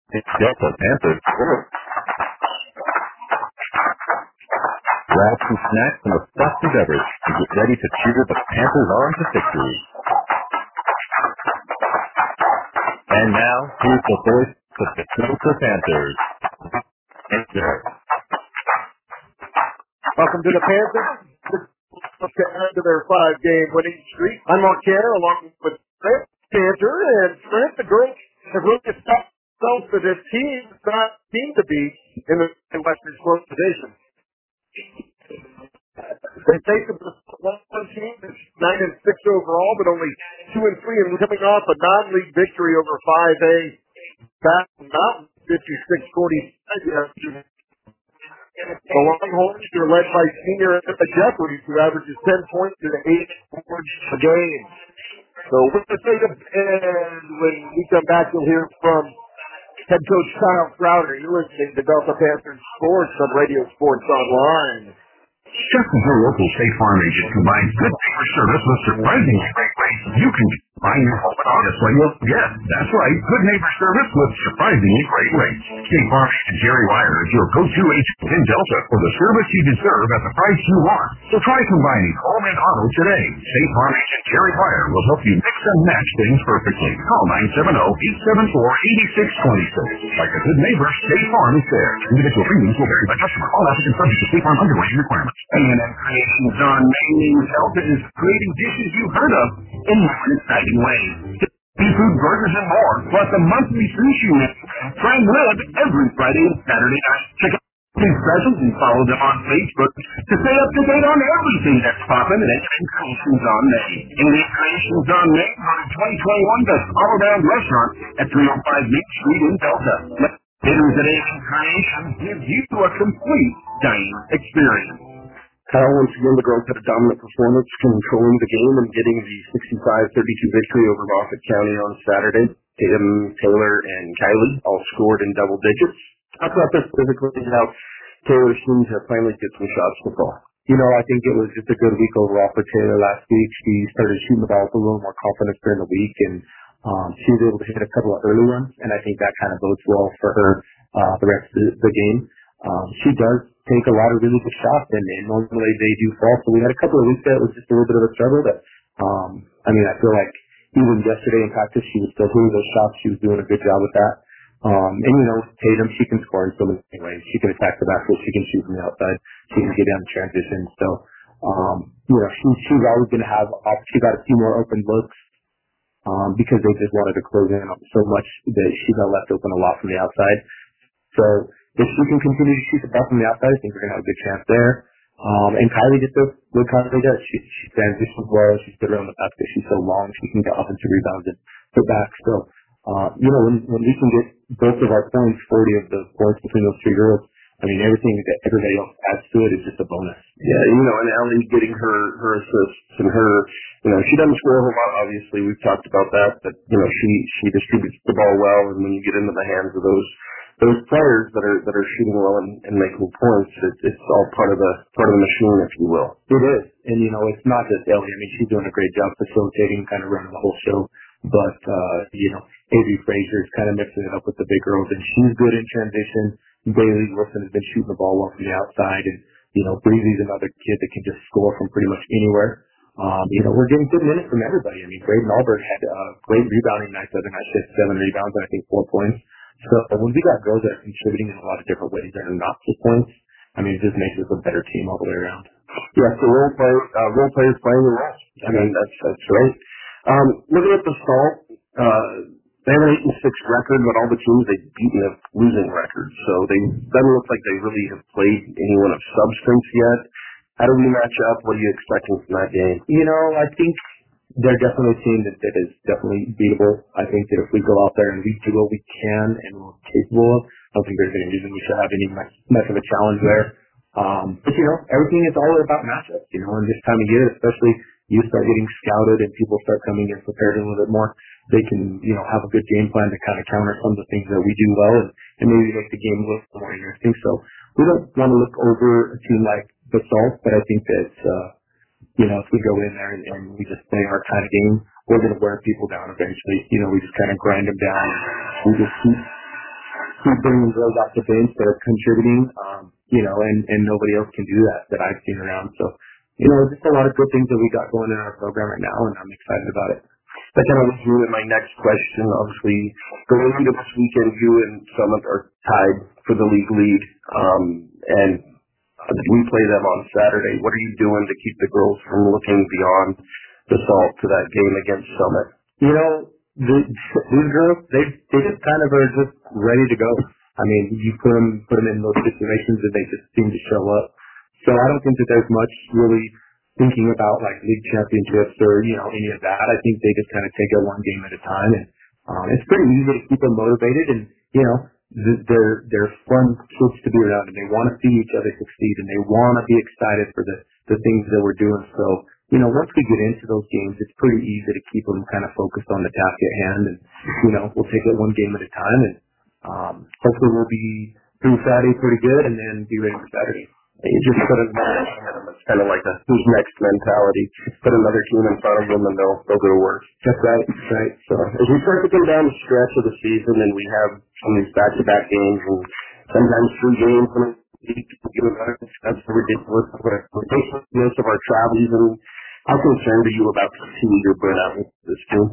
Delta Panthers score. Grab some snacks and a frosty beverage and get ready to cheer the Panthers on to victory. And now, here's the voice of the Delta Panthers. Welcome to the Panthers. Up to end of their 5-game winning streak. I'm Mark Canner along with Trent Panther, and Trent, the girls have really established themselves for this team. It's not seem to be in the Western Sports Division. They face the one team that's 9-6 overall, but only 2-3, and coming off a non-league victory over 5A back Mountain 56-45. The Longhorns are led by senior Emma Jeffries, who averages 10 points and 8 boards a game. So with the state of, and when we come back, you'll hear from head coach Kyle Crowder. You're listening to Delta Panthers Sports on Radio Sports Online. Just as your local State Farm agent combines good neighbor service with surprisingly great rates, you can combine your home and auto like, yes, that's right, good neighbor service with surprisingly great rates. State Farm agent Jerry Wire is your go-to agent in Delta for the service you deserve at the price you want. So try combining home and auto today. State Farm agent Jerry Wire will help you mix and match things perfectly. Call 970-874-8626. Like a good neighbor, State Farm is there. Individual premiums will vary by customer. All applicants subject to State Farm underwriting requirements. A&M Creations on Maine Delta is creating dishes you've heard of in more exciting ways. Seafood, burgers, and more, plus a monthly sushi menu and prime rib every Friday and Saturday night. Check out these specials and follow them on Facebook to stay up to date on everything that's popping at A&M Creations on Maine. A&M Creations on Maine on 2021 Best All-Around Restaurant at 305 Main Street in Delta. Dinners at A&M Creations gives you a complete dining experience. Kyle, once again, the girls had a dominant performance, controlling the game and getting the 65-32 victory over Moffat County on Saturday. Tatum, Taylor, and Kylie all scored in double digits. Talk about this specifically, how Taylor seems to finally get some shots to fall. You know, I think it was just a good week overall for Taylor last week. She started shooting the ball with a little more confidence during the week, and she was able to hit a couple of early ones, and I think that kind of bodes well for her the rest of the game. She does take a lot of really good shots, and normally they do fall. So we had a couple of weeks that was just a little bit of a struggle. But I mean, I feel like even yesterday in practice, she was still hitting those shots. She was doing a good job with that. And you know, Tatum, she can score in so many ways. She can attack the basket. She can shoot from the outside. She can get down the transition. So you know, she's always going to have. She got a few more open looks because they just wanted to close in so much that she got left open a lot from the outside. So if she can continue to shoot the ball from the outside, I think we're going to have a good chance there. And Kylie just does what Kylie does. She transitions well. She's good around the basket. She's so long. She can get offensive rebounds and put back. So, you know, when we can get both of our points, 40 of the points between those three girls, I mean, everything that everybody else adds to it is just a bonus. Yeah, you know, and Allie getting her assists and her, you know, she doesn't score a whole lot, obviously. We've talked about that, but, you know, she distributes the ball well, and when you get into the hands of those players that are shooting well and making points, it's all part of the machine, if you will. It is, and you know, it's not just Ellie. I mean, she's doing a great job facilitating, kind of running the whole show. But you know, Avery Frazier is kind of mixing it up with the big girls, and she's good in transition. Bailey Wilson has been shooting the ball well from the outside, and you know, Breezy's another kid that can just score from pretty much anywhere. You know, we're getting good minutes from everybody. I mean, Braden Alberg had great rebounding nights the other night. She had 7 rebounds and I think 4 points. So when we got girls that are contributing in a lot of different ways that are not just points, I mean, it just makes us a better team all the way around. Yeah, so role players playing the role. I mean, that's great. Looking at the Salt, they have an 8-6 record, but all the teams they've beaten have losing records. So they doesn't look like they really have played anyone of substance yet. How do we match up? What are you expecting from that game? You know, I think they're definitely a team that is definitely beatable. I think that if we go out there and we do what we can and we're capable of, I don't think there's any reason we should have any much of a challenge there. But you know, everything is all about matchups, you know, and this time of year, especially you start getting scouted and people start coming in prepared a little bit more, they can, you know, have a good game plan to kind of counter some of the things that we do well and maybe make the game a little more interesting. So we don't want to look over a team like the Salt, but I think that, you know, if we go in there and we just play our kind of game, we're going to wear people down eventually. You know, we just kind of grind them down. We just keep keep bringing girls off the bench that are contributing, and nobody else can do that I've seen around. So, just a lot of good things that we got going in our program right now, and I'm excited about it. That kind of leads me to my next question. Obviously, going into this weekend, you and Summit are tied for the league lead, and we play them on Saturday. What are you doing to keep the girls from looking beyond the salt to that game against Summit? These girls, they just kind of are just ready to go. I mean, you put them in those situations and they just seem to show up. So I don't think that there's much really thinking about like league championships or, any of that. I think they just kind of take it one game at a time, and it's pretty easy to keep them motivated, and, they're fun kids to be around, and they want to see each other succeed, and they want to be excited for the things that we're doing. So, once we get into those games, it's pretty easy to keep them kind of focused on the task at hand, and, we'll take it one game at a time, and hopefully we'll be through Friday pretty good and then be ready for Saturday. You just put another team in them. It's kind of like a who's next mentality. Put another team in front of them and they'll go to work. That's right. So as we start to come down the stretch of the season and we have some of these back-to-back games and sometimes 3 games in a week, that's ridiculous. We're taking most of our travel even. How concerned are you about the team you're putting out with this team?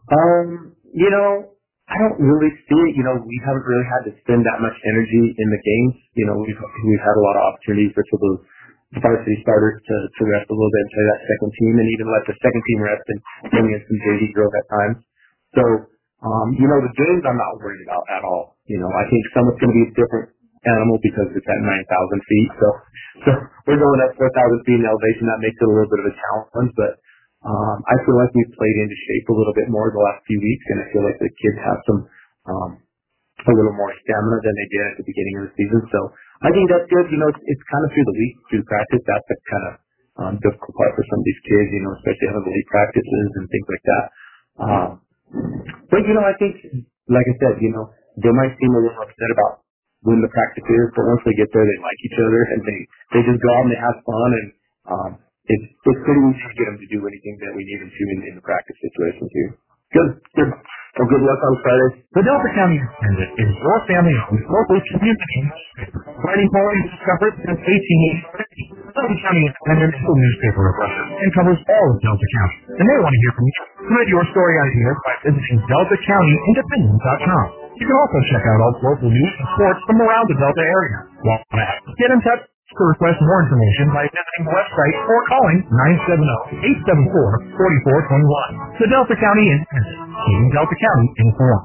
I don't really see it. We haven't really had to spend that much energy in the games. We've had a lot of opportunities for the varsity starters to rest a little bit and play that second team, and even let the second team rest and bring in some JV girls at times. So, the games I'm not worried about at all. I think Summit's going to be a different animal because it's at 9,000 feet. So we're going up 4,000 feet in elevation. That makes it a little bit of a challenge, but I feel like we've played into shape a little bit more the last few weeks, and I feel like the kids have some a little more stamina than they did at the beginning of the season. So I think that's good. It's kind of through the week, through practice. That's the kind of difficult part for some of these kids, especially having the league practices and things like that. But I think, like I said, they might seem a little upset about when the practice is, but once they get there, they like each other and they just go out and they have fun, and it's pretty easy to get them to do anything that we need them to in the practice situation too. Good. Well, good luck on Friday. The Delta County Independent is your family-owned local community newspaper, writing quality discovered since 1883. The Delta County Independent is a newspaper of record and covers all of Delta County, and they want to hear from you. Submit your story ideas by visiting DeltaCountyIndependent.com. You can also check out all local news and sports from around the Delta area. Get in touch to request more information by visiting the website or calling 970-874-4421. The Delta County Independent, keeping Delta County informed.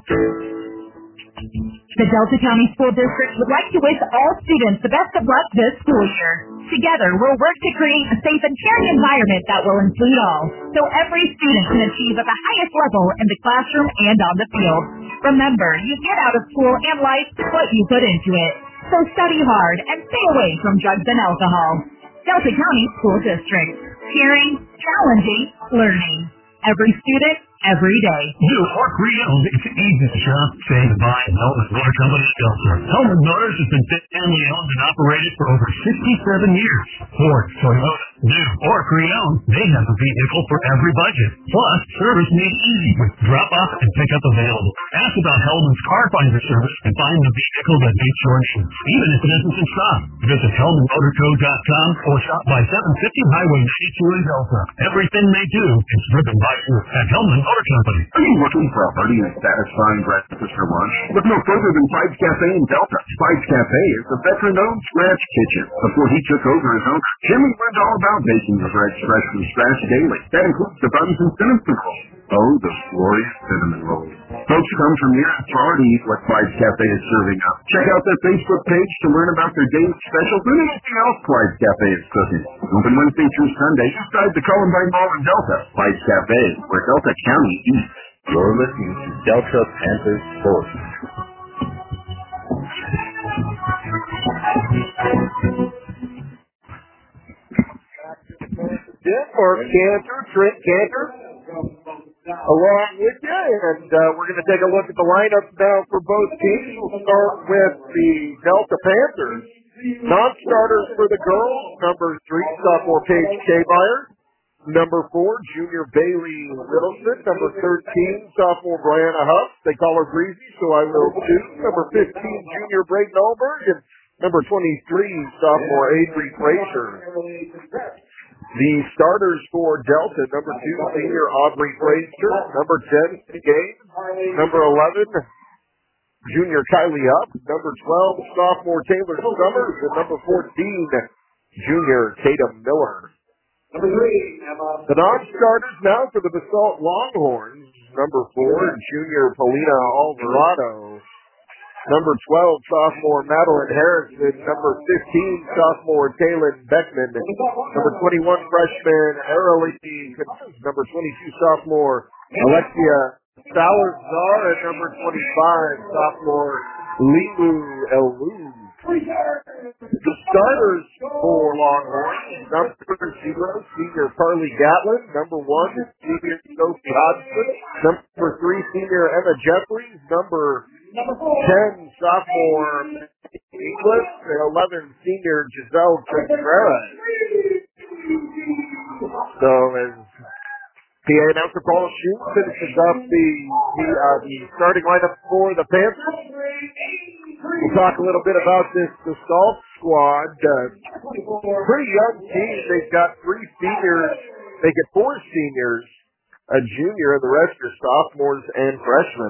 The Delta County School District would like to wish all students the best of luck this school year. Together, we'll work to create a safe and caring environment that will include all, so every student can achieve at the highest level in the classroom and on the field. Remember, you get out of school and life what you put into it. So study hard and stay away from drugs and alcohol. Delta County School District. Caring, challenging, learning. Every student, every day. New or pre-owned, it's easy to shop, say goodbye, and Hellman Motor Company of Delta. Hellman Motors has been family-owned and operated for over 67 years. Ford, Toyota, new or pre-owned, they have a vehicle for every budget. Plus, service made easy with drop-off and pickup available. Ask about Hellman's Car Finder service and find the vehicle that meets your needs, even if it isn't in stock. Visit HellmanMotorCo.com or shop by 750 Highway 92 in Delta. Everything they do is driven by you at Hellman Motor Company. Are you looking for a hearty and satisfying breakfast or lunch? Look no further than Spice Cafe in Delta. Spice Cafe is the veteran-owned scratch kitchen. Before he took over as owner, Jimmy learned all about baking the bread fresh from scratch daily. That includes the buns and cinnamon rolls. Oh, those glorious cinnamon rolls. Folks come from near and far to eat what Spice Cafe is serving up. Check out their Facebook page to learn about their daily specials and anything else Spice Cafe is cooking. Open Wednesday through Sunday inside the Columbine Mall in Delta. Spice Cafe, where Delta County eats. You're listening to Delta Panthers Sports. Or Trent Cantor, along with you, and we're going to take a look at the lineups now for both teams. We'll start with the Delta Panthers. Non-starters for the girls, number 3, sophomore Paige K. Byers. Number 4, junior Bailey Middleton. Number 13, sophomore Brianna Huff. They call her Breezy, so I will too. Number 15, junior Brayden Allberg. And number 23, sophomore Avery Frazier. The starters for Delta, number 2, senior Aubrey Frazier. Number 10, Gabe. Number 11, junior Kylie Up. Number 12, sophomore Taylor Summers. And number 14, junior Tatum Miller. The non-starters now for the Basalt Longhorns. Number 4, junior Paulina Alvarado. Number 12, sophomore Madeline Harrison. Number 15, sophomore Taylor Beckman. Number 21, freshman Aralee. Number 22, sophomore Alexia Salazar. And number 25, sophomore Lilu Elu. The starters for Longhorns, number 0, senior Carly Gatlin. Number 1, senior Sophie Hodgson. Number 3, senior Emma Jeffries. Number 10, sophomore English. And 11, senior Giselle Contreras. So as PA announcer Paul Shute finishes up the starting lineup for the Panthers. We'll talk a little bit about this Basalt squad. Pretty young team. They've got 3 seniors. They get 4 seniors, a junior, and the rest are sophomores and freshmen.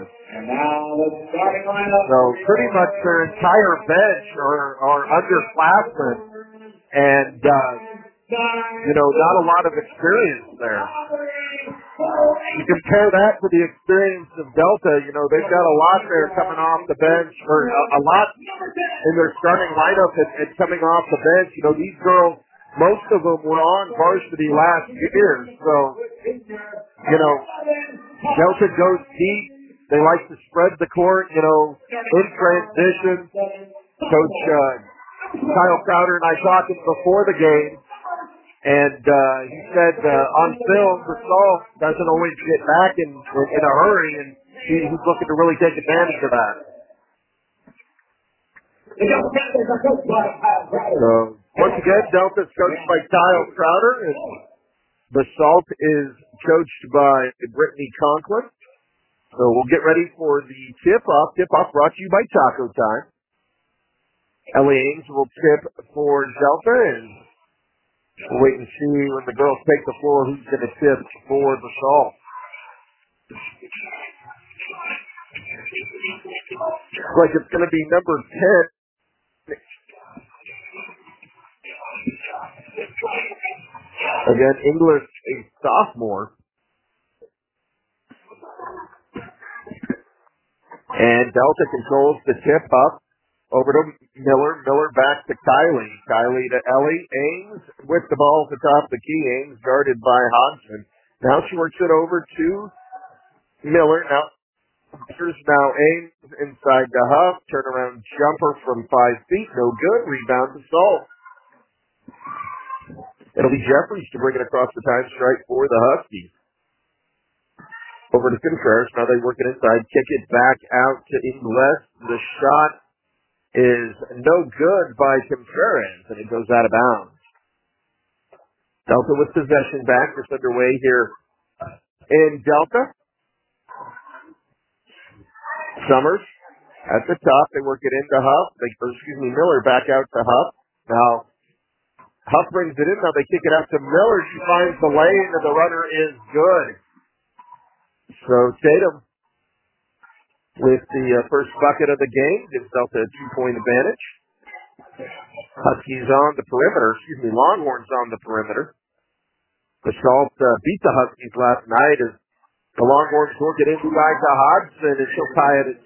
So pretty much their entire bench are underclassmen, and not a lot of experience there. You compare that to the experience of Delta, they've got a lot there coming off the bench, or a lot in their starting lineup and coming off the bench. These girls, most of them were on varsity last year, so, Delta goes deep. They like to spread the court, in transition. Coach Kyle Crowder and I talked before the game, and he said on film, Basalt doesn't always get back in a hurry, and he's looking to really take advantage of that. So, once again, Delta's coached by Kyle Crowder, and Basalt is coached by Brittany Conklin. So we'll get ready for the tip-off. Tip-off brought to you by Taco Time. Ellie Ames will tip for Delta, and we'll wait and see when the girls take the floor who's going to tip for Basalt. Looks like it's going to be number 10. Again, English, a sophomore. And Delta controls the tip up over to Miller. Miller back to Kylie. Kylie to Ellie. Ames with the ball at the top of the key. Ames guarded by Hodgson. Now she works it over to Miller. Now Ames inside to Huff. Turnaround jumper from 5 feet. No good. Rebound to Salt. It'll be Jeffries to bring it across the time strike for the Huskies. Over to Contreras. Now they work it inside. Kick it back out to Ingles. The shot is no good by Contreras, and it goes out of bounds. Delta with possession back. Just underway here in Delta. Summers at the top. They work it into Huff. Miller back out to Huff. Now, Huff brings it in. Now they kick it out to Miller. She finds the lane, and the runner is good. So Tatum with the first bucket of the game gives Delta a 2-point advantage. Huskies on the perimeter. Longhorns on the perimeter. Basalt beat the Huskies last night as the Longhorns work it inside to Hodgson, and she'll tie it at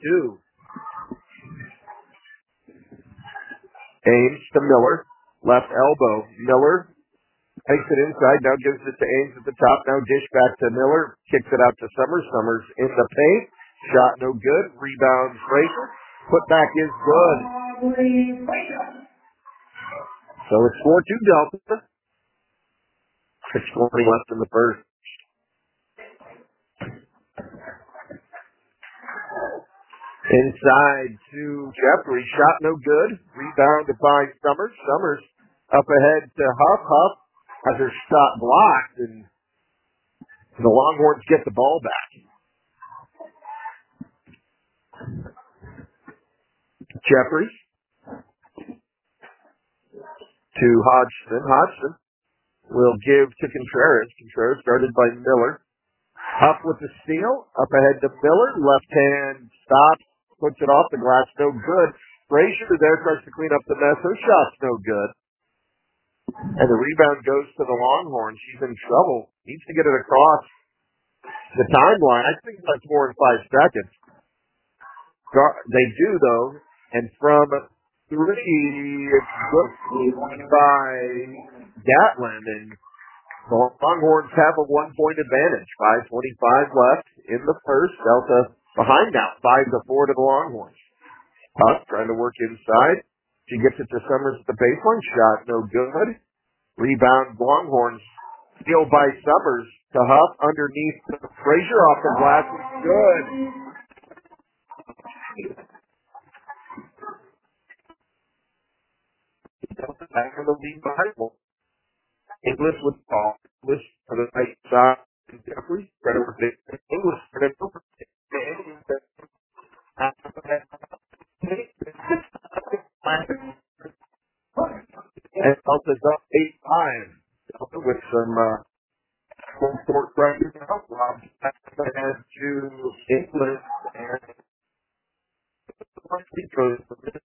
2. Ames to Miller. Left elbow. Miller takes it inside. Now gives it to Ames at the top. Now dish back to Miller. Kicks it out to Summers. Summers in the paint. Shot no good. Rebound Frazier. Put back is good. So it's 4-2 Delta. 6:20 left in the first. Inside to Jeffrey. Shot no good. Rebounded by Summers. Summers up ahead to Huff. Huff has her shot blocked, and The Longhorns get the ball back. Jeffries to Hodgson. Hodgson will give to Contreras. Contreras guarded by Miller. Up with the steal. Up ahead to Miller. Left hand stops. Puts it off the glass. No good. Frazier there tries to clean up the mess. Her shot's no good. And the rebound goes to the Longhorns. She's in trouble. Needs to get it across the timeline. I think it's like 4 and 5 seconds. They do, though. And from 3, it's good by Gatlin. And the Longhorns have a 1-point advantage. 5:25 left in the first. Delta behind now. 5-4 to the Longhorns. Huff trying to work inside. She gets it to Summers at the baseline. Shot no good. Rebound Longhorns. Steal by Summers to Huff underneath Frazier off the glass. Good. Back in the lead behind them. Inglis with the ball. Inglis to the right side. Jeffries trying to work it. Inglis trying to work it. And Delta's up 8-5. Delta with some full court pressure now. Rob has to Inglis and goes for this.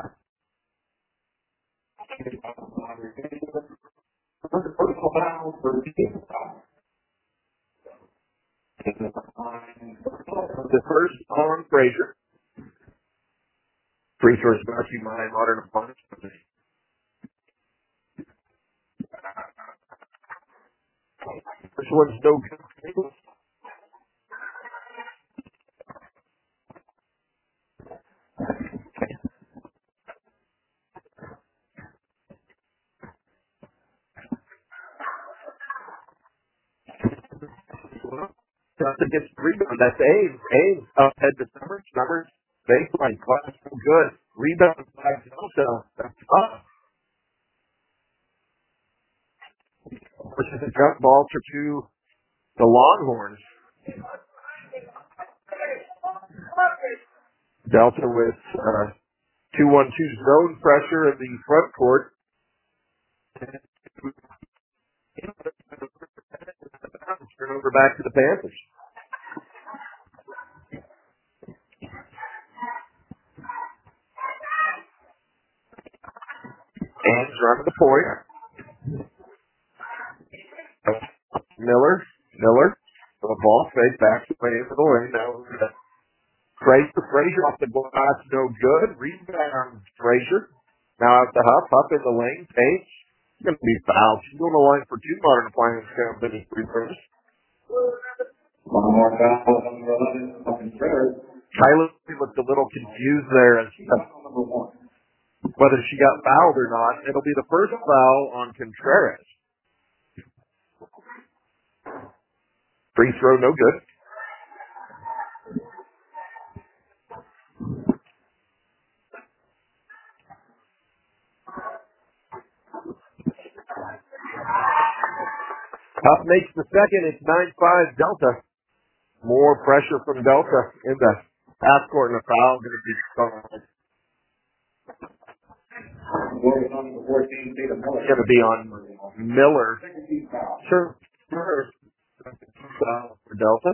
The first on Frazier. Free throws brought to you by Modern Appliance Company. This one's no good. Delta gets the rebound. That's Ames. Ames up head to Summers. Summers baseline. Class so good. Rebound by Delta. That's up. Which is a jump ball to the Longhorns. Delta with 2-1-2 zone pressure in the front court. Turnover back to the Panthers. Ames running the point. Miller. The ball fake back to the into the lane. Now Frazier off the glass, no good. Rebound Frazier. Now out to Huff. Huff in the lane. Pace. She's going to be fouled. She's on the line for 2 Modern Appliance Company free throws. One more foul on the 11. Kylie looked a little confused there as whether she got fouled or not. It'll be the first foul on Contreras. Free throw, no good. Huff makes the second. It's 9-5 Delta. More pressure from Delta in the half court, and a foul going to be called. It's going to be on Miller. Sure. Foul for Delta.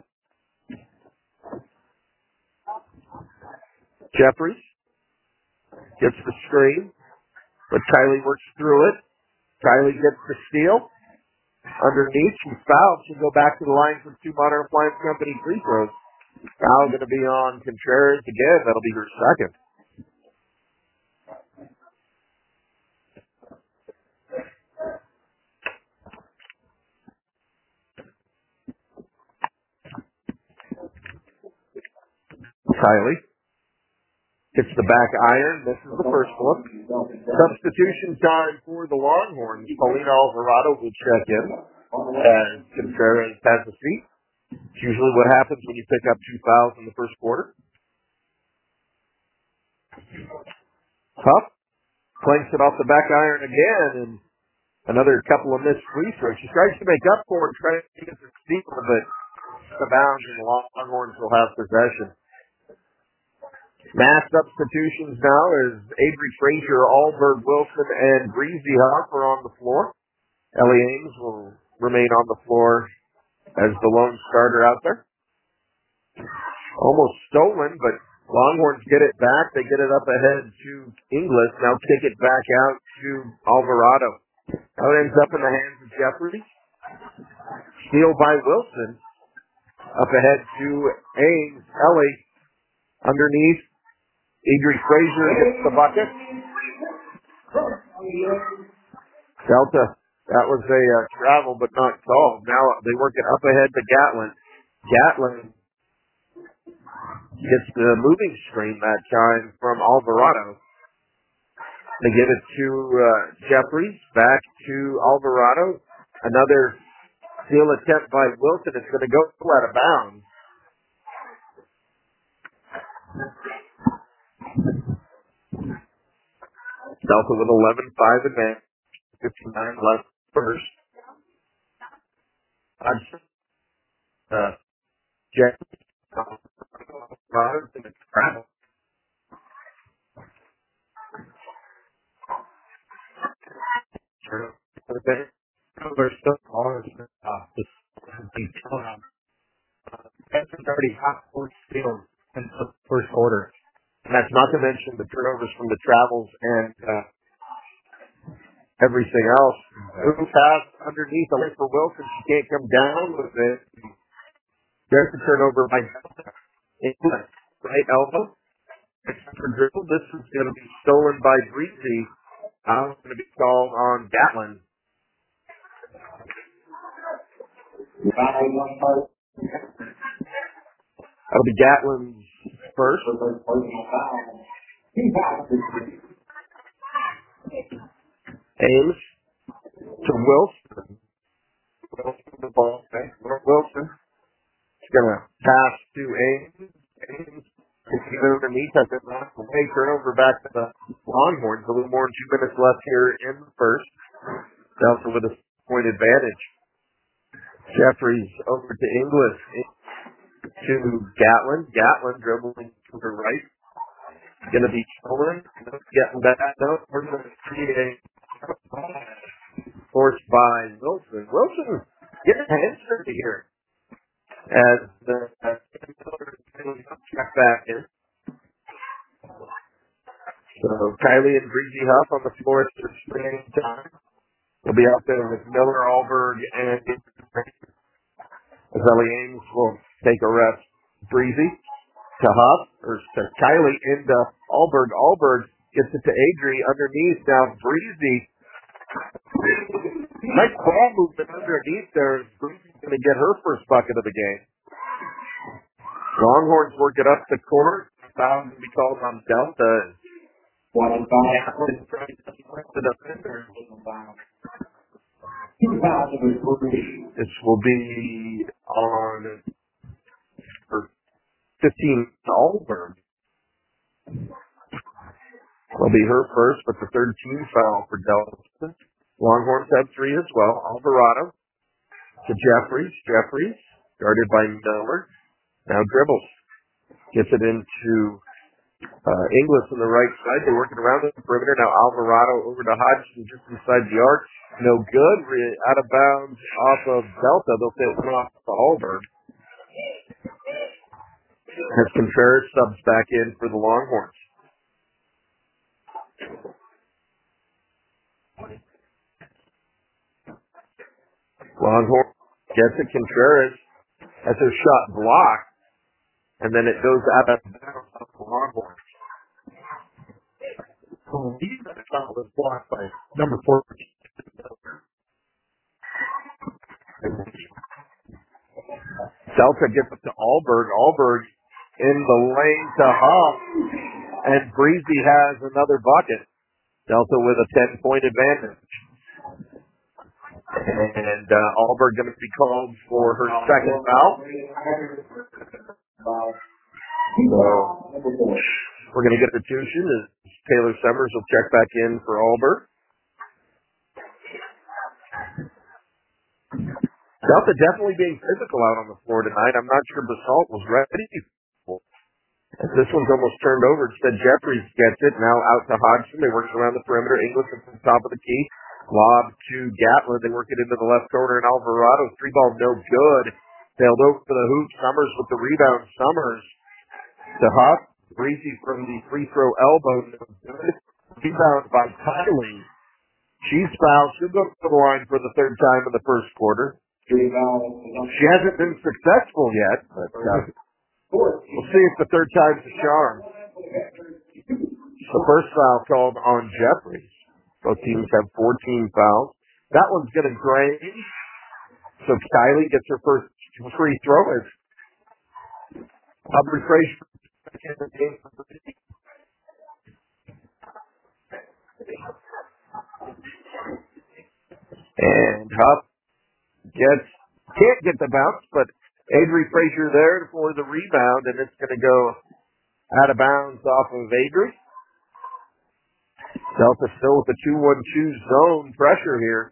Jeffries gets the screen, but Kylie works through it. Kylie gets the steal. Underneath, she's fouled. She'll go back to the line for 2 Modern Appliance Company free throws. Foul going to be on Contreras again. That'll be her second. Kylie gets the back iron. This is the first one. Substitution time for the Longhorns. Paulina Alvarado will check in as Contreras has a seat. It's usually what happens when you pick up 2 fouls in the first quarter. Huff clanks it off the back iron again, and Another couple of missed free throws. She tries to make up for it, trying to get the steal, but the bounds and the Longhorns will have possession. Mass substitutions now as Avery Frazier, Alberg, Wilson, and Breezy Huff are on the floor. Ellie Ames will remain on the floor as the lone starter out there. Almost stolen, but Longhorns get it back. They get it up ahead to Inglis. Now kick it back out to Alvarado. Now it ends up in the hands of Jeffries. Steal by Wilson. Up ahead to Ames. Ellie underneath. Adri Frazier hits the bucket. Delta, that was a travel but not called. Now they work it up ahead to Gatlin. Gatlin gets the moving screen that time from Alvarado. They give it to Jeffries. Back to Alvarado. Another steal attempt by Wilson. It's going to go out of bounds. Delta with 11-5 advance. 59 left first. Jeffries. Alvarado in the travel. They're still hard. That's already hot court steals in the first quarter. And that's not to mention the turnovers from the travels and everything else. Who pass underneath away for Wilson. She can't come down with it. There's a turnover by England. Right elbow. For dribble. This is going to be stolen by Breezy. Now it's going to be called on Gatlin. That'll be Gatlin's first. Ames to Wilson. Wilson the ball. Okay. Wilson. He's going to pass to Ames. Ames is underneath. Has it knocked away. Turnover back to the Longhorns. A little more than 2 minutes left here in the first. Delta with a point advantage. Jeffries over to Inglis. To Gatlin. Gatlin dribbling to the right. Going to be stolen. Getting back. No, we're going to see a forced by Wilson. Wilson getting an answer here. As the check back in. So Kylie and Breezy Huff on the floor at the same time. We'll be out there with Miller, Alberg, and Ellie Ames will take a rest. Breezy to Huff, or to Kylie into Alberg. Alberg gets it to Adri underneath. Now Breezy. Nice ball movement underneath there. Breezy's going to get her first bucket of the game. Longhorns work it up the court. Foul to be called on Delta. This will be on for 15 Alberg. Will be her first, but the third team foul for Delta. Longhorns have 3 as well. Alvarado to Jeffries. Jeffries, guarded by Miller. Now dribbles. Gets it into Inglis on the right side. They're working around the perimeter. Now Alvarado over to Hodgson just inside the arc. No good. Out of bounds off of Delta. They'll fit one off to Alberg. As Contreras subs back in for the Longhorns. Longhorn gets it. Contreras has her shot blocked, and then it goes out of bounds off the Longhorns. That shot was blocked by number 14. Delta gets it to Alberg. Alberg in the lane to Huff, and Breezy has another bucket. Delta with a 10-point advantage. And Alberg going to be called for her second foul. So we're going to get substitution as Taylor Summers will check back in for Alberg. Delta definitely being physical out on the floor tonight. I'm not sure Basalt was ready. This one's almost turned over. Instead, Jeffries gets it. Now out to Hodgson. They work around the perimeter. Inglis at the top of the key. Lob to Gatlin. They work it into the left corner. And Alvarado, 3-ball, no good. Sailed over to the hoop. Summers with the rebound. Summers to Huff. Breezy from the free throw elbow. No good. Rebound by Kylie. She's fouled. She'll go to the line for the third time in the first quarter. She hasn't been successful yet, but we'll see if the third time's a charm. The first foul called on Jeffries. Both teams have 14 fouls. That one's going to drain. So Kylie gets her first free throw. Aubrey Frazier. And Huff can't get the bounce, but Avery Frazier there for the rebound, and it's going to go out of bounds off of Avery. Delta still with the 2-1-2 zone pressure here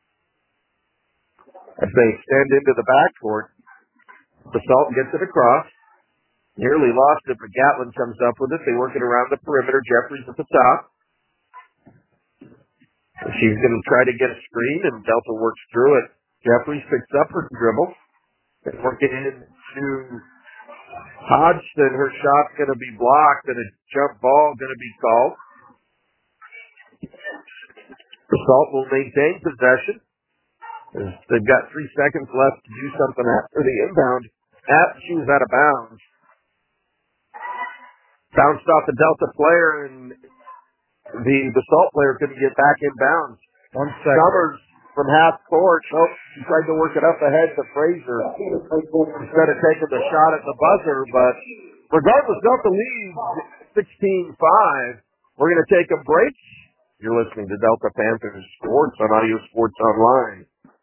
as they extend into the backcourt. Basalt gets it across. Nearly lost it, but Gatlin comes up with it. They work it around the perimeter. Jeffries at the top. She's going to try to get a screen, and Delta works through it. Jeffries picks up her dribble. They work it into Hodgson. Her shot's going to be blocked, and a jump ball going to be called. Basalt will maintain possession. They've got 3 seconds left to do something after the inbound. She was out of bounds. Bounced off the Delta player, and the Basalt player couldn't get back in bounds. 1 second. Summers from half court. She tried to work it up ahead to Frazier instead of taking the shot at the buzzer. But regardless, Delta leads 16-5. We're going to take a break. You're listening to Delta Panthers Sports on Audio Sports Online.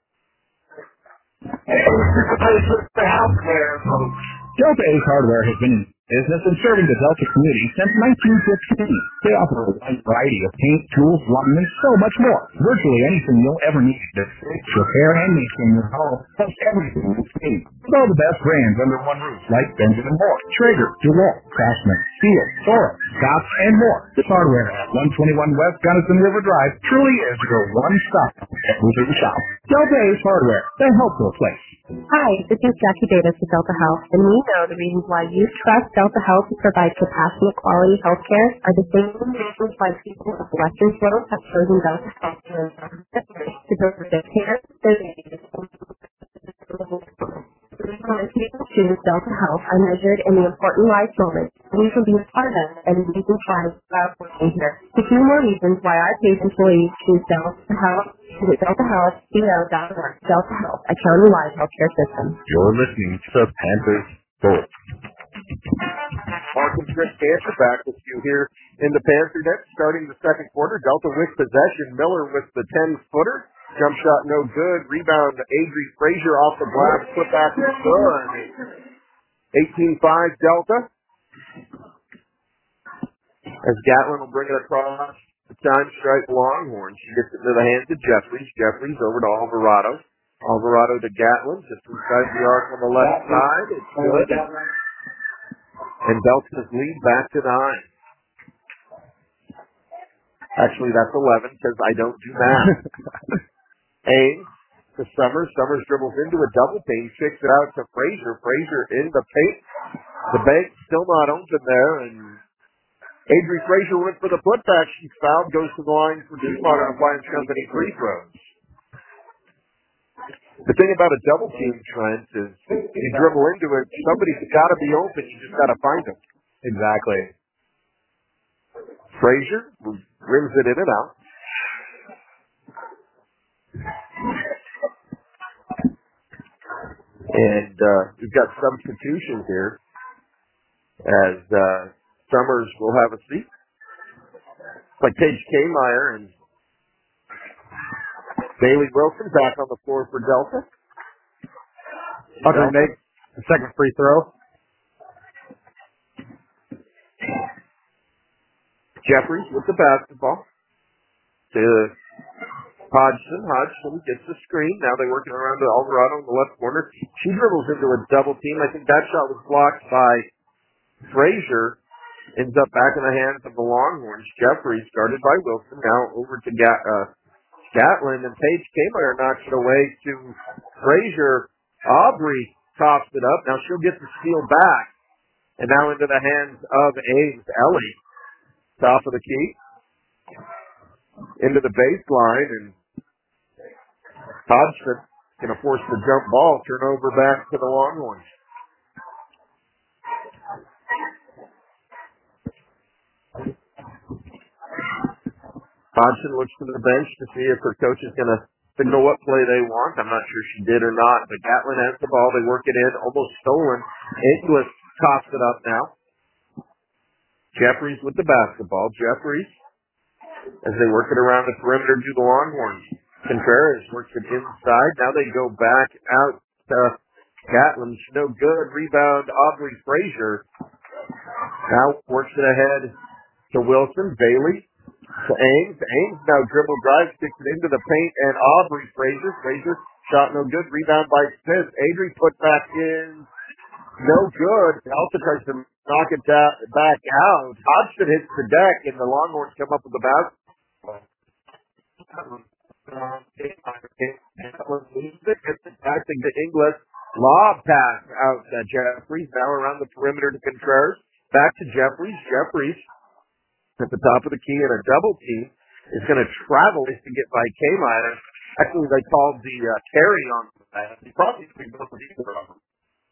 Delta Ace Hardware has been in business and serving the Delta community since 1915. They offer a wide variety of paint, tools, plumbing, and so much more. Virtually anything you'll ever need to fix, repair, and maintain your home, plus everything you need. With all the best brands under one roof, like Benjamin Moore, Traeger, DeWalt, Craftsman, Steel, Sora, Scotts, and more. This hardware at 121 West Gunnison River Drive truly is your one-stop everything shop. Delta Ace Hardware, the helpful place. Hi, this is Jackie Davis with Delta Health, and we know the reasons why you trust Delta Health to provide compassionate quality health care are the same reasons why people of Western Slope have chosen Delta Health to deliver their care, their needs, when people choose Delta Health are measured in the important life moments we can be a part of and we can try without working here. To see more reasons why our PACE employees choose Delta Health, visit DeltaHealthCO.org. Delta Health, a county-wide healthcare system. You're listening to Panthers Sports. Mark and Chris Cantor back with you here in the Panther net, starting the second quarter. Delta with possession. Miller with the 10-footer. Jump shot no good. Rebound to Avery Frazier off the glass. Put back is good. 18-5 Delta. As Gatlin will bring it across the time strike Longhorn. She gets it into the hands of Jeffries. Jeffries over to Alvarado. Alvarado to Gatlin. Just inside the arc on the left side. It's good. And Delta's lead back to 9. Actually, that's 11 because I don't do math. Ames to Summers. Summers dribbles into a double team. Kicks it out to Frazier. Frazier in the paint. The bank still not open there. And Avery Frazier went for the putback. She's fouled. Goes to the line for Dumont Appliance Company free throws. The thing about a double team, Trent, is you dribble into it. Somebody's got to be open. You just got to find them. Exactly. Frazier rims it in and out. And we've got substitutions here as Summers will have a seat. It's like Paige Kmeyer and Bailey Wilson back on the floor for Delta. Hunter makes the second free throw. Jeffries with the basketball to Hodgson gets the screen. Now they're working around to Alvarado in the left corner. She dribbles into a double team. I think that shot was blocked by Frazier. Ends up back in the hands of the Longhorns. Jeffries started by Wilson. Now over to Gatlin, and Paige Kmeyer knocks it away to Frazier. Aubrey tops it up. Now she'll get the steal back. And now into the hands of Ames. Ellie, top of the key. Into the baseline, and Hodgson going to force the jump ball. Turnover back to the Longhorns. Hodgson looks to the bench to see if her coach is going to signal what play they want. I'm not sure she did or not, but Gatlin has the ball. They work it in, almost stolen. Inglis tops it up now. Jeffries with the basketball. Jeffries, as they work it around the perimeter to the Longhorns. Contreras works it inside. Now they go back out to Gatlin. No good. Rebound, Aubrey Frazier. Now works it ahead to Wilson. Bailey to Ames. Ames now dribble drive, sticks it into the paint, and Aubrey Frazier. Frazier shot no good. Rebound by Smith. Adrie put back in. No good. Delta tries to knock it back out. Hodgson hits the deck, and the Longhorns come up with the basketball. Passing to Inglis. Lob pass out to Jeffries. Now around the perimeter to Contreras. Back to Jeffries. Jeffries at the top of the key, and a double team is going to travel to get by Kmeyer. Actually, they called the carry on that. He probably could go for either of them.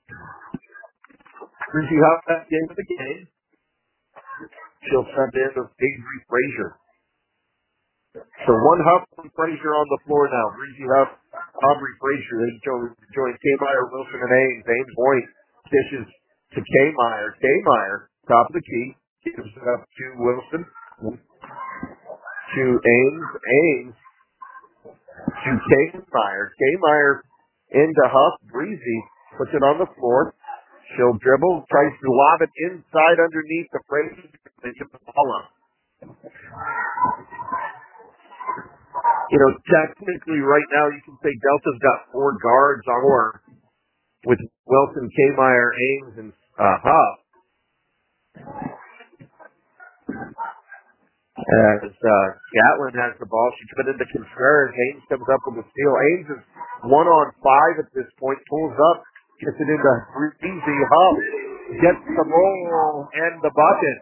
Breezy Huff back into the game. She'll send in of Adrie Frazier. So one Huff, one Frazier on the floor now. Breezy Huff, Aubrey Frazier. They join Kmeyer, Wilson, and Ames. Ames point dishes to Kmeyer. Kmeyer, top of the key. Gives it up to Wilson. To Ames. Ames to Kmeyer. Kmeyer into Huff. Breezy puts it on the floor. She'll dribble, tries to lob it inside underneath the Frazier. They get the ball up. You know, technically right now you can say Delta's got 4 guards on or with Wilson, Kmeyer, Ames, and Huff. As Gatlin has the ball, she put it into Contreras. Ames comes up with a steal. Ames is 1-on-5 at this point, pulls up, gets it into Breezy. Huff gets the roll and the bucket.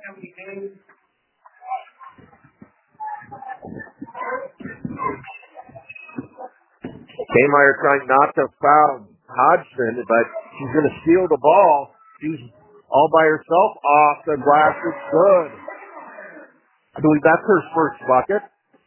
Kmeyer trying not to foul Hodgson, but she's going to steal the ball. She's all by herself off the glass. It's good. I believe that's her first bucket.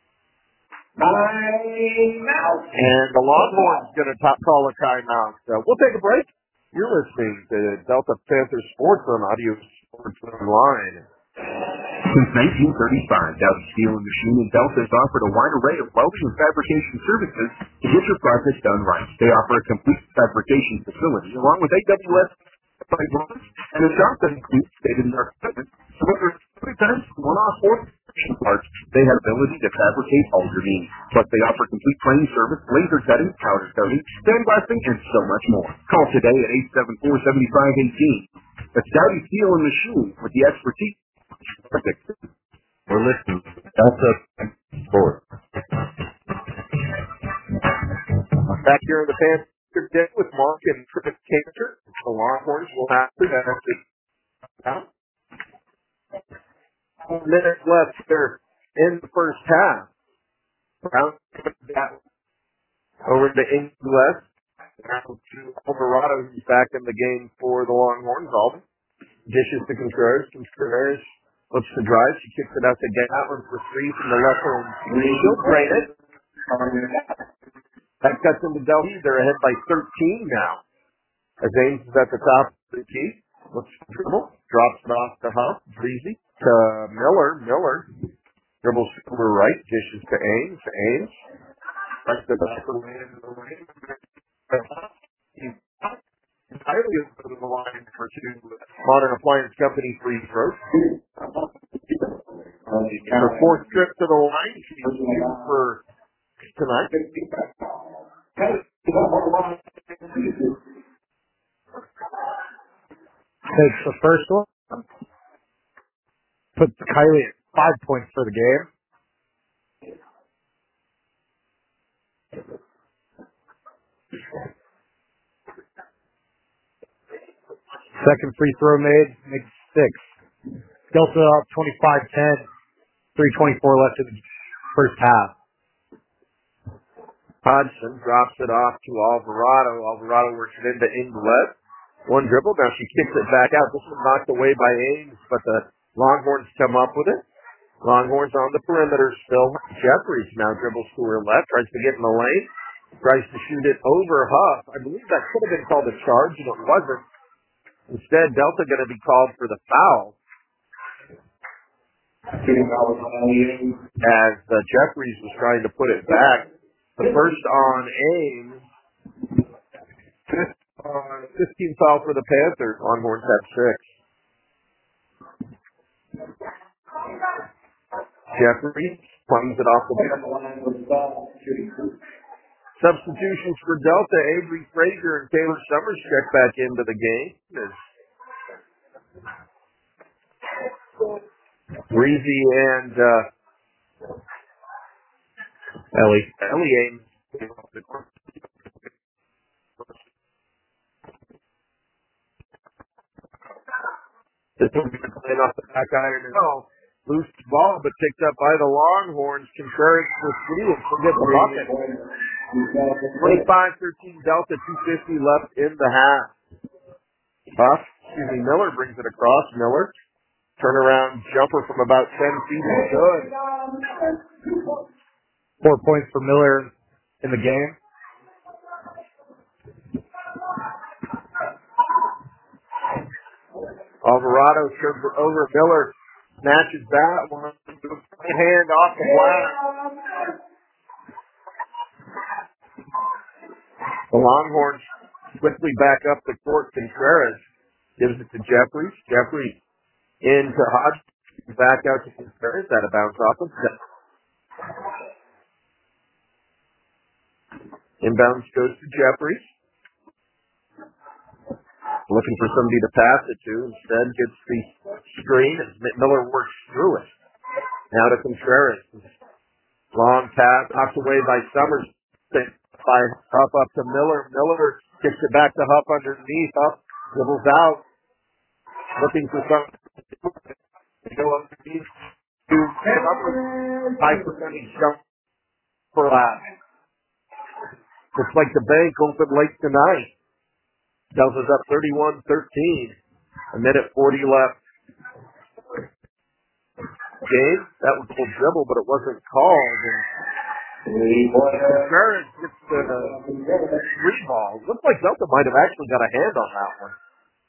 Timeout. And the Longhorns going to call a timeout. So we'll take a break. You're listening to Delta Panthers Sports on Audio Sports Online. Since 1935, Dowdy Steel and Machine in Delta has offered a wide array of welding and fabrication services to get your project done right. They offer a complete fabrication facility along with AWS and a shop that includes state-of-the-art equipment. So whether it's 3 times, one-off, or production parts, they have ability to fabricate all your needs. Plus, they offer complete planing service, laser cutting, powder coating, sandblasting, and so much more. Call today at 874-7518. That's Dowdy Steel and Machine with the expertise. We're listening. Delta Sports. Back here in the Panther Den with Mark and Trippett Cantor. The Longhorns will have to now. 4 minutes left here in the first half. Brown over to Inglis. Now to Alvarado, who's back in the game for the Longhorns. Alden dishes to Contreras. Contreras looks to drive. She kicks it out to Gatlin for 3 from the left wing. She'll drain it. That cuts into Delta. They're ahead by 13 now. As Ames is at the top of the key. Looks to dribble. Drops it off to Huff. Breezy to Miller. Miller dribbles to the right. Dishes to Ames. Ames. Right to the back of the lane. He's entirely over the line for 2 Modern Appliance Company free throws. Her 4th trip to the line. She's shooting for tonight. Takes the first one. Puts Kylie at 5 points for the game. Second free throw made, makes 6. Delta up 25-10. 3:24 left in the first half. Hodgson drops it off to Alvarado. Alvarado works it into Inglet. One dribble. Now she kicks it back out. This one knocked away by Ames, but the Longhorns come up with it. Longhorns on the perimeter still. Jeffries now dribbles to her left. Tries to get in the lane. Tries to shoot it over Huff. I believe that could have been called a charge, and it wasn't. Instead, Delta going to be called for the foul. As Jeffries was trying to put it back. The first on Ames. 15 foul for the Panthers. Longhorns have 6. Jeffries plunges it off the bench. Substitutions for Delta. Avery Frazier and Taylor Summers check back into the game. Reezy and Ellie Ames. This one's been playing off the back iron as well. Loose ball, but picked up by the Longhorns. Contreras for 3 and she'll get the bucket. 25-13 Delta, 2:50 left in the half. Miller brings it across. Miller, turnaround jumper from about 10 feet is good. 4 points for Miller in the game. Alvarado serves it over. Miller snatches that one. Hand off the glass. The Longhorns quickly back up the court. Contreras gives it to Jeffries. Jeffries into Hodgson. Back out to Contreras. Out of bounds off him. Inbounds goes to Jeffries. Looking for somebody to pass it to. Instead gets the screen as Miller works through it. Now to Contreras. Long pass knocked away by Summers. By Huff up to Miller. Miller kicks it back to Huff underneath. Huff dribbles out. Looking for something to go underneath. High percentage jump for that. Looks like the bank opened late tonight. Delta's up 31-13. A minute 40 left. Game. That was a full dribble, but it wasn't called. Contreras gets the three ball. Looks like Delta might have actually got a hand on that one.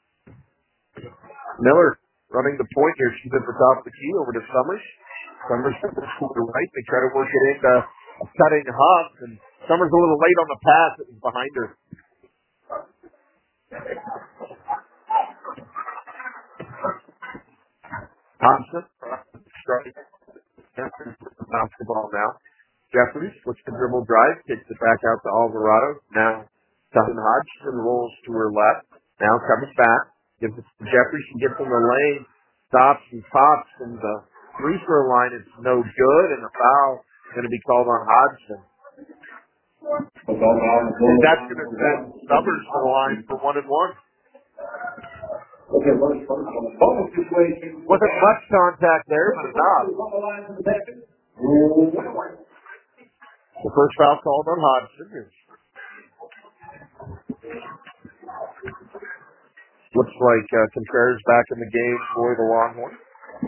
Miller running the point here. She's at the top of the key over to Summers. Summers to the right. They try to work it into a cutting Huff, and Summers a little late on the pass. It was behind her. Thompson starting basketball now. Jeffries looks to dribble drive, kicks it back out to Alvarado. Now Dustin Hodgson rolls to her left. Now comes back, gives it to Jeffries. She gets in the lane, stops and pops, and the free throw line is no good, and the foul is going to be called on Hodgson. And that's going to send Summers to the line for 1-1. Wasn't much contact there, but enough. The first foul called on Hodgson. Looks like Contreras back in the game for the Longhorns.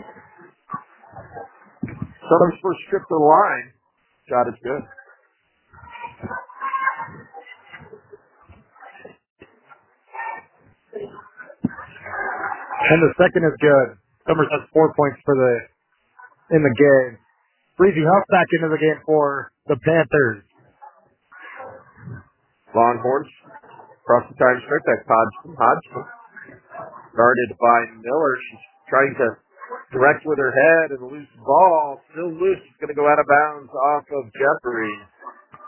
Summers first trip to the line. Shot is good. And the second is good. Summers has 4 points in the game. Breezy Huff back into the game for the Panthers. Longhorns across the time stretch. That's Hodgson. Guarded by Miller. She's trying to direct with her head and loose ball. Still loose. It's going to go out of bounds off of Jeffries.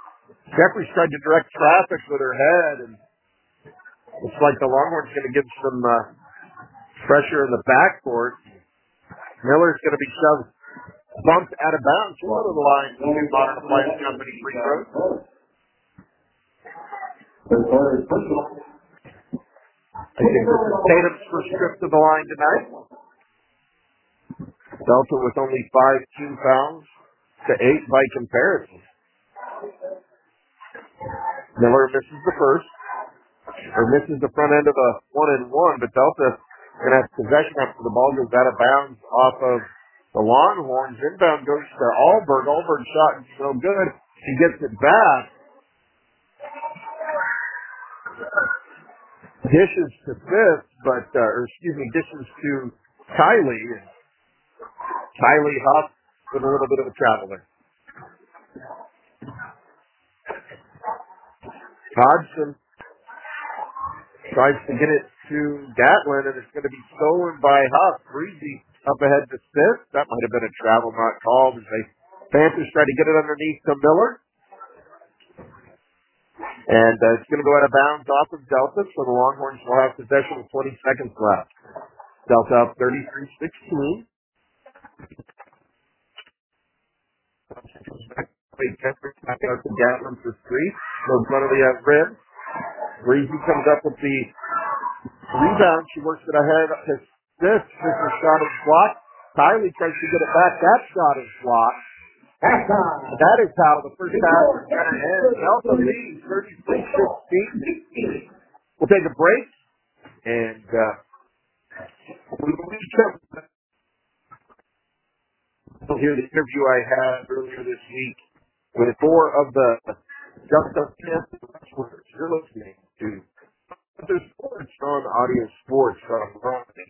Jeffries tried to direct traffic with her head, and looks like the Longhorns going to get some pressure in the backcourt. Miller's going to be bumped out of bounds short of the line to Modern Appliance Company free throws. I think this is Tatum's first trip to the line tonight. Delta with only 5 team fouls to 8 by comparison. Miller misses the first, or misses the front end of a 1-and-1, but Delta going to have possession after the ball goes out of bounds off of the Longhorns. Inbound goes to Alberg. Alberg's shot is no good. He gets it back. Dishes to fifth, dishes to Kylie. Kylie Huff with a little bit of a travel there. Hodgson tries to get it to Gatlin, and it's going to be stolen by Huff. Breezy up ahead to Smith. That might have been a travel not called as they Panthers try to get it underneath to Miller. And it's going to go out of bounds off of Delta, so the Longhorns will have possession with 20 seconds left. Delta up 33-16. Back out to Gatlin for three. Goes front of the rim. Breezy comes up with the rebound. She works it ahead to Smith. Smith's shot is blocked. Kylie tries to get it back. That shot is blocked. That is how the first half is going to end. Delta leads 33-16. We'll take a break, and we'll hear the interview I had earlier this week with 4 of the Delta Panthers wrestlers. You're listening to the Sports on Audio Sports on Broadway.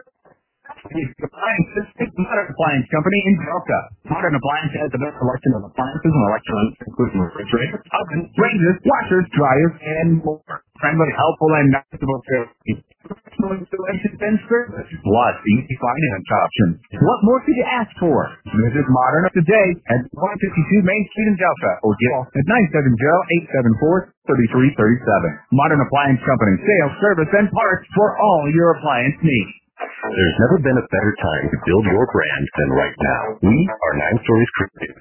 Modern Appliance Company in Delta. Modern Appliance has the best selection of appliances and electronics, including refrigerators, ovens, ranges, washers, dryers, and more. Friendly, helpful, and knowledgeable service. Professional installations and service. Plus, easy finance options. What more could you ask for? Visit Modern today at 152 Main Street in Delta, or get off at 970-874-3337. Modern Appliance Company. Sales, service, and parts for all your appliance needs. There's never been a better time to build your brand than right now. We are 9 Stories Creative.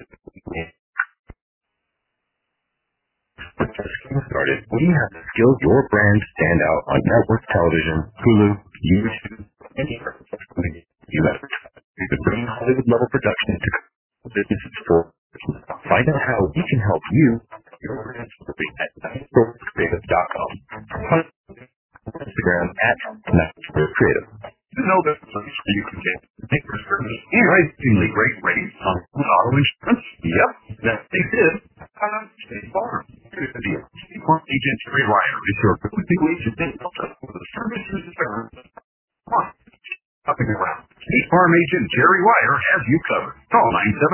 Just getting started, we have the skills your brand stand out on network television, Hulu, YouTube, anywhere. You advertise. You can bring Hollywood level production to businesses for. Find out how we can help you your brand story at 9storiescreative.com. Instagram at 9storiescreative. You know that place where you can get paper service amazingly great rates on auto insurance? Yep, that they did. State Farm. Here's the deal. State Farm agent Jerry Ryer is your go-to agent in Delta for the services and terms. Come on, shopping around. State Farm agent Jerry Ryer has you covered. Call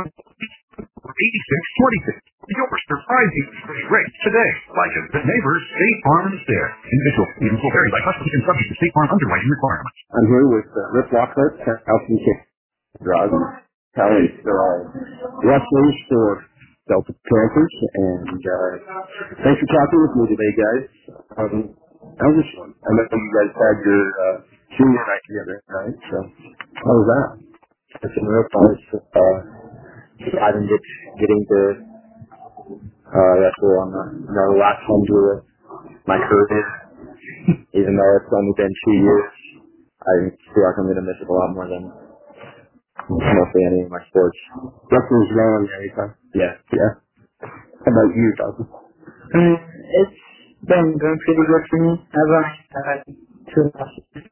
974-8626. Your surprising rates today. Like a good neighbor, State Farm is there. Individual payments will vary by customers and subject to State Farm underwriting requirements. I'm here with Rick Lockhart, Alton Drive. Callie, they're all wrestlers for Delta Panthers, and thanks for talking with me today, guys. How was this one? I know you guys had your junior night together, right? So, how was that? It's been real fun. I didn't getting to wrestle on the last home tour of my career, even though it's only been 2 years. I feel like I'm going to miss it a lot more than mostly any of my sports. Wrestling's wrong every time. Yeah. How about you, Dawson? It's been going pretty good for me. I've had 2 losses.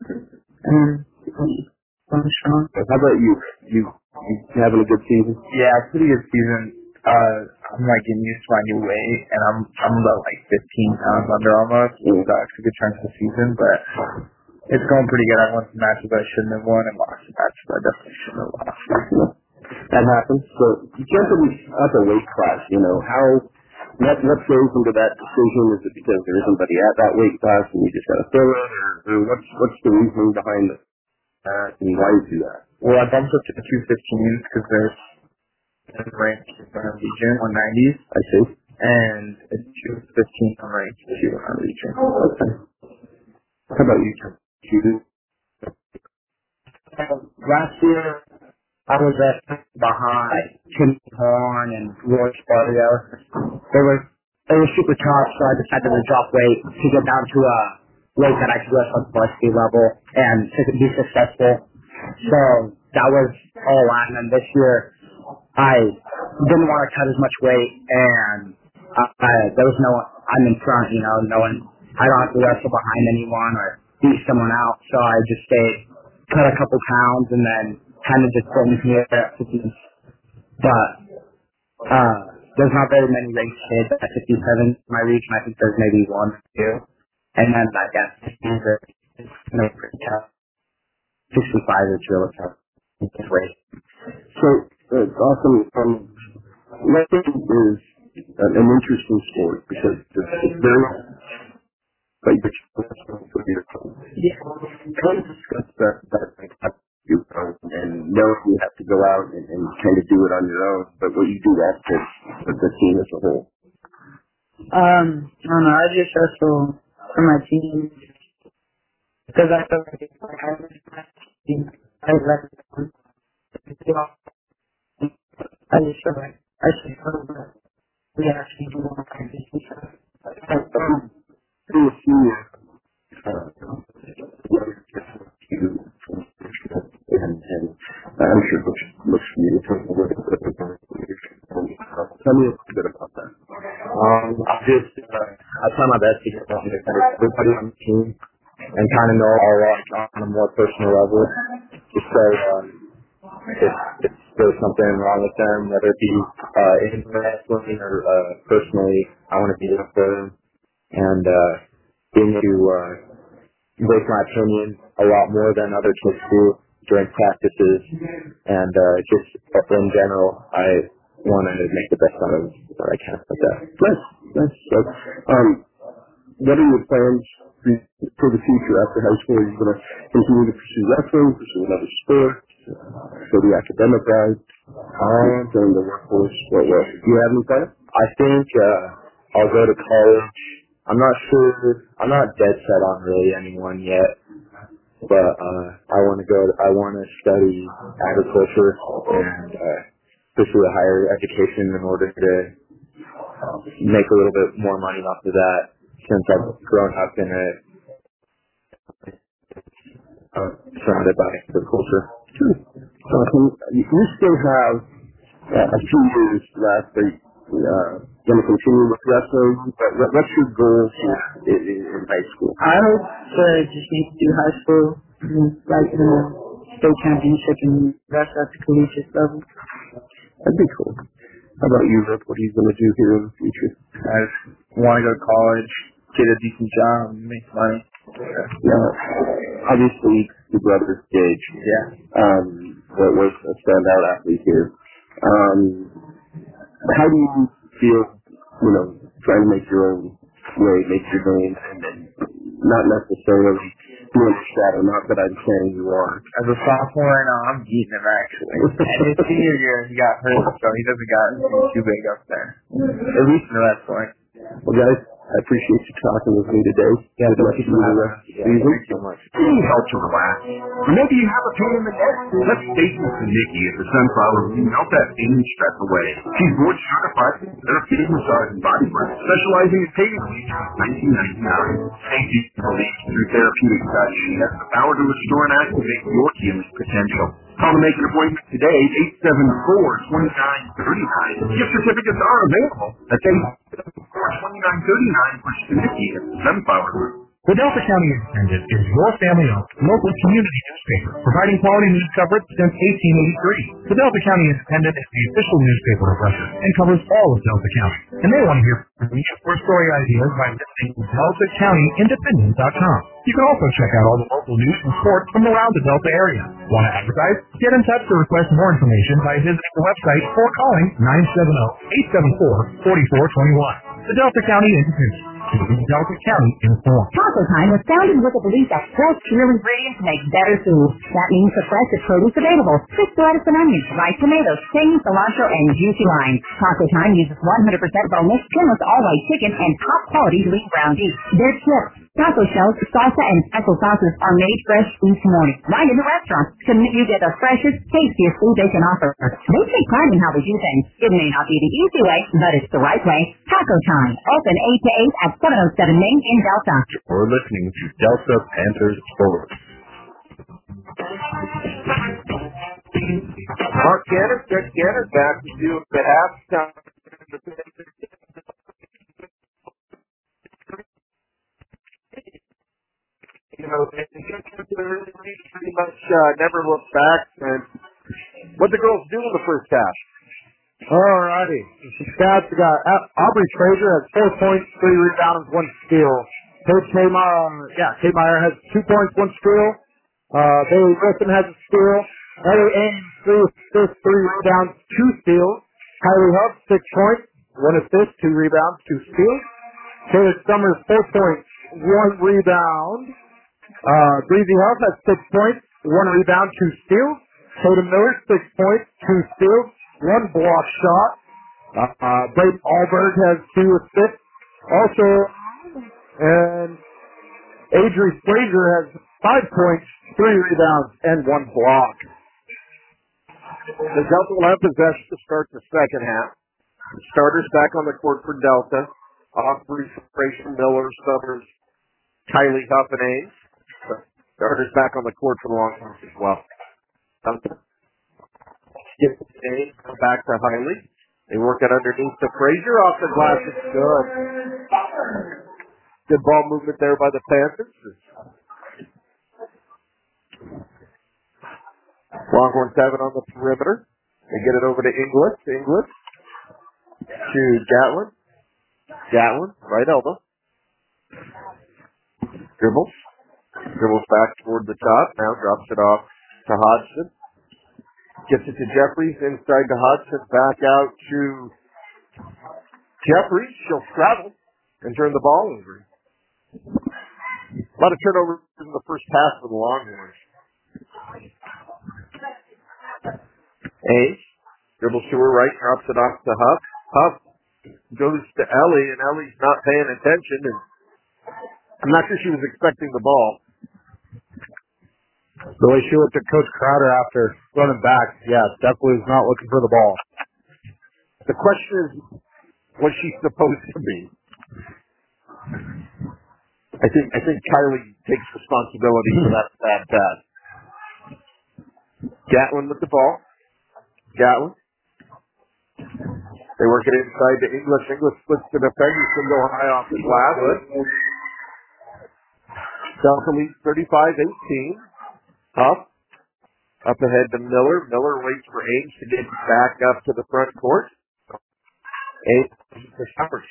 I'm strong. How about you? You having a good season? Yeah, pretty good season. I'm like getting used to my new weight, and I'm about like 15 pounds under almost. So it's a good chunk of the season, but it's going pretty good. I won some matches I shouldn't have won, and lost some matches I definitely shouldn't have lost. That happens. So jumping up a weight class, what goes into that decision? Is it because there isn't anybody at that weight class and you just got to fill it, or what's the reasoning behind that, and why you do that? Well, I bumped up to the 215s because there's ranked in the region 190s. I see. and a 215 on range 2 on region. Okay. How about you, Tim? Last year, I was behind Tim Horn and Roy Sparrio. It was super tough, so I decided to drop weight to get down to a weight that I could wrestle at varsity level and to be successful. So that was all I. And then this year, I didn't want to cut as much weight, and there was no one. I'm in front, no one. I don't have to wrestle behind anyone or beat someone out. So I just stayed, cut a couple pounds, and then kind of just put me here at 50. But there's not very many ranked kids at 57 in my region. I think there's maybe 1 or 2. And then I guess 50 is pretty tough. 65 is really tough. It's weight. So, awesome. Wrestling is an interesting sport because it's very, but you're wrestling for your time. Yeah. Kind of discuss that you and know you have to go out and kind of do it on your own, but what you do after the team as a whole. I don't know. I just wrestle for my team because I feel like it's like I just feel like I should go, but we actually do more practice and stuff. And I'm sure it looks for you to talk a little bit about tell me a little bit about that. I try my best to get along with everybody on the team and kind of know all on a more personal level. Just so if there's something wrong with them, whether it be in wrestling or personally, I want to be there for them. And being able to voice my opinion a lot more than other kids do during practices, and just in general, I want to make the best out of what I can with that. Nice. What are your plans for the future after high school? Are you going to continue to pursue wrestling, pursue another sport, go the academic route, join the workforce? Do you have any plans? I think I'll go to college. I'm not sure. I'm not dead set on really anyone yet, but I want to study agriculture and pursue a higher education in order to make a little bit more money off of that. Since I've grown up in surrounded by agriculture. You still have a few years left. Going to continue with wrestling, but what's your goal in high school? I hope to just make it through high school, like in the state championship and rest at the collegiate level. That'd be cool. How about you, Rick? What are you going to do here in the future? I just want to go to college, get a decent job, and make money. Yeah. Obviously, your brother, Gage. Yeah. Was a standout athlete here. How do you feel, trying to make your own way, make your name, and then not necessarily doing a shadow, not that I'm saying you are. As a sophomore right now, I'm beating him actually. And his senior year, he got hurt, so he doesn't got too big up there. At least in that point. Well, guys, I appreciate you talking with me today. Yeah, good luck to you the rest of the season. Thank you so much. You need help to relax. Or maybe you have a pain in the neck. Let's face it to Nikki at the Sunflower who can help that pain stress away. She's board certified therapeutic massage and body work, specializing in pain relief since 1999. Stacy believes through therapeutic touch she has the power to restore and activate your healing potential. Call to make an appointment today, 874-2939. Gift certificates are available. That's 874-2939 for Nikki at the Sunflower Group. The Delta County Independent is your family-owned local community newspaper, providing quality news coverage since 1883. The Delta County Independent is the official newspaper of record and covers all of Delta County. And they want to hear from you for story ideas by visiting DeltaCountyIndependent.com. You can also check out all the local news and sports from around the Delta area. Want to advertise? Get in touch to request more information by visiting the website or calling 970-874-4421. The Delta County Independent. keeping Delta County informed. Taco Time was founded with the belief that fresh, real ingredients make better food. That means the freshest produce available. Crisp lettuce and onions, ripe tomatoes, tangy cilantro, and juicy lime. Taco Time uses 100% boneless, skinless, all-white chicken and top-quality green ground beef. Their chips, taco shells, salsa, and special sauces are made fresh each morning. Right in the restaurant, so you get the freshest, tastiest food they can offer. They take pride in how they do things. It may not be the easy way, but it's the right way. Taco Time, open 8 to 8 at 707 Main in Delta. We're listening to Delta Panthers Sports. Mark Gannon, Greg Gannon back to you at the halftime. You know, they pretty much never looked back. And what the girls do in the first half? Alrighty. Some stats. We got Aubrey Fraser has 4 points, 3 rebounds, 1 steal. Coach Kay Meyer has 2 points, 1 steal. Bailey Griffin has a steal. Ellie Ames, 3 assists, 3 rebounds, 2 steals. Kylie Huff, 6 points, 1 assist, 2 rebounds, 2 steals. Taylor Summers, 4 points, 1 rebound. Breezy Huff has 6 points, 1 rebound, 2 steals. Tatum Miller, 6 points, 2 steals, 1 block shot. Brayden Alberg has 2 assists. Also, and Adri Frazier has 5 points, 3 rebounds, and 1 block. The Delta will have possession to start the second half. The starters back on the court for Delta. Aubrey Frazier, Miller, Summers, Kylie Huff, and Ames. Starters back on the court for the Longhorns as well. Skip Ames, come back to Hiley. They work it underneath to Frazier. Off the glass, it's good. Good ball movement there by the Panthers. Longhorns have it on the perimeter. They get it over to Inglis. Inglis to Gatlin. Gatlin, right elbow. Dribbles. Dribbles back toward the top. Now drops it off to Hodgson. Gets it to Jeffries. Inside to Hodgson. Back out to Jeffries. She'll travel and turn the ball over. A lot of turnovers in the first half for the Longhorns. Ames dribbles to her right, drops it off to Huff. Huff goes to Ellie, and Ellie's not paying attention. And I'm not sure she was expecting the ball. The way she looked at Coach Crowder after running back, definitely was not looking for the ball. The question is, was she supposed to be? I think Kylie takes responsibility for that bad pass. Gatlin with the ball. Gatlin. They work it inside to English. English splits the defenders and go high off the glass. Delta leads 35-18. Huff. Up ahead to Miller. Miller waits for Ames to get back up to the front court. Ames to Summers.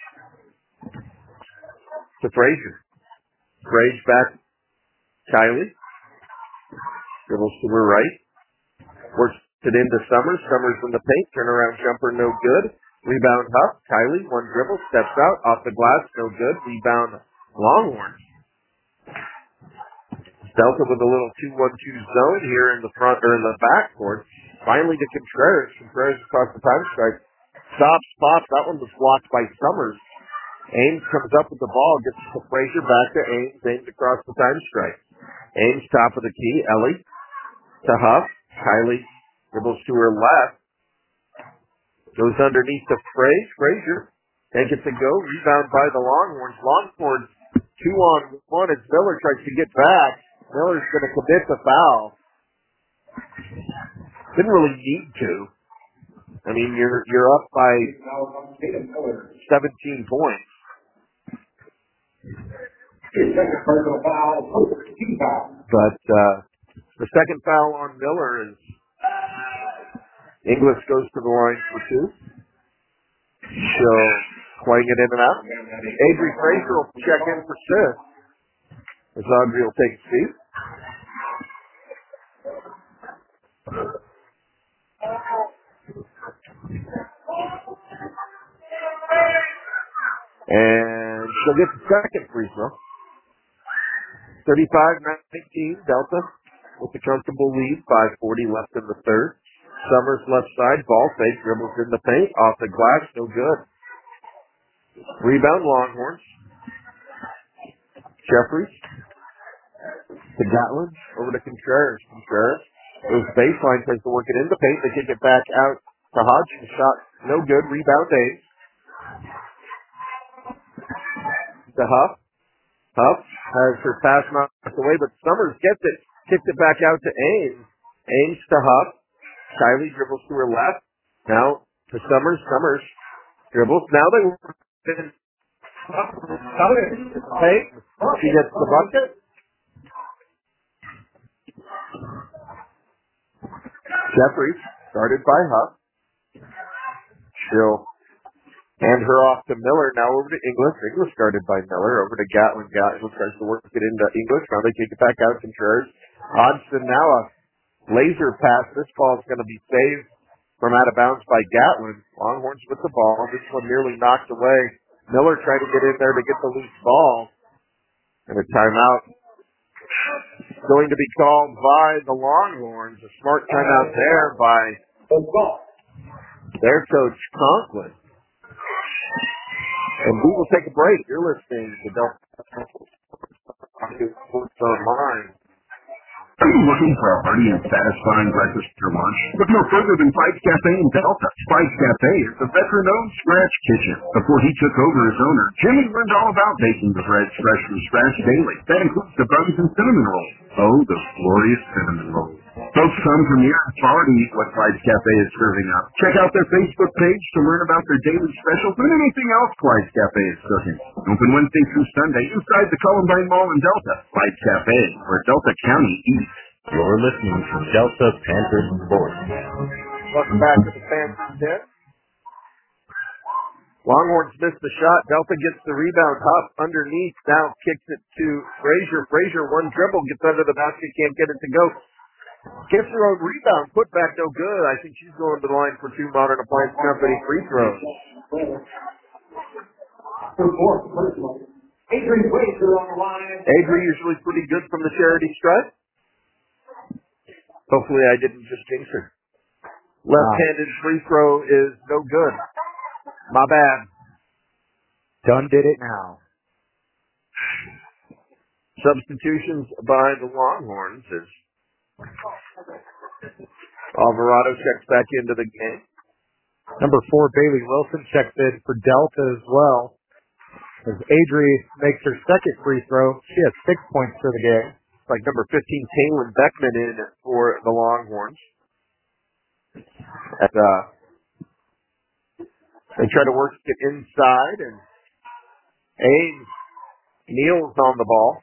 To Frazier. Frazier back. Kylie. Dribbles to her right. Works it into Summers. Summers in the paint. Turnaround jumper, no good. Rebound Huff. Kylie, 1 dribble. Steps out. Off the glass, no good. Rebound Longhorns. Delta with a little 2-1-2 zone here in the front or in the back court. Finally to Contreras. Contreras across the time strike. Stops, pops. That one was blocked by Summers. Ames comes up with the ball, gets to Frazier, back to Ames. Ames across the time strike. Ames top of the key. Ellie to Huff. Kylie dribbles to her left. Goes underneath to Frazier. Can't get to go. Rebound by the Longhorns. Longhorns 2-on-1 as Miller tries to get back. Miller's going to commit the foul. Didn't really need to. I mean, you're up by 17 points. But the second foul on Miller is Inglis goes to the line for 2. She'll playing it in and out. Adri Frazier will check in for 6. As Audrey will take a seat. And She'll get the second free throw. 35-19, Delta with a comfortable lead. 5:40 left in the third. Summers left side, ball fake, dribbles in the paint, off the glass, no good. Rebound, Longhorns. Jeffries to Gatlin, over to Contreras. Contreras goes baseline, tries to work it in the paint. They kick it back out to Hodgson. Shot no good. Rebound, Ames. To Huff. Huff has her pass knocked away, but Summers gets it. Kicked it back out to Ames. Ames to Huff. Kylie dribbles to her left. Now to Summers. Summers dribbles. Now they hey, she gets the bucket. Jeffries, started by Huff. She'll hand her off to Miller. Now over to English. English started by Miller. Over to Gatlin. Gatlin tries to work it into English. Now they kick it back out to Contreras. Hodgson now a laser pass. This ball is going to be saved from out of bounds by Gatlin. Longhorns with the ball. This one nearly knocked away. Miller tried to get in there to get the loose ball. And a timeout going to be called by the Longhorns. A smart timeout there by their coach, Conklin. And we will take a break. You're listening to Delta Sports Online. Are you looking for a hearty and satisfying breakfast for lunch? Look no further than Spike's Cafe in Delta. Spike's Cafe is the veteran-owned scratch kitchen. Before he took over as owner, Jimmy learned all about baking the breads fresh from scratch daily. That includes the buns and cinnamon rolls. Oh, those glorious cinnamon rolls. Folks come from near and far to eat what Clyde's Cafe is serving up. Check out their Facebook page to learn about their daily specials and anything else Clyde's Cafe is cooking. Open Wednesday through Sunday inside the Columbine Mall in Delta. Clyde's Cafe, where Delta County eats. You're listening to Delta Panthers Sports. Welcome back to the Panthers Den. Longhorns missed the shot. Delta gets the rebound. Huff underneath. Now kicks it to Frazier. Frazier, one dribble, gets under the basket, can't get it to go. Gets her own rebound. Put back no good. I think she's going to the line for 2 Modern Appliance Company free throws. Avery usually pretty good from the charity stripe. Hopefully I didn't just jinx her. Left-handed free throw is no good. My bad. Dunn did it now. Substitutions by the Longhorns is Alvarado checks back into the game. Number 4, Bailey Wilson checks in for Delta as well. As Adri makes her second free throw, she has 6 points for the game. Like number 15, Kaylin Beckman in for the Longhorns. They try to work it inside, and Ames kneels on the ball.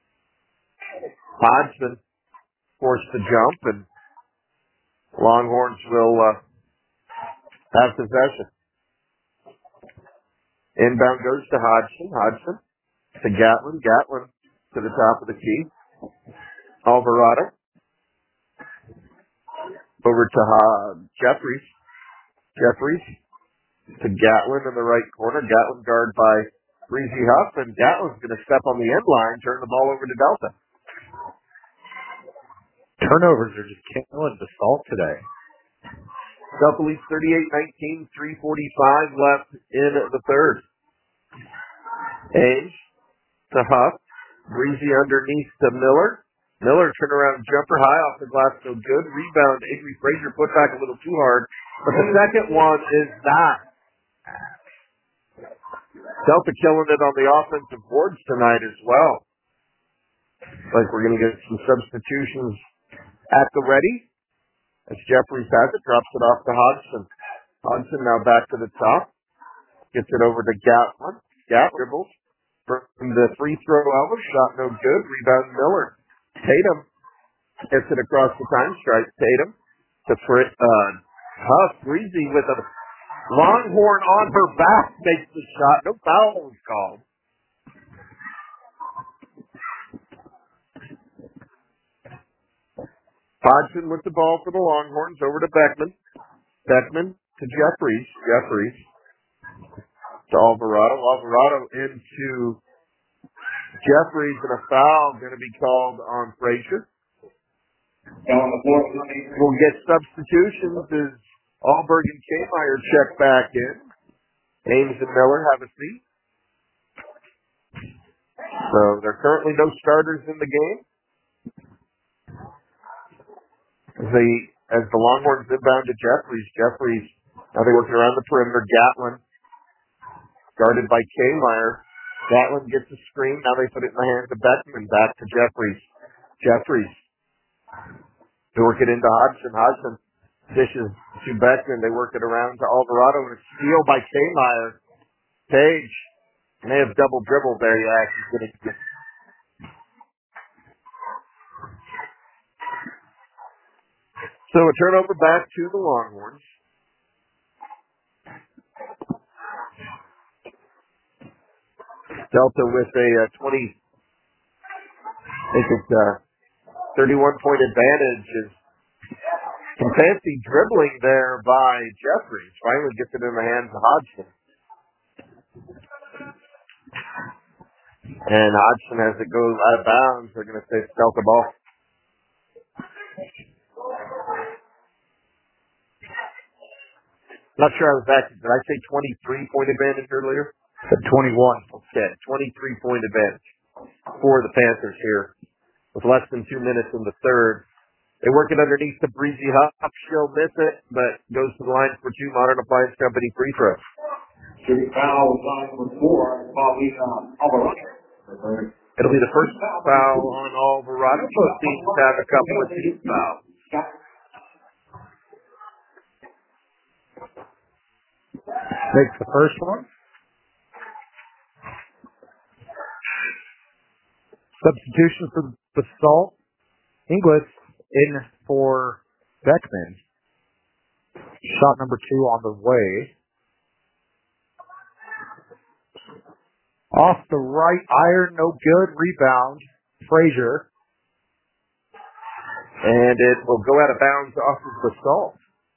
Hodgson forced to jump, and Longhorns will have possession. Inbound goes to Hodgson. Hodgson to Gatlin. Gatlin to the top of the key. Alvarado. Over to Jeffries. Jeffries to Gatlin in the right corner. Gatlin guarded by Breezy Huff, and Gatlin's going to step on the end line, turn the ball over to Delta. Turnovers are just killing the Salt today. Delta leads 38-19, 3:45 left in the third. Ames to Huff. Breezy underneath to Miller. Miller turnaround jumper high off the glass, so good. Rebound, Avery Frazier put back a little too hard. But the second one is not. Delta killing it on the offensive boards tonight as well. Like we're going to get some substitutions at the ready. As Jeffries has it, drops it off to Hodgson. Hodgson now back to the top. Gets it over to Gatlin. Gatlin dribbles from the free throw elbow. Shot no good. Rebound Miller. Tatum gets it across the time stripe. Tatum to Huff. Breezy with a Longhorn on her back makes the shot. No foul was called. Hodgson with the ball for the Longhorns over to Beckman. Beckman to Jeffries. Jeffries to Alvarado. Alvarado into Jeffries, and a foul going to be called on Frazier. We'll get substitutions as Alberg and Kmeyer check back in. Ames and Miller have a seat. So there are currently no starters in the game. As the Longhorns inbound to Jeffries. Jeffries, now they're working around the perimeter. Gatlin, guarded by Kmeyer. Gatlin gets a screen. Now they put it in the hands of Beckman. Back to Jeffries. Jeffries. They work it into Hodgson. Hodgson dishes to Beckman. They work it around to Alvarado. And a steal by Kmeyer. Page may have double dribbled there. Yeah, he's going to get. So a turnover back to the Longhorns. Delta with a 31-point advantage. Is some fancy dribbling there by Jeffries. Finally gets it in the hands of Hodgson. And Hodgson, as it goes out of bounds, they're going to say Delta ball. Not sure I was accurate. Did I say 23-point advantage earlier? 21. Okay, 23-point advantage for the Panthers here with less than 2 minutes in the third. They work it underneath the Breezy Huff. She'll miss it, but goes to the line for two. Modern Appliance Company free throws. Foul line number 4, Alvarado. It'll be the first foul on Alvarado. Both teams have a couple of team fouls. Makes the first one. Substitution for Basalt. Inglis in for Beckman. Shot number 2 on the way. Off the right iron, no good. Rebound, Frazier. And it will go out of bounds off of Basalt.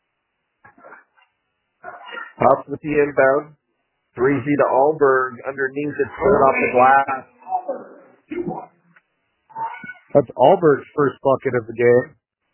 Huff with the inbound. 3Z to Alberg. Underneath it, put it off the glass. That's Alberg's first bucket of the game.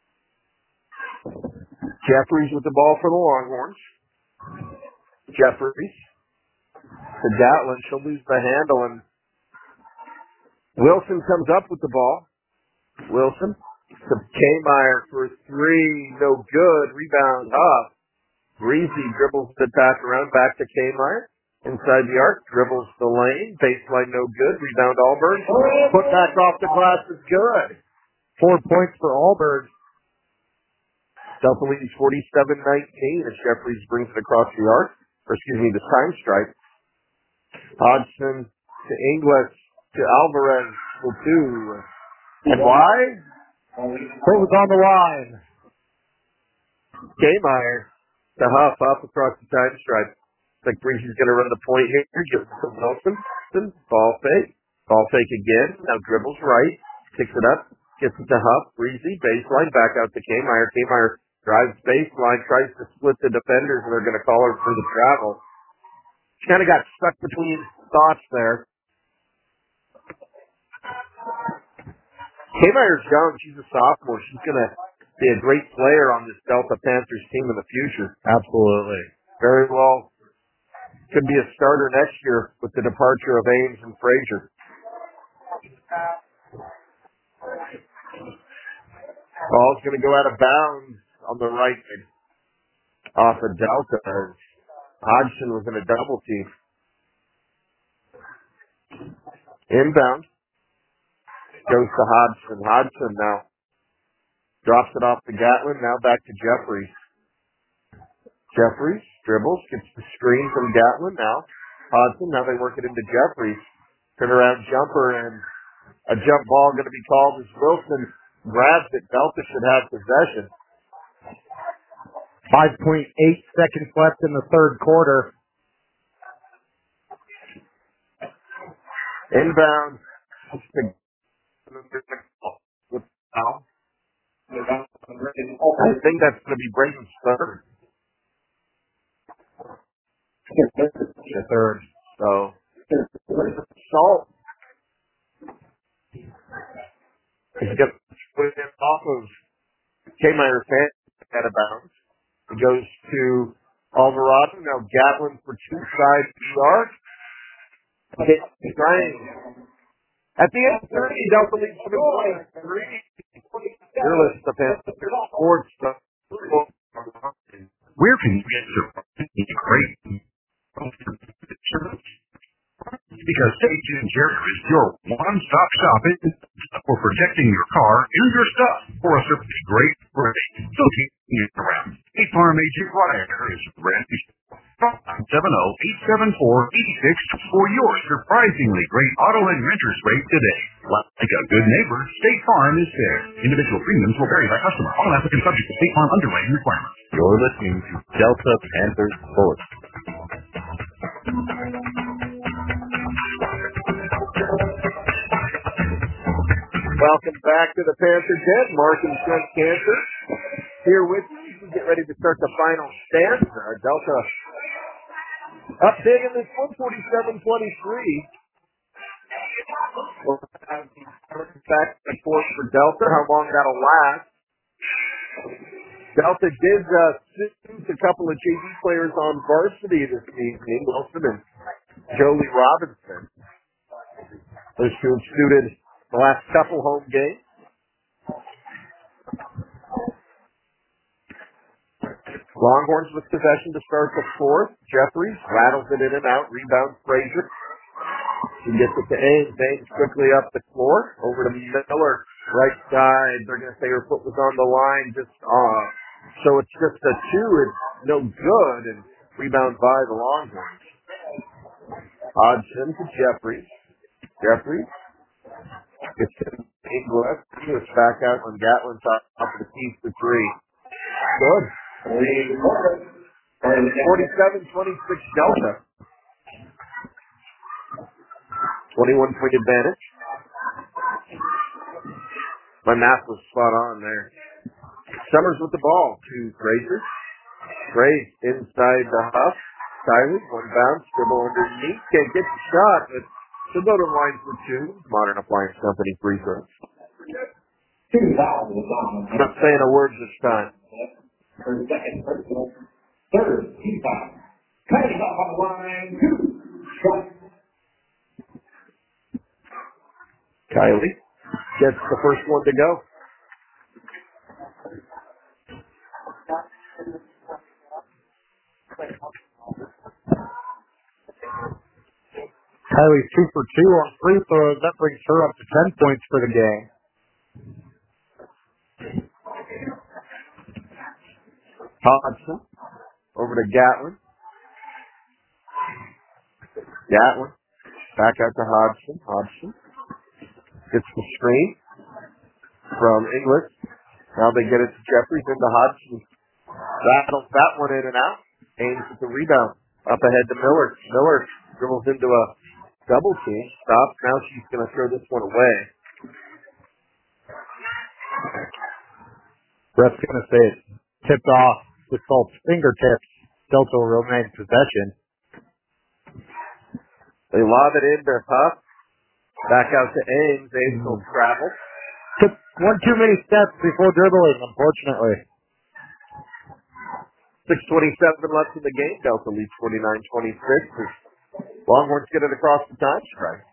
Jeffries with the ball for the Longhorns. Jeffries to Gatlin. She'll lose the handle, and Wilson comes up with the ball. Wilson to Kmeyer for 3. No good. Rebound up. Breezy dribbles the back around back to Kmeyer. Inside the arc, dribbles the lane. Baseline no good. Rebound Alberg. Put back off the glass is good. 4 points for Alberg. Delta leads 47-19 as Jeffries brings it across the arc. The time strike. Hodgson to Inglis to Alvarez for 2. And why? It was on the line. Kmeyer to Huff up across the time stripe. Like Breezy's going to run the point here. Gives it to Wilson. Ball fake. Ball fake again. Now dribbles right. Picks it up. Gets it to Huff. Breezy. Baseline. Back out to Kmeyer. Kmeyer drives baseline. Tries to split the defenders, and they're going to call her for the travel. She kind of got stuck between thoughts there. Kmeyer's young. She's a sophomore. She's going to be a great player on this Delta Panthers team in the future. Absolutely. Very well. Could be a starter next year with the departure of Ames and Frazier. Ball's going to go out of bounds on the right off of Delta. Hodgson was in a double team. Inbound. Goes to Hodgson. Hodgson now drops it off to Gatlin. Now back to Jeffries. Jeffries dribbles, gets the screen from Gatlin now. Hodgson, now they work it into Jeffries. Turnaround jumper, and a jump ball going to be called as Wilson grabs it. Delta should have possession. 5.8 seconds left in the third quarter. Inbound. I think that's going to be Braden's third. The third. So, Salt is going to put it off of K-Meyer's head out of bounds. It goes to Alvarado. Now Gatlin for 2 side yards. Trying. At the end of 30, Delta leads 7-3. You're listening to Panther Sports. Where can you get your great service? Because State Gym Carrier is your one-stop shop for protecting your car and your stuff for a certainly great rate. So keep it around. State Farm Agent Ryder is ready. 7087486 for your surprisingly great auto and renter's rate today. Like a good neighbor, State Farm is there. Individual premiums will vary by customer. All applicants subject to State Farm underwriting requirements. You're listening to Delta Panthers Sports. Welcome back to the Panther Den. Mark and Trent Cantor here with you. We get ready to start the final stand. Delta up big in this one, 47-23. We'll have back and forth for Delta. How long that'll last? Delta did choose a couple of JV players on varsity this evening, Wilson and Jolie Robinson. Those two have suited the last couple home games. Longhorns with possession to start the fourth. Jeffries rattles it in and out. Rebound Frazier. She gets it to Ames. Ames quickly up the floor. Over to Miller. Right side. They're going to say her foot was on the line. Just so it's just a 2. It's no good. And rebound by the Longhorns. Hodgson to Jeffries. Jeffries gets to Inglis. He was back out when Gatlin top of the piece for 3. Good. 47-26 Delta. 21-point advantage. My math was spot on there. Summers with the ball to Frazier. Grace inside the Huff. Kylie, one bounce, dribble underneath. Can't get the shot, but she'll go to the line for 2. Modern Appliance Company free throws. I'm not saying a word this time. Third, he's back. Cutting up on the line, 2. Strike. Kylie gets the first one to go. Kylie's 2 for 2 on free throws. That brings her up to 10 points for the game. Hodgson over to Gatlin. Gatlin back out to Hodgson. Hodgson gets the screen from Inglis. Now they get it to Jeffries into Hodgson. Rattles that one in and out. Ames with the rebound. Up ahead to Miller. Miller dribbles into a double team. Stops. Now she's going to throw this one away. Ref's going to say it's tipped off with Salt's fingertips. Delta will remain possession. They lob it into Huff. Back out to Ames. Ames will travel. Took one too many steps before dribbling, unfortunately. 6:27 left in the game. Delta leads 49-26. Longhorns get it across the time strike.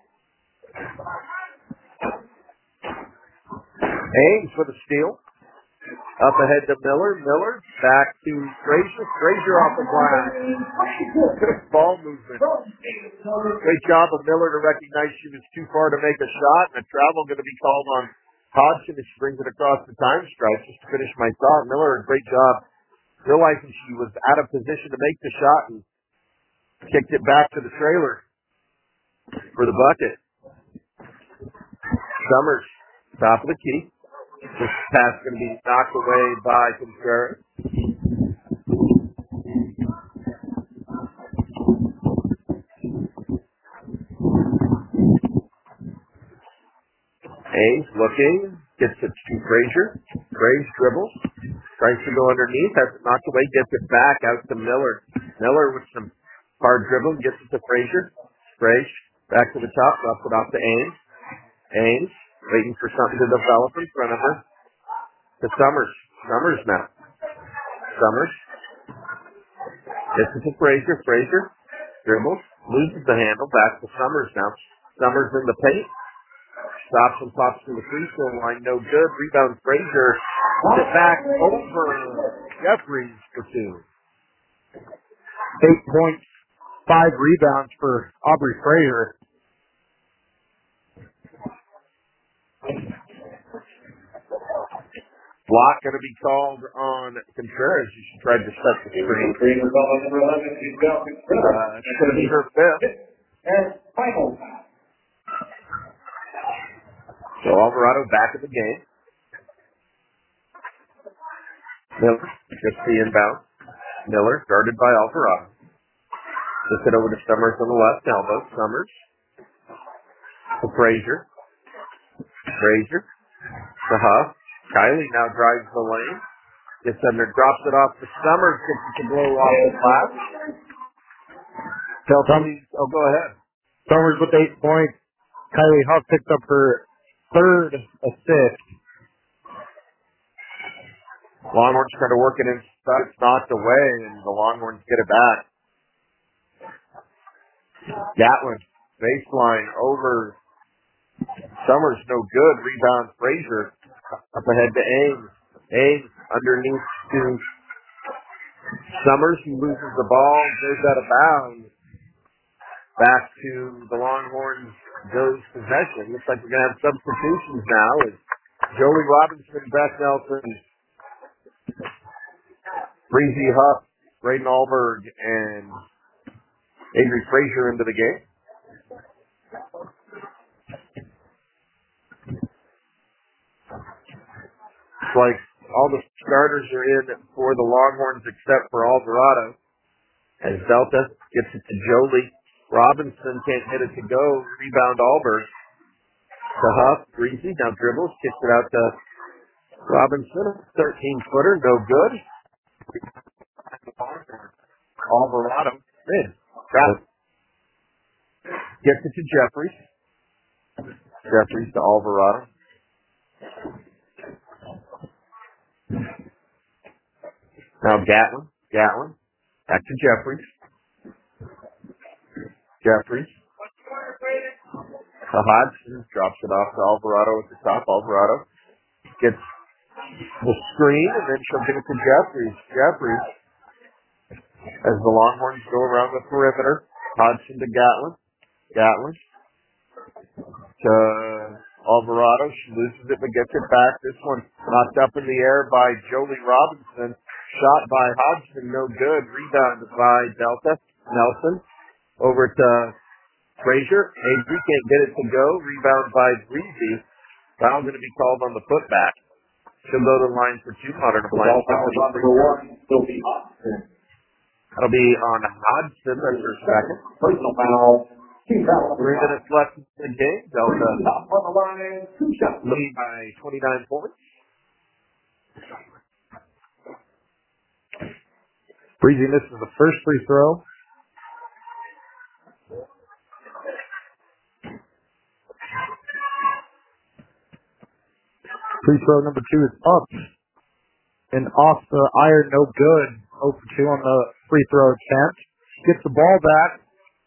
Ames for the steal. Up ahead to Miller. Miller back to Frazier. Frazier off the glass. Good ball movement. Great job of Miller to recognize she was too far to make a shot. And a travel going to be called on Hodgson as she brings it across the time stripe. Just to finish my thought, Miller, a great job realizing she was out of position to make the shot and kicked it back to the trailer for the bucket. Summers, top of the key. This pass going to be knocked away by Contreras. Ames looking, gets it to Frazier. Graves dribbles, tries to go underneath, has it knocked away, gets it back out to Miller. Miller with some hard dribbling, gets it to Frazier. Frage, back to the top, drops it off to Ames. Ames, waiting for something to develop in front of her. To Summers. Summers now. Summers. Gets it to Frazier. Frazier dribbles, loses the handle, back to Summers now. Summers in the paint. Stops and pops to the free throw line. No good. Rebound Frazier. It back over Jeffries for two. 8 points, 5 rebounds for Aubrey Frazier. Block going to be called on Contreras. She tried to set the screen. It's going to be her fifth. And final. So Alvarado back in the game. Miller gets the inbound. Miller guarded by Alvarado. Just it over to Summers on the left elbow. Summers to Frazier. Frazier to Huff. Kylie now drives the lane. Gets under, drops it off to Summers. Gets it to blow off the glass. Go ahead. Summers with 8 points. Kylie Huff picked up her 3rd assist. Longhorns try to work it inside. It's knocked away, and the Longhorns get it back. Gatlin, baseline over. Summers, no good. Rebound, Frazier. Up ahead to Ames. Ames underneath to Summers. He loses the ball. Goes out of bounds. Back to the Longhorns. Goes possession. Looks like we're going to have substitutions now. It's Jolie Robinson, Beth Nelson, Breezy Huff, Braden Alberg, and Avery Frazier into the game. It's like all the starters are in for the Longhorns except for Alvarado. As Delta gets it to Jolie. Robinson can't hit it to go. Rebound Alberg. To Huff. Breezy now dribbles. Kicks it out to Robinson. 13-footer. No good. Alvarado. In. Trap. Gets it to Jeffries. Jeffries to Alvarado. Now Gatlin. Gatlin. Back to Jeffries. Jeffries. Hodgson drops it off to Alvarado at the top. Alvarado gets the screen and then she'll give it to Jeffries. Jeffries, as the Longhorns go around the perimeter. Hodgson to Gatlin. Gatlin to Alvarado. She loses it but gets it back. This one knocked up in the air by Jolie Robinson. Shot by Hodgson, no good. Rebound by Delta. Nelson over to Frazier. Avery can't get it to go. Rebound by Breezy. Foul going to be called on the putback. She'll go to the line for 2 Modern Appliance. That'll be on Hodgson. That's her second. Personal foul. 3 minutes left in the game. Delta lead by 29 points. Breezy misses the first free throw. Free throw number 2 is up and off the iron, no good. 0 for 2 on the free throw attempt. Gets the ball back.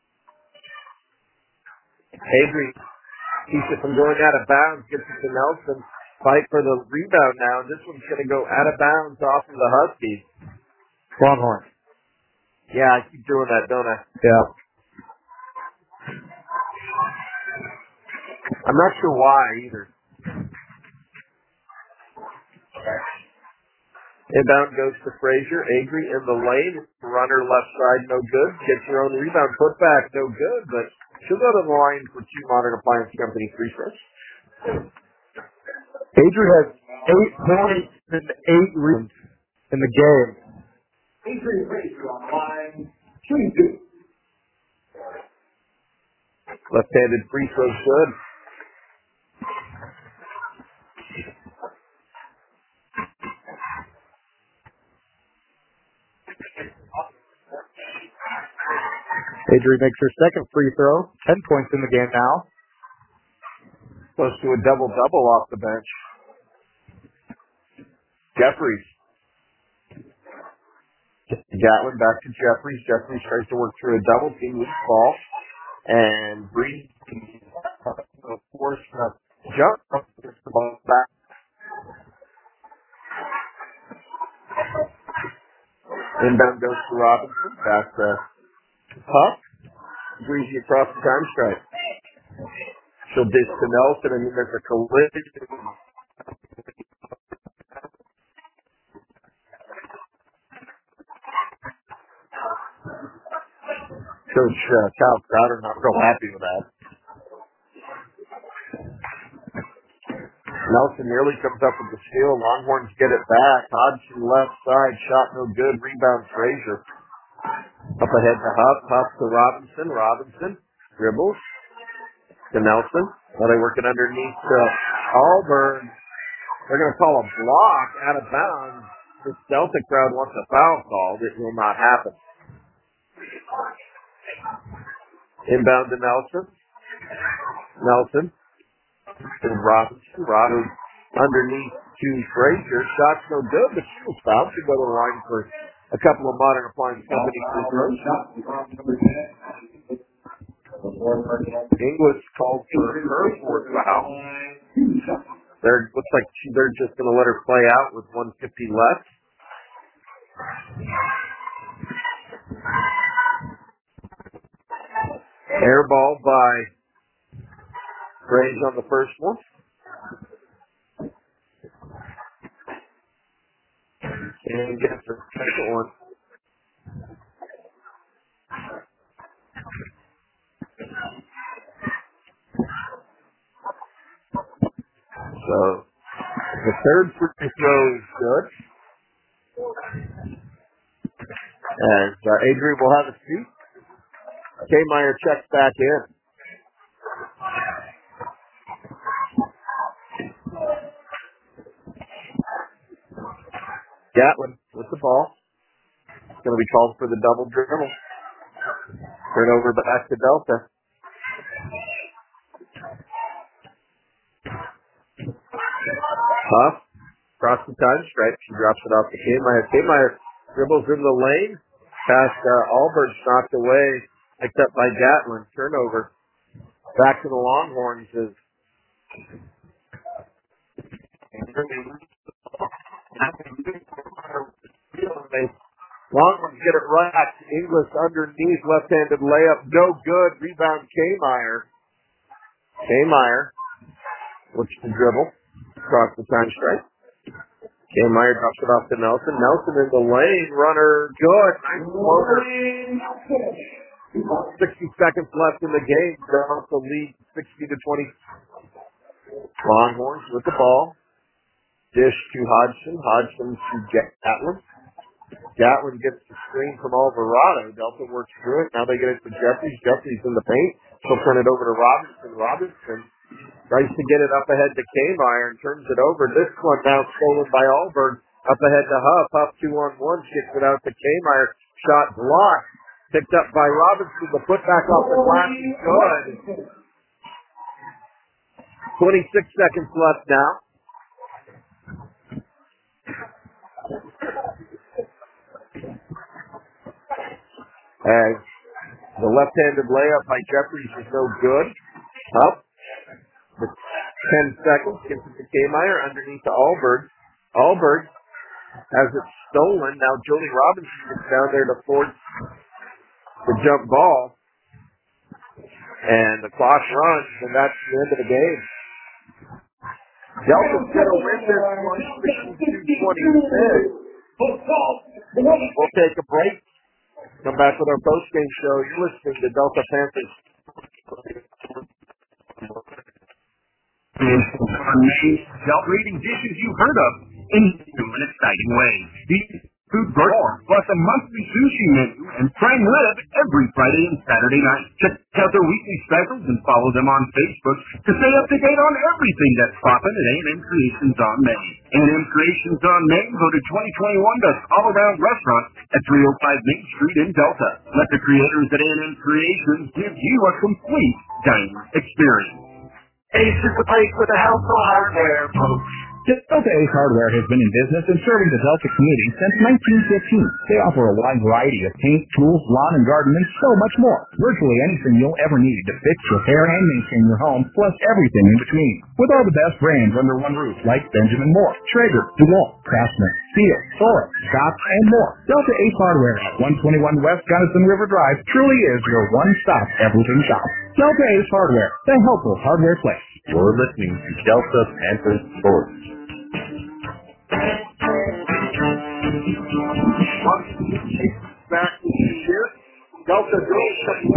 Avery keeps it from going out of bounds. Gets it to Nelson. Fight for the rebound now. This one's going to go out of bounds off of the Huskies. Longhorn. Yeah, I keep doing that, don't I? Yeah. I'm not sure why either. Inbound goes to Frazier. Avery in the lane. Runner left side, no good. Gets her own rebound. Put back, no good. But she'll go to the line for 2 Modern Appliance Company free throws. Avery has 8 points and 8 rebounds in the game. Avery Frazier on the line. 2-2. Left-handed free throws good. Adri makes her second free throw. 10 points in the game now. Close to a double-double off the bench. Jeffries. Gatlin back to Jeffries. Jeffries tries to work through a double team loose ball. And Breeze force a jump. Gets the ball back. Inbound goes to Robinson. Back to Huff. Breezy across the time stripe. She'll dish to Nelson, and then there's a collision. Coach Kyle Crowder not real happy with that. Nelson nearly comes up with the steal. Longhorns get it back. Hodgson left side, shot no good. Rebound Frazier. Up ahead to Huff. Huff to Robinson. Robinson dribbles to Nelson. Now they work it underneath to Allbird. They're going to call a block out of bounds. The Delta crowd wants a foul call. It will not happen. Inbound to Nelson. Nelson to Robinson. Robinson underneath to Frazier. Shot's no good, but she was fouled. She'll go to the line for a couple of Modern Appliance Company free throws. Inglis called for her fourth foul. Looks like they're just going to let her play out with 1:50 left. Air ball by Graves on the first one. And gets the second one. So the third free throw is good. As Adrian will have a seat. K-Meyer checks back in. Gatlin with the ball. It's going to be called for the double dribble. Turnover back to Delta. Huff across the time stripe. She drops it off to K-Meyer. K-Meyer dribbles in the lane. Past Allbird, knocked away. Picked up by Gatlin. Turnover. Back to the Longhorns is Longhorns get it right. Inglis underneath, left-handed layup. No good. Rebound K-Meyer. K-Meyer looks to dribble across the time stripe. K-Meyer drops it off to Nelson. Nelson in the lane. Runner good. Nice floater. 60 seconds left in the game. Delta lead 60-20. Longhorns with the ball. Dish to Hodgson. Hodgson to Gatlin. Gatlin gets the screen from Alvarado. Delta works through it. Now they get it to Jeffries. Jeffries in the paint. She'll turn it over to Robinson. Robinson tries to get it up ahead to K-Meyer and turns it over. This one now stolen by Allbird. Up ahead to Huff. Huff 2-on-1. Kicks it out to K-Meyer. Shot blocked. Picked up by Robinson. The putback off the glass is good. 26 seconds left now. As the left-handed layup by Jeffries is no good. Up. 10 seconds. Gives it to K-Meyer underneath to Allbird. Allbird has it stolen. Now Jody Robinson gets down there to force the jump ball. And the clock runs, and that's the end of the game. Delta's going to win this one 62-26. We'll take a break. Come back with our post-game show. You're listening to Delta Panthers. Celebrating dishes you've heard of in new and exciting ways. These food galore, plus a monthly sushi menu and prime rib every Friday and Saturday night. Check out their weekly specials and follow them on Facebook to stay up to date on everything that's popping at A&M Creations on Main. A&M Creations on Main voted 2021 Best All-Around Restaurant at 305 Main Street in Delta. Let the creators at A&M Creations give you a complete dining experience. Ace is the place with the household hardware, folks. Delta Ace Hardware has been in business and serving the Delta community since 1915. They offer a wide variety of paint, tools, lawn and garden, and so much more. Virtually anything you'll ever need to fix, repair, and maintain your home, plus everything in between. With all the best brands under one roof, like Benjamin Moore, Traeger, DeWalt, Craftsman, Steel, Sora, Scott, and more. Delta Ace Hardware at 121 West Gunnison River Drive truly is your one-stop everything shop. Delta Ace Hardware, the helpful hardware place. You're listening to Delta Panthers Sports. Back to here. Delta goes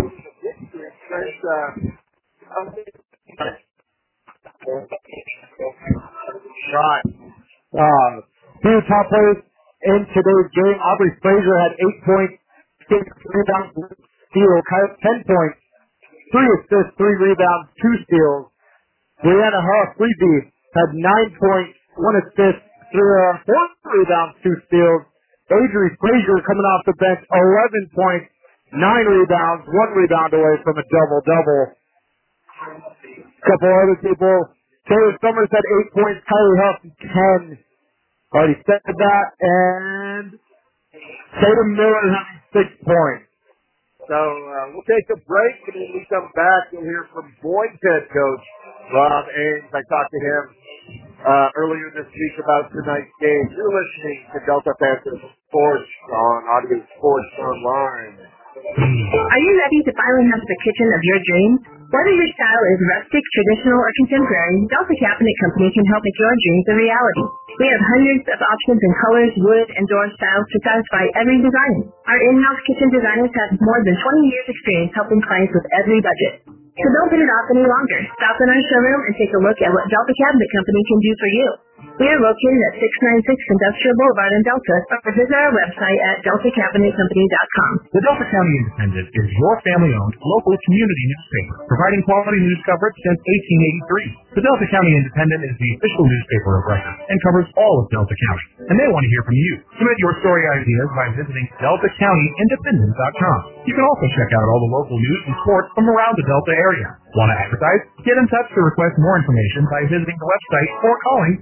right. Two top players in today's game. Aubrey Fraser had 8 points, 6 rebounds, steal, 10 points, 3 assists, 3 rebounds, 2 steals. Brianna Huff-Freeby had 9 points, 1 assist, 4 rebounds, 2 steals. Adri Frazier coming off the bench, 11 points, 9 rebounds, 1 rebound away from a double-double. Couple other people. Taylor Summers had 8 points, Kylie Huff 10. Already said that. And Tatum Miller having 6 points. So we'll take a break, and when we come back, we'll hear from Boyd's head coach, Rob Ames. I talked to him earlier this week about tonight's game. You're listening to Delta Panthers Sports on Audio Sports Online. Are you ready to finally have the kitchen of your dreams? Whether your style is rustic, traditional, or contemporary, Delta Cabinet Company can help make your dreams a reality. We have hundreds of options in colors, wood, and door styles to satisfy every design. Our in-house kitchen designers have more than 20 years experience helping clients with every budget. So don't put it off any longer. Stop in our showroom and take a look at what Delta Cabinet Company can do for you. We are located at 696 Industrial Boulevard in Delta, or visit our website at deltacabinetcompany.com. The Delta County Independent is your family-owned local community newspaper, providing quality news coverage since 1883. The Delta County Independent is the official newspaper of record and covers all of Delta County, and they want to hear from you. Submit your story ideas by visiting deltacountyindependent.com. You can also check out all the local news and sports from around the Delta area. Want to advertise? Get in touch to request more information by visiting the website or calling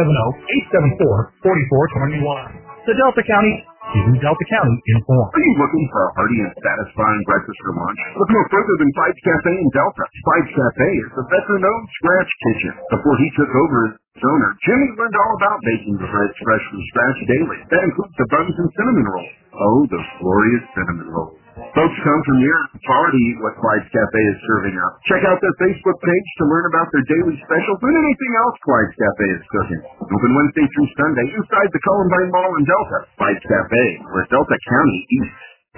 970-874-4421. The Delta County, keeping Delta County informed. Are you looking for a hearty and satisfying breakfast for lunch? Look no further than Fives Cafe in Delta. Fives Cafe is the veteran-owned scratch kitchen. Before he took over as owner, Jimmy learned all about baking the breads fresh from scratch daily. That includes the buns and cinnamon rolls. Oh, those glorious cinnamon rolls. Folks come from near and far to eat what Clyde's Cafe is serving up. Check out their Facebook page to learn about their daily specials and anything else Clyde's Cafe is cooking. Open Wednesday through Sunday inside the Columbine Mall in Delta. Clyde's Cafe, where Delta County eats.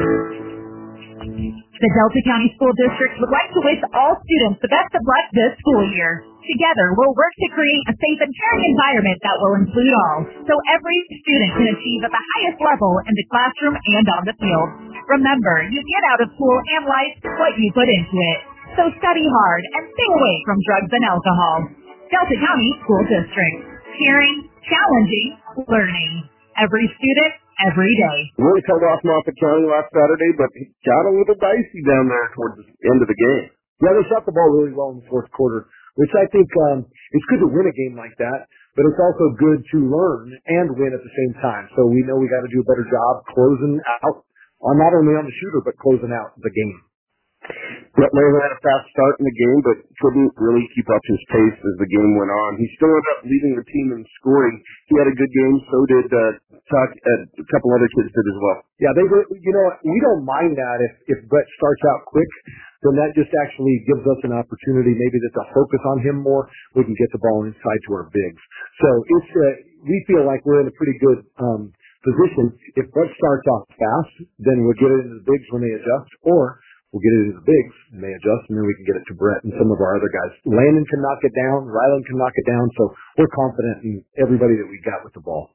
The Delta County School District would like to wish all students the best of luck this school year. Together, we'll work to create a safe and caring environment that will include all, so every student can achieve at the highest level in the classroom and on the field. Remember, you get out of school and life what you put into it. So study hard and stay away from drugs and alcohol. Delta County School District. Caring, challenging, learning. Every student, every day. Really held off Moffat County last Saturday, but it got a little dicey down there towards the end of the game. Yeah, they shot the ball really well in the fourth quarter, which I think it's good to win a game like that, but it's also good to learn and win at the same time. So we know we got to do a better job closing out, not only on the shooter, but closing out the game. Brett Latham had a fast start in the game, but couldn't really keep up his pace as the game went on. He still ended up leading the team in scoring. He had a good game, so did a couple other kids did as well. Yeah, we don't mind that if Brett starts out quick, then that just actually gives us an opportunity maybe to focus on him more. We can get the ball inside to our bigs. So we feel like we're in a pretty good position. If Brett starts off fast, then we'll get it into the bigs when they adjust, or we'll get it into the bigs and they adjust, and then we can get it to Brett and some of our other guys. Landon can knock it down. Ryland can knock it down. So we're confident in everybody that we got with the ball.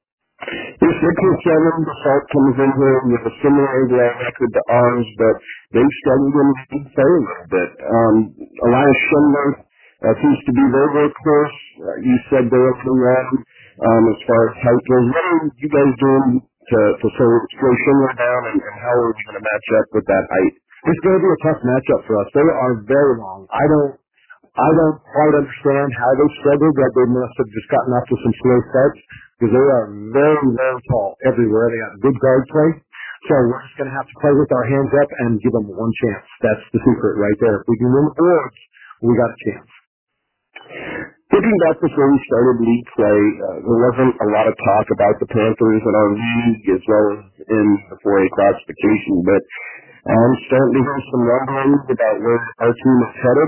If Richard Shannon, the Salt comes in here with a similar overall record to ours, but they've struggled in league play a little bit. Elias Schindler seems to be their workhorse. You said they're up and around as far as height goes. What are you guys doing to slow Schindler down, and how are we going to match up with that height? It's going to be a tough matchup for us. They are very long. I don't quite understand how they struggled, but they must have just gotten off to some slow starts, because they are very, very tall everywhere. They got good guard play. So we're just going to have to play with our hands up and give them one chance. That's the secret right there. If we can win the boards, we got a chance. Thinking back before we started league play, there wasn't a lot of talk about the Panthers in our league as well as in the 4A classification, but I'm starting to hear some rumblings about where our team is headed.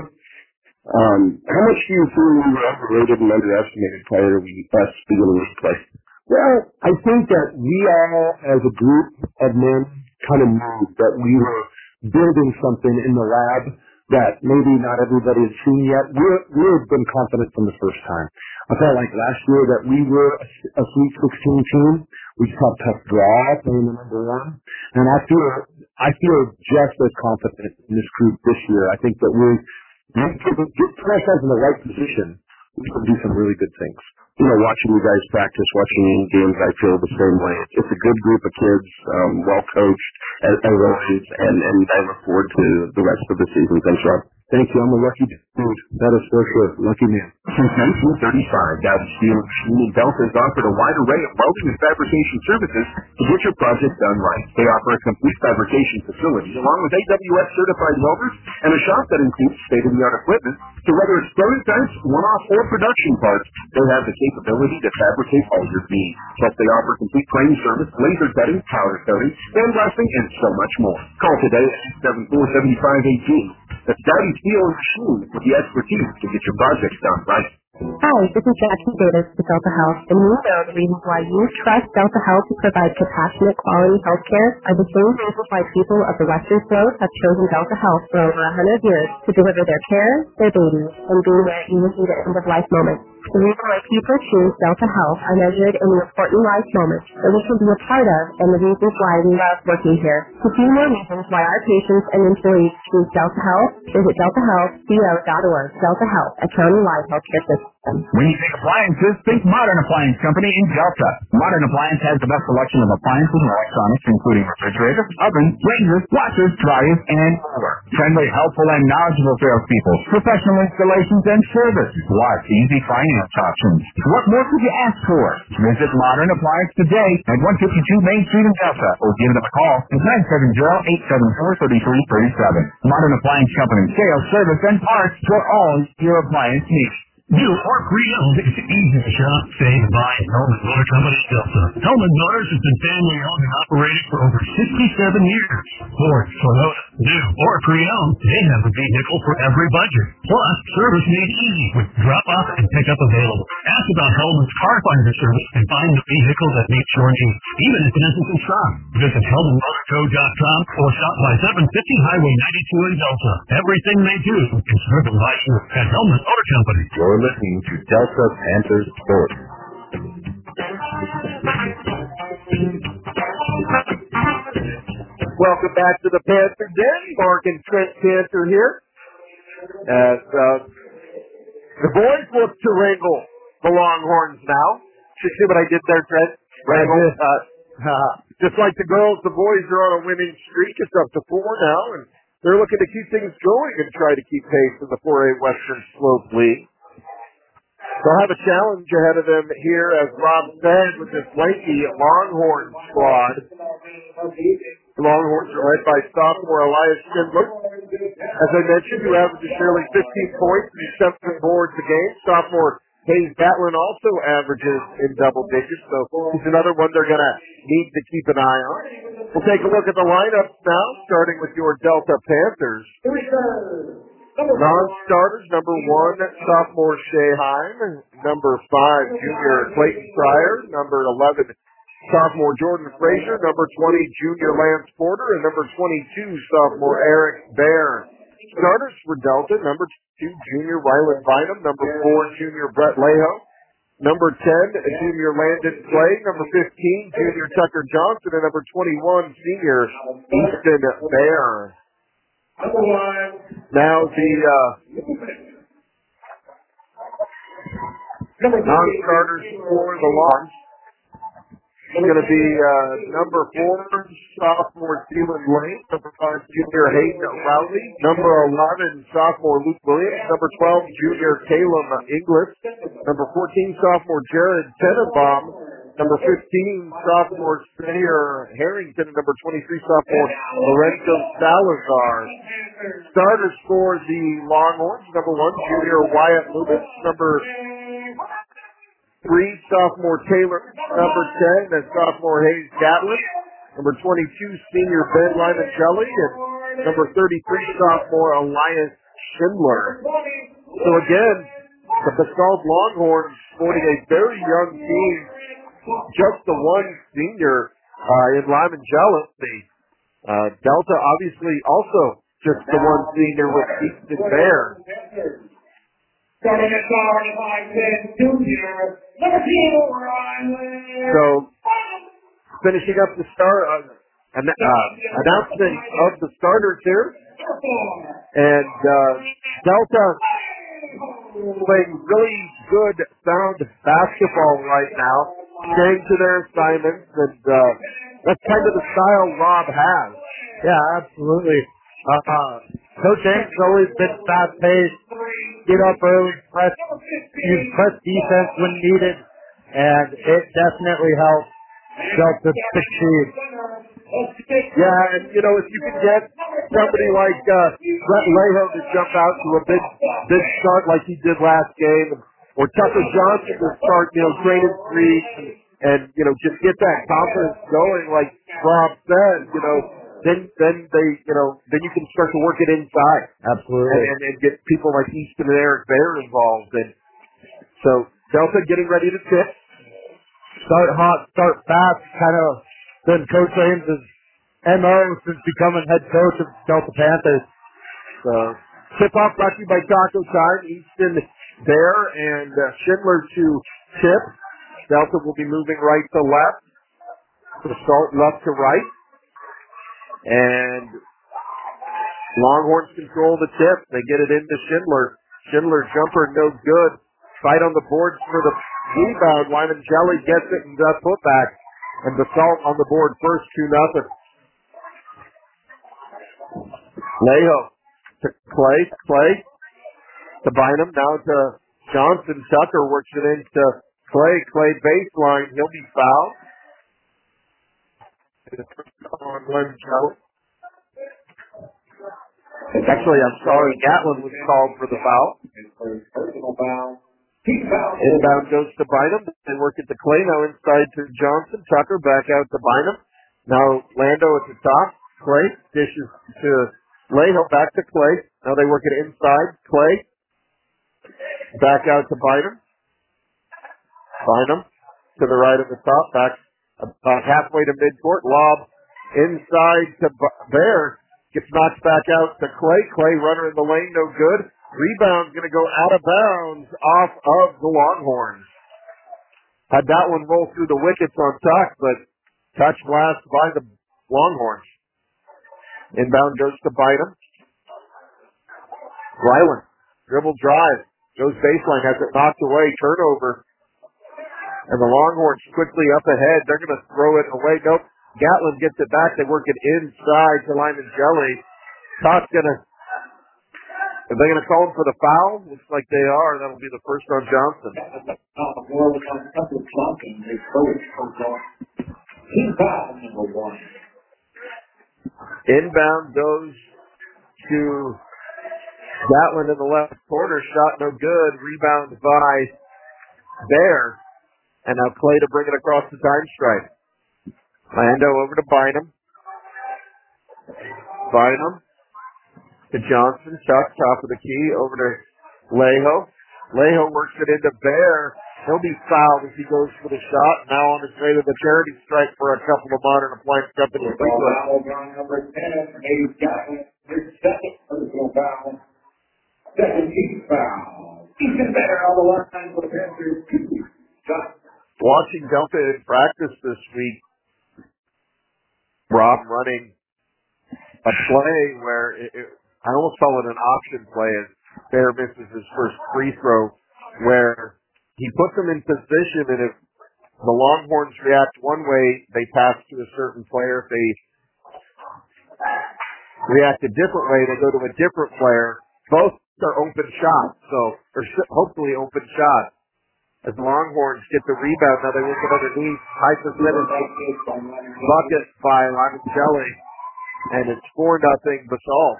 How much do you feel we were overrated and underestimated prior to us beginning league play? Well, I think that we all, as a group of men, kind of knew that we were building something in the lab that maybe not everybody has seen yet. We've been confident from the first time. I felt like last year that we were a Sweet 16 team. We just had a tough draw playing the number one. And I feel just as confident in this group this year. I think that we put ourselves in the right position. We can do some really good things. You know, watching you guys practice, watching games, I feel the same way. It's a good group of kids, well coached, as always, and I look forward to the rest of the season. Thanks, Rob. Thank you. I'm a lucky dude. That is for sure. Lucky man. Since 1935, Dowdy Steel Machine Delta has offered a wide array of welding and fabrication services to get your project done right. They offer a complete fabrication facility along with AWS certified welders and a shop that includes state-of-the-art equipment. So whether it's prototypes, one-off, or production parts, they have the capability to fabricate all your needs. Plus, they offer complete crane service, laser cutting, powder coating, sandblasting, and so much more. Call today at 874-7518. That's Dowdy Steel Machine with the expertise to get your projects done right. Hi, this is Jackie Davis with Delta Health, and we know the reasons why you trust Delta Health to provide compassionate, quality health care are the same reasons why people of the Western Slope have chosen Delta Health for over 100 years to deliver their care, their babies, and be where you need at end-of-life moments. The reason why people choose Delta Health are measured in the important life moments that we can be a part of, and the reasons why we love working here. To see more reasons why our patients and employees choose Delta Health, visit deltahealthco.org. Delta Health, a county-wide healthcare system. When you think appliances, think Modern Appliance Company in Delta. Modern Appliance has the best selection of appliances and electronics, including refrigerators, ovens, ranges, washers, dryers, and more. Friendly, helpful, and knowledgeable salespeople, professional installations and service, plus easy finance options. What more could you ask for? Visit Modern Appliance today at 152 Main Street in Delta, or give them a call at 970-874-3337. Modern Appliance Company, sales, service, and parts for all your appliance needs. New or pre-owned, it's easy to shop, save, and buy at Hellman Motor Company Delta. Hellman Motors has been family-owned and operated for over 67 years. Ford, Toyota, new or pre-owned, they have a vehicle for every budget. Plus, service made easy with drop-off and pickup available. Ask about Hellman's Car Finder service and find the vehicle that meets your needs, even if it isn't in stock. Visit HellmanMotorCo.com or stop by 750 Highway 92 in Delta. Everything they do is driven by you at Hellman Motor Company. You're listening to Delta Panthers Sports. Welcome back to the Panther Den. Mark and Trent Panther here. As the boys look to wrangle the Longhorns now. You see what I did there, Trent? Wrangle. Just like the girls, the boys are on a winning streak. It's up to 4 now, and they're looking to keep things going and try to keep pace in the 4A Western Slope League. They'll have a challenge ahead of them here, as Rob said, with this lanky Longhorn squad. The Longhorns are led by sophomore Elias Schindler. As I mentioned, who averages nearly 15 points and 7 boards a game. Sophomore Hayes Batlin also averages in double digits, so he's another one they're going to need to keep an eye on. We'll take a look at the lineups now, starting with your Delta Panthers. Non-starters, number 1, sophomore Shea Heim. Number 5, junior Clayton Pryor. Number 11, sophomore Jordan Frazier. Number 20, junior Lance Porter. And number 22, sophomore Eric Baer. Starters for Delta, number 2, junior Rylan Bynum. Number 4, junior Brett Leho. Number 10, junior Landon Clay. Number 15, junior Tucker Johnson. And number 21, senior Easton Bear. Now the non-starters for the launch. It's going to be number 4, sophomore Steven Lane. Number 5, junior Hayden Rowley. Number 11, sophomore Luke Williams. Number 12, junior Caleb Inglis. Number 14, sophomore Jared Tenenbaum. Number 15, sophomore Sayer Harrington. Number 23, sophomore Lorenzo Salazar. Starters for the Longhorns. Number 1, junior Wyatt Loomis. Number 3, sophomore Taylor. Number 10, and sophomore Hayes Gatlin. Number 22, senior Ben Limoncelli. And number 33, sophomore Elias Schindler. So again, the Basalt Longhorns sporting a very young team. Just the one senior in Limoncelli. Delta obviously also just the one senior with Easton Bear. Starting at 5'10", junior, number 2, Ryan. So, finishing up the announcement of the starters here. And Delta playing really good, sound basketball right now, staying to their assignments, and that's kind of the style Rob has. Yeah, absolutely. Coach Ames has always been fast-paced, get up early, use press defense when needed, and it definitely helps Delta succeed. Yeah, and if you can get somebody like Brett Leho to jump out to a big start like he did last game, or Tucker Johnson to start, training streaks, and just get that confidence going, like Rob said, then they, then you can start to work it inside. Absolutely. And get people like Easton and Eric Bear involved. And so Delta getting ready to tip. Start hot, start fast, kind of been Coach Ames' MO since becoming head coach of Delta Panthers. So tip off brought to you by Taco Time. Easton Bear and Schindler to tip. Delta will be moving right to left. Basalt left to right. And Longhorns control the tip. They get it into Schindler. Schindler jumper no good. Fight on the boards for the rebound. Limoncelli gets it and does putback. And Basalt on the board first, 2-0. Leho to Clay to Bynum. Now to Johnson. Tucker works it into Clay. Clay baseline. He'll be fouled. On Limoncelli. Actually, I'm sorry. Gatlin was called for the foul. Inbound goes to Bynum. They work it to Clay. Now inside to Johnson. Tucker back out to Bynum. Now Lando at the top. Clay dishes to Leho. Back to Clay. Now they work it inside. Clay. Back out to Bynum. Bynum to the right of the top. Back about halfway to midcourt. Lob inside to Bear. Gets knocked back out to Clay. Clay runner in the lane. No good. Rebound's going to go out of bounds off of the Longhorns. Had that one roll through the wickets on Tuck, but touch blast by the Longhorns. Inbound goes to Bynum. Ryland. Dribble drive. Goes baseline. Has it knocked away. Turnover. And the Longhorns quickly up ahead. They're going to throw it away. Nope. Gatlin gets it back. They work it inside to Limoncelli. Tuck's going to... Are they going to call him for the foul? Looks like they are. That'll be the first on Johnson. Inbound goes to Gatlin in the left corner. Shot no good. Rebound by Bear. And now Clay to bring it across the time stripe. Lando over to Bynum. Bynum to Johnson. Chuck, top of the key. Over to Leho. Leho works it into Bear. He'll be fouled as he goes for the shot. Now on his way to the charity strike for a couple of Modern Appliance Company. Number 10, Hayes Gatlin. His second personal foul. Second team foul. Easton Bear on the line for the Panthers. Watching Delta in practice this week, Rob running a play where I almost call it an option play as Bear misses his first free throw, where he puts them in position, and if the Longhorns react one way, they pass to a certain player. If they react a different way, they go to a different player. Both are open shots, or hopefully open shots. As the Longhorns get the rebound, now they work it underneath. High percentage bucket by Lyman Jelly, and it's 4-0 Basalt.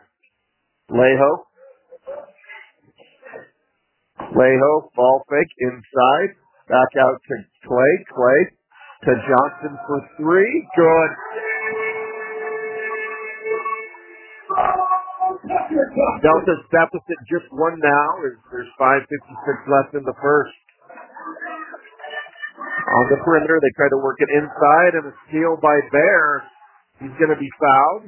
Leho, ball fake inside, back out to Clay to Johnson for three, good. Delta's deficit just one now, as there's 5:56 left in the first. On the perimeter, they try to work it inside, and a steal by Bear. He's going to be fouled.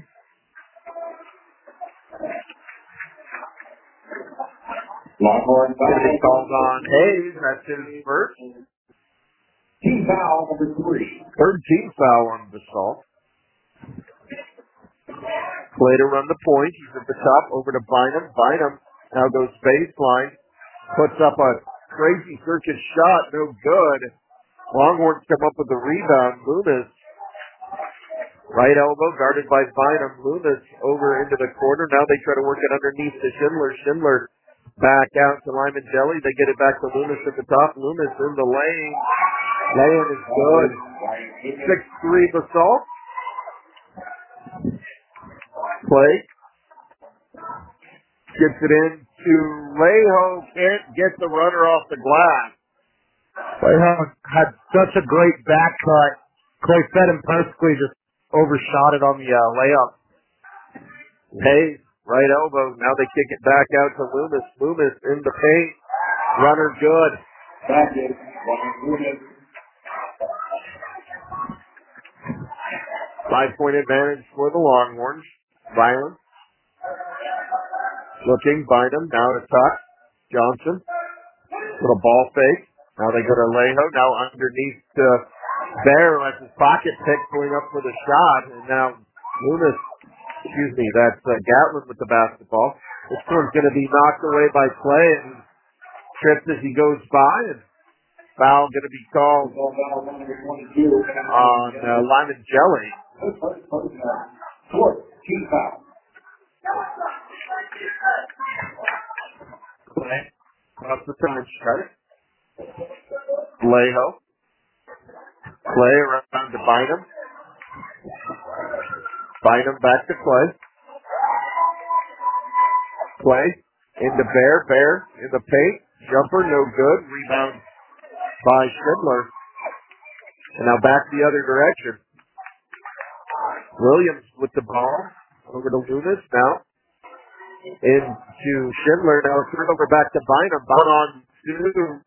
Longhorn called on Hayes. That's his first. Team foul number 3. Third team foul on Basalt. Clay to run the point. He's at the top, over to Bynum. Bynum now goes baseline. Puts up a crazy circus shot. No good. Longhorns come up with the rebound. Loomis, right elbow, guarded by Bynum. Loomis over into the corner. Now they try to work it underneath to Schindler. Schindler back out to Lyman Jelly. They get it back to Loomis at the top. Loomis in the lane. Lane is good. 6-3 Basalt. Clay gets it in to Leho. Can't get the runner off the glass. Leho had such a great back cut. Clay fed him perfectly, just overshot it on the layup. Hayes, right elbow. Now they kick it back out to Loomis. Loomis in the paint. Runner good. Back in. Loomis. 5-point advantage for the Longhorns. Violent. Looking, Bynum. Now to Tuck. Johnson. Little ball fake. Now they go to Leho. Now underneath to Bear. That's his pocket pick, pulling up for the shot. And now Loomis, that's Gatlin with the basketball. This one's going to be knocked away by Clay and trips as he goes by. And foul going to be called on Lyman Jelly. Team foul. Clay across the time strike. Leho. Clay around to Bynum. Bynum back to Clay. Clay into Bear. Bear in the paint. Jumper no good. Rebound by Schindler. And now back the other direction. Williams with the ball. Over to Loomis now. Into Schindler. Now turnover back to Bynum. Bynum on two.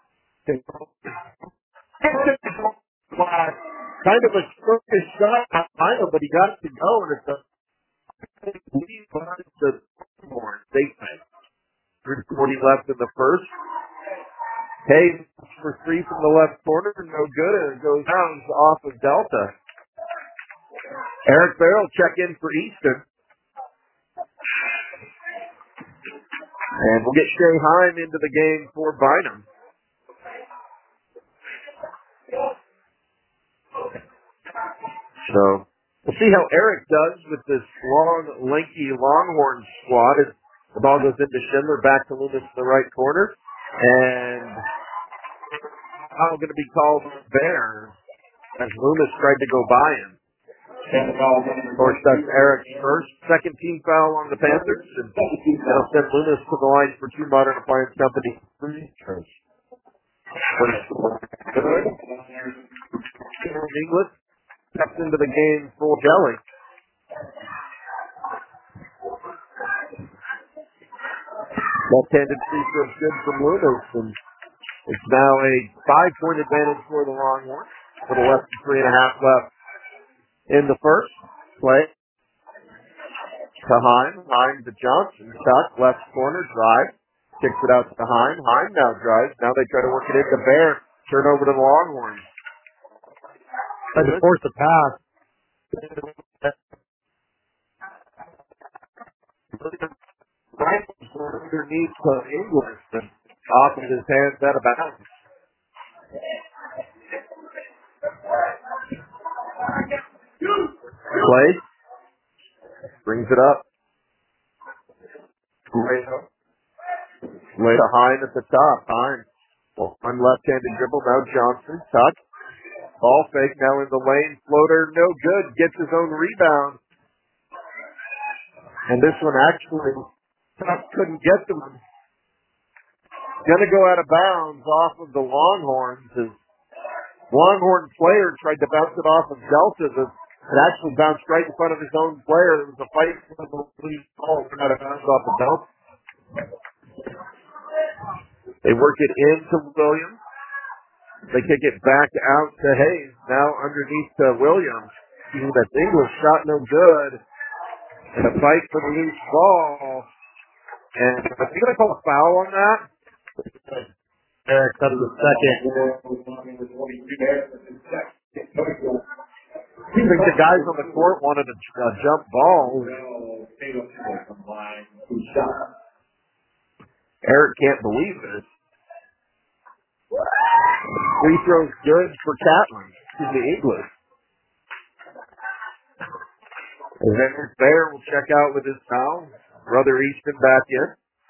Kind of a circus shot by Bynum, but he got it to go, and it's a lead behind the Longhorns. 3:40 left in the first. Hayes for three from the left corner. No good, and it goes down off of Delta. Eric Farrell check in for Easton. And we'll get Shea Heim into the game for Bynum. So we'll see how Eric does with this long, lanky Longhorn squad. As the ball goes into Schindler, back to Loomis in the right corner. And foul going to be called Bear as Loomis tried to go by him. Of course, that's Eric's second team foul on the Panthers. And that'll send Loomis to the line for two Modern Appliance Company free throws. Good. English steps into the game full jelly. Left-handed free throw good from Loomis, and it's now a 5-point advantage for the Longhorns. A little less than 3.5 left in the first. Play to Heim. Heim to Johnson. Tuck, left corner, drive. Kicks it out to Heim. Heim now drives. Now they try to work it into Bear. Turnover to the Longhorns. Tried to force the pass. Rifles were underneath English and off of his hands out of bounds. Clay brings it up. Lay to Hine at the top. Hine. One left-handed dribble. Now Johnson. Tuck. Ball fake. Now in the lane. Floater. No good. Gets his own rebound. And this one actually, Tuck couldn't get to him. Going to go out of bounds off of the Longhorns. His Longhorn player tried to bounce it off of Delta. It actually bounced right in front of his own player. It was a fight for the lead ball. Went out of bounds off of Delta. They work it into Williams. They kick it back out to Hayes. Now underneath to Williams. That's English. Shot no good. And a fight for the loose ball. And are you going to call a foul on that? Eric, that's the second. I think the guys on the court wanted a jump ball. Eric can't believe this. Free throw's good for Catlin. English. And Eric Bear will check out with his foul. Brother Easton back in.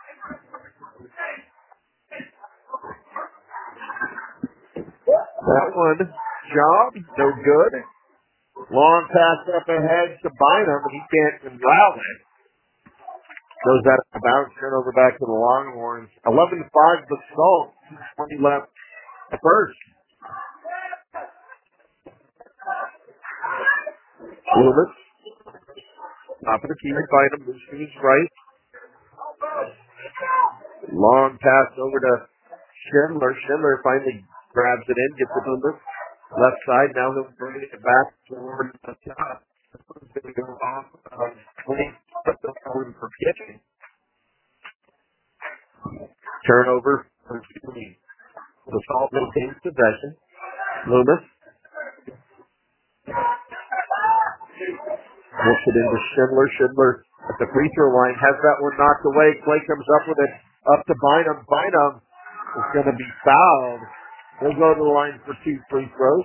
That one, job, no good. Long pass up ahead to Bynum, and he can't corral it. Goes out of bounds, turnover back to the Longhorns. 11-5 the Salt. 20 left the first. Loomis. Top of the key, Bynum moves to his right. Long pass over to Schindler. Schindler finally grabs it in, gets it on the left side. Now he'll bring it back toward the top. It's going to go off for pitching. Turnover for Green. The Salt maintains possession. Loomis. Looks it into Schindler. Schindler at the free throw line has that one knocked away. Clay comes up with it up to Bynum. Bynum is going to be fouled. They'll go to the line for 2 free throws.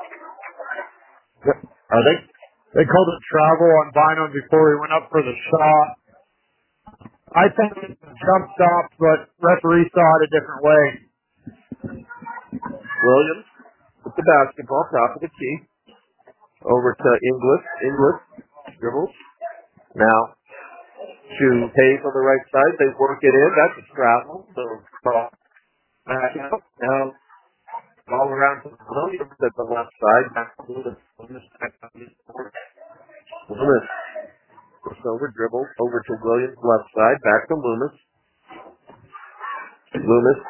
Are they? They called it travel on Bynum before he went up for the shot. I think it was a jump stop, but referee saw it a different way. Williams with the basketball, top of the key. Over to Inglis. Inglis dribbles. Now to Hayes on the right side. They work it in. That's a travel. So back out. Now all around to Williams at the left side. Back to Lewis. Lewis. Over dribble. Over to Williams left side. Back to Loomis. Loomis.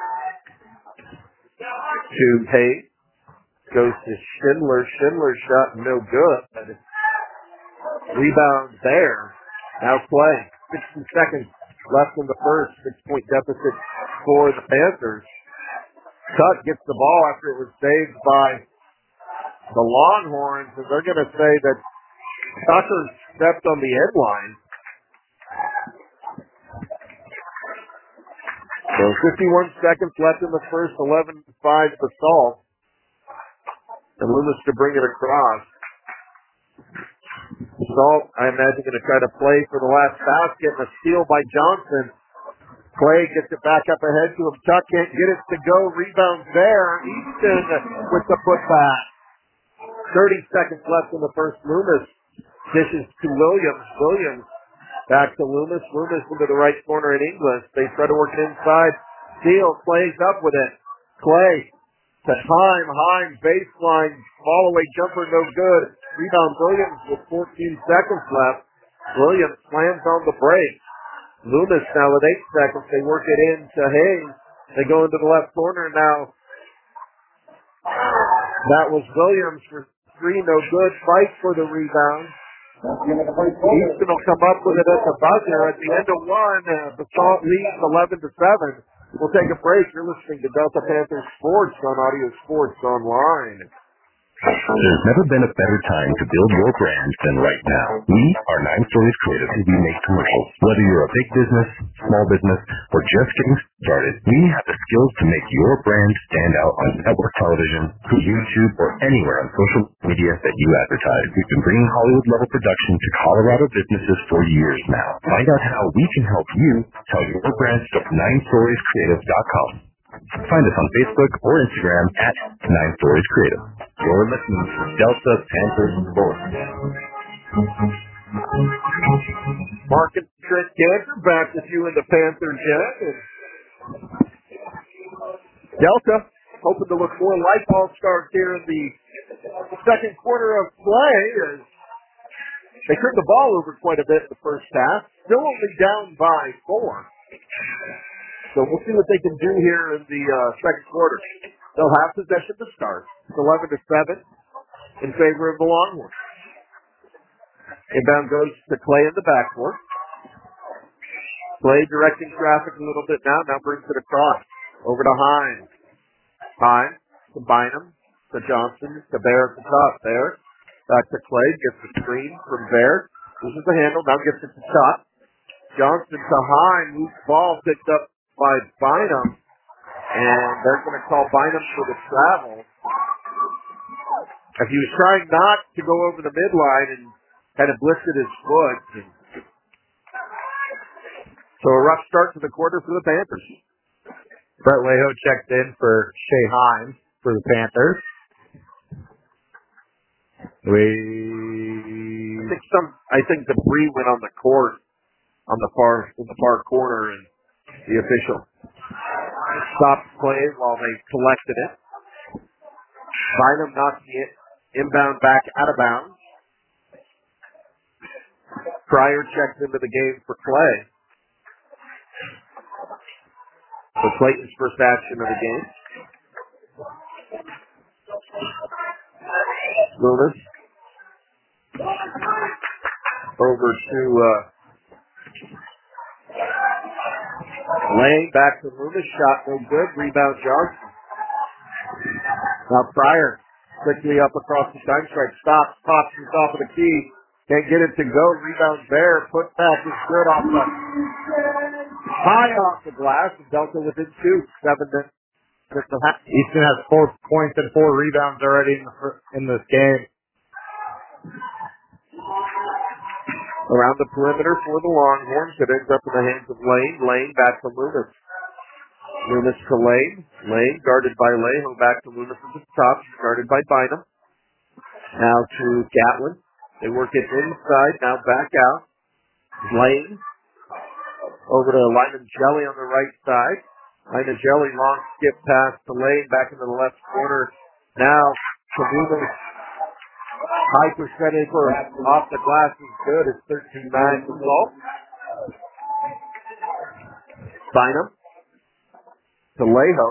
To Hayes. Goes to Schindler. Schindler shot no good. Rebound there. Now play. 60 seconds left in the first. 6-point deficit for the Panthers. Tuck gets the ball after it was saved by the Longhorns, and they're going to say that Tucker stepped on the end line. So 51 seconds left in the first. 11-5 for Salt. And Loomis to bring it across. Salt, I imagine, going to try to play for the last basket. And a steal by Johnson. Clay gets it back up ahead to him. Tuck can't get it to go. Rebound there. Easton with the putback. 30 seconds left in the first. Loomis dishes to Williams. Williams back to Loomis. Loomis into the right corner in Inglis. They try to work it inside. Steele. Clay's up with it. Clay. To Heim, baseline, fall away jumper, no good. Rebound Williams with 14 seconds left. Williams slams on the break. Loomis now with 8 seconds. They work it in to Hayes. They go into the left corner now. That was Williams for 3, no good. Fight for the rebound. Easton will come up with it at the buzzer. At the end of one, the Salt leads 11-7. We'll take a break. You're listening to Delta Panthers Sports on Audio Sports Online. There's never been a better time to build your brand than right now. We are 9 Stories Creative, and we make commercials. Whether you're a big business, small business, or just getting started, we have the skills to make your brand stand out on network television, through YouTube, or anywhere on social media that you advertise. We've been bringing Hollywood-level production to Colorado businesses for years now. Find out how we can help you tell your brand story at 9storiescreative.com. Find us on Facebook or Instagram at 9 Stories Creative. You're listening to Delta Panthers Sports. Mark and Trent Cantor back with you in the Panther Jet. Delta hoping to look more like All-Stars here in the second quarter of play as they turned the ball over quite a bit in the first half. Still only down by 4. So we'll see what they can do here in the second quarter. They'll have possession to start. It's 11-7 in favor of the Longhorns. Inbound goes to Clay in the backcourt. Clay directing traffic a little bit now brings it across. Over to Hines. Hines to Bynum, to Johnson, to Bear at the top there. Back to Clay, gets the screen from Bear. Loses the handle, now gets it to top. Johnson to Hines, loose ball picked up by Bynum, and they're going to call Bynum for the travel. As he was trying not to go over the midline and kind of blistered his foot. So a rough start to the quarter for the Panthers. Brett Leho checked in for Shea Hines for the Panthers. I think debris went on the court in the far corner, and the official stopped play while they collected it. Bynum knocks the inbound back out of bounds. Pryor checks into the game for Clay. So Clayton's first action of the game. Loomis. Over to Lane, back to Loomis. Shot no good. Rebound Johnson. Now Pryor quickly up across the time strike. Stops, pops from top of the key. Can't get it to go. Rebound Bear. Put back is good off the high off the glass. And Delta within 2. 7 to Easton has 4 points and 4 rebounds already in this game. Around the perimeter for the Longhorns. It ends up in the hands of Lane. Lane back to Loomis. Loomis to Lane. Lane guarded by Leho. Back to Loomis at the top. Guarded by Bynum. Now to Gatlin. They work it inside. Now back out. Lane. Over to Lyman Jelly on the right side. Lyman Jelly long skip pass to Lane. Back into the left corner. Now to Loomis. High percentage off the glass is good. It's 13-9 result. Bynum to Leho.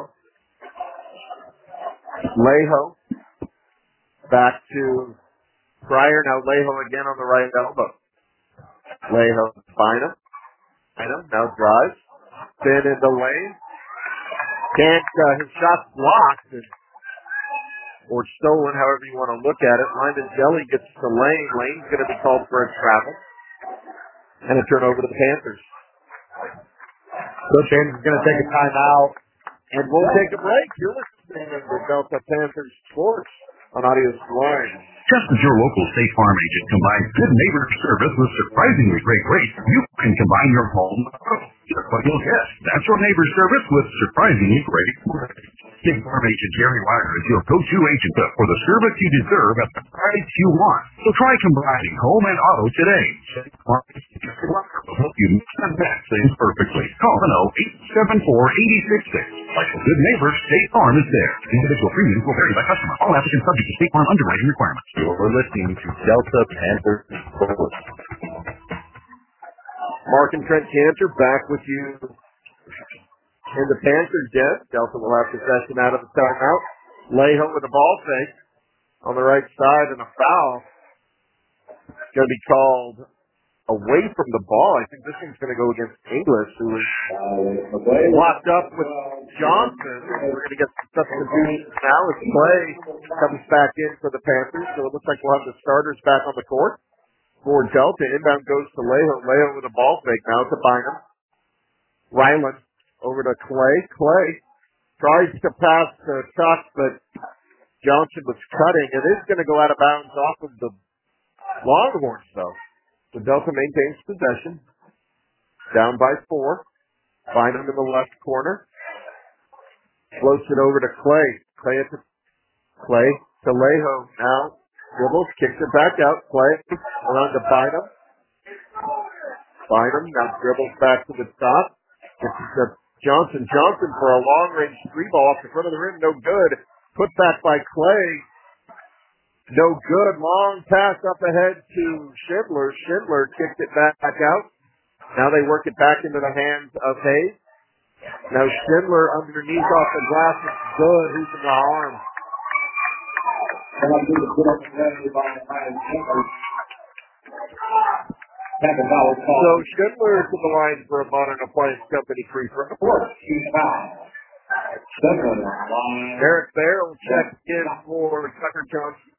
Leho back to Pryor. Now Leho again on the right elbow. Leho Bynum. Bynum now drives. Spin into lane. Can't, his shot's blocked. Or stolen, however you want to look at it. Lyman Jelly gets to Lane. Lane's going to be called for a travel. And a turnover to the Panthers. Coach James is going to take a timeout. And we'll take a break. You're listening to Delta Panthers Sports on Audio Line. Just as your local State Farm agent combines good neighbor service with surprisingly great rates, you can combine your home. Just what you'll get. That's your neighbor service with surprisingly great rates. State Farm agent Jerry Wire is your go-to agent for the service you deserve at the price you want. So try combining home and auto today. State Farm agent Jerry Wire will help you mix and match things perfectly. Call 874-8066. Like a good neighbor, State Farm is there. Individual premiums will vary by customer. All applicants subject to State Farm underwriting requirements. You're listening to Delta Panthers Sports. Mark and Trent Cantor back with you in the Panthers den. Delta will have possession out of the timeout. Leho with a ball fake on the right side and a foul. It's going to be called away from the ball. I think this one's going to go against English, who is locked up with Johnson. We're going to get some substitutions now as Clay comes back in for the Panthers. So it looks like we'll have the starters back on the court for Delta. Inbound goes to Leho. Leho with a ball fake now to Bynum. Ryland over to Clay. Clay tries to pass to Chuck, but Johnson was cutting. It is going to go out of bounds off of the Longhorns, though. So Delta maintains possession. Down by 4. Bynum in the left corner. Floats it over to Clay. Clay to Leho now. Dribbles, kicks it back out. Clay around to Bynum. Bynum now dribbles back to the top. Gets it to Johnson. Johnson for a long-range 3-ball off the front of the rim. No good. Put back by Clay. No good. Long pass up ahead to Schindler. Schindler kicked it back out. Now they work it back into the hands of Hayes. Now Schindler underneath off the glass is good. Who's in the arm? So Schindler is to the line for a Modern Appliance Company free throw. Eric Bear will check in for Tucker Johnson.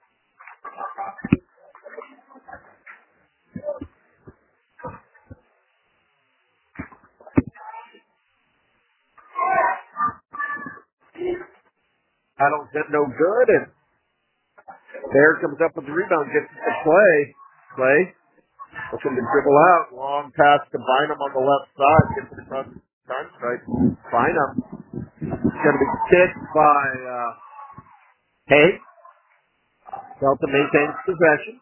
Battle's hit no good, and Bear comes up with the rebound, gets it to Clay. Clay looking to dribble out. Long pass to Bynum on the left side. Gets it across the time strike. Bynum is going to be kicked by Hayes. Delta maintains possession.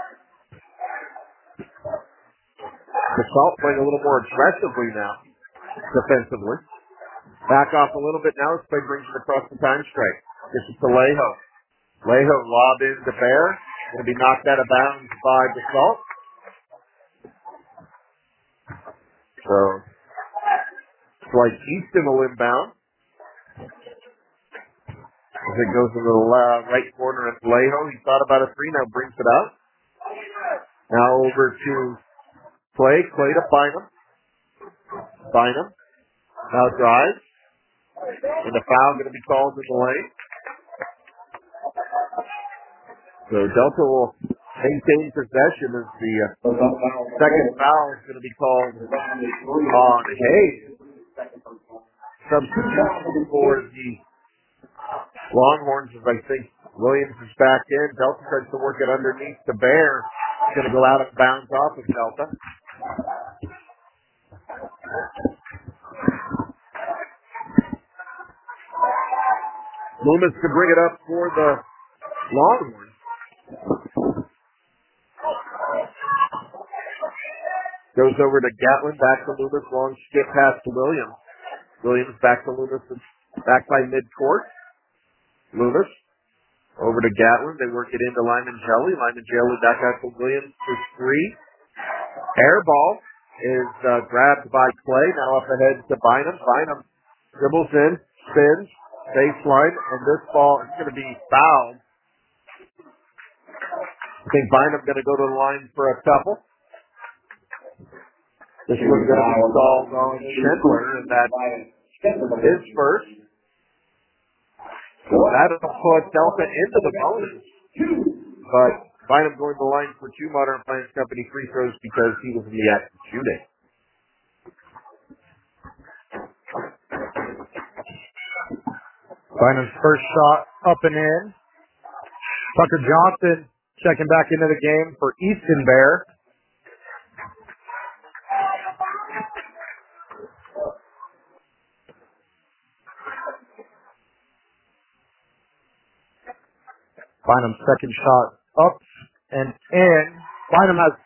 Basalt playing a little more aggressively now, defensively. Back off a little bit now as Clay brings it across the time strike. Gets it to Leho. Leho lob in to Bear. Going to be knocked out of bounds by Basalt. So, Dwight Easton will inbound. As it goes to the right corner at Leho. He thought about a 3, now brings it out. Now over to Clay. Clay to Bynum. Bynum now drives. And the foul going to be called in the lane. So Delta will maintain possession as the second foul is going to be called on Hayes. Substitution for the Longhorns, as I think Williams is back in. Delta tries to work it underneath the Bear. It's going to go out of bounds off of Delta. Loomis to bring it up for the Longhorns. Goes over to Gatlin, back to Loomis, long skip pass to Williams. Williams back to Loomis, back by midcourt. Loomis over to Gatlin. They work it into Lyman Jelly. Lyman Jelly back out to Williams for 3. Air ball is grabbed by Clay. Now up ahead to Bynum. Bynum dribbles in, spins, baseline, and this ball is going to be fouled. I think Bynum going to go to the line for a couple. This one's going to be called on Schindler, and that is first. So that'll put Delta into the bonus. But Bynum going to the line for 2 Modern Appliance Company free throws because he was in the act of shooting. Bynum's first shot up and in. Tucker Johnson checking back into the game for Easton Bear. Bynum's second shot up and in. Bynum has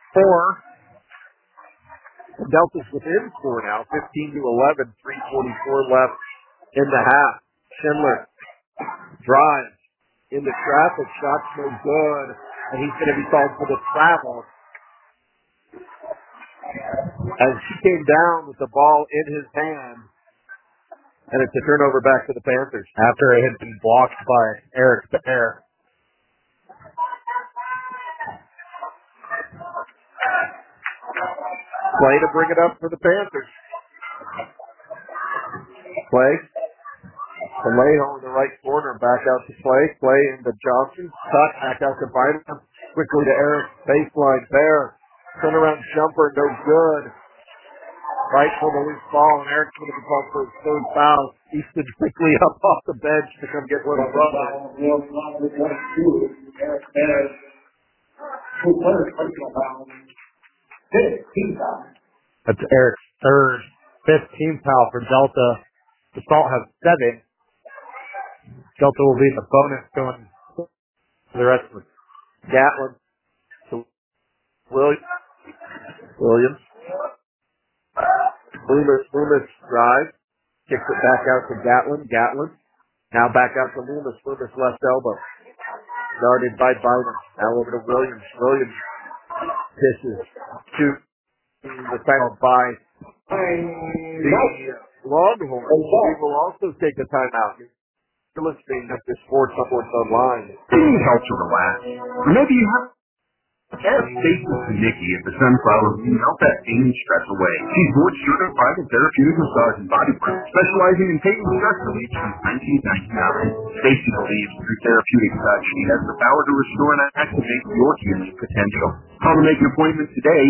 4. Delta's within 4 now, 15-11, 3:44 left in the half. Schindler drives into traffic, shot's no good, and he's going to be called for the travel. As he came down with the ball in his hand, and it's a turnover back to the Panthers. After it had been blocked by Eric Bear. Play to bring it up for the Panthers. Play. Vallejo in the right corner. Back out to Play. Play into Johnson. Cut. Back out to Bynum. Quickly to Eric. Baseline. Bear. Turnaround jumper. No good. Right for the loose ball. And Eric's going to be called for his third foul. Easton quickly up off the bench to come get one on run. Eric Bears. 2 players personal foul. 15 foul. That's Eric's third, 15th foul for Delta. The Salt has 7. Delta will be in the bonus going for the rest of it. Gatlin to Williams. Loomis drives. Kicks it back out to Gatlin. Gatlin. Now back out to Loomis. Loomis left elbow. Guarded by Bynum. Now over to Williams. Williams pisses to the final by the Longhorns. We will also take a timeout. You're listening to Sports Online. It helps you relax. Maybe you have Stacy Nikki at the Sunflower can help that pain and stress away. She's board certified in therapeutic massage and body work, specializing in pain and stress relief since 1999. Stacy believes through therapeutic touch she has the power to restore and activate your healing potential. Call to make an appointment today,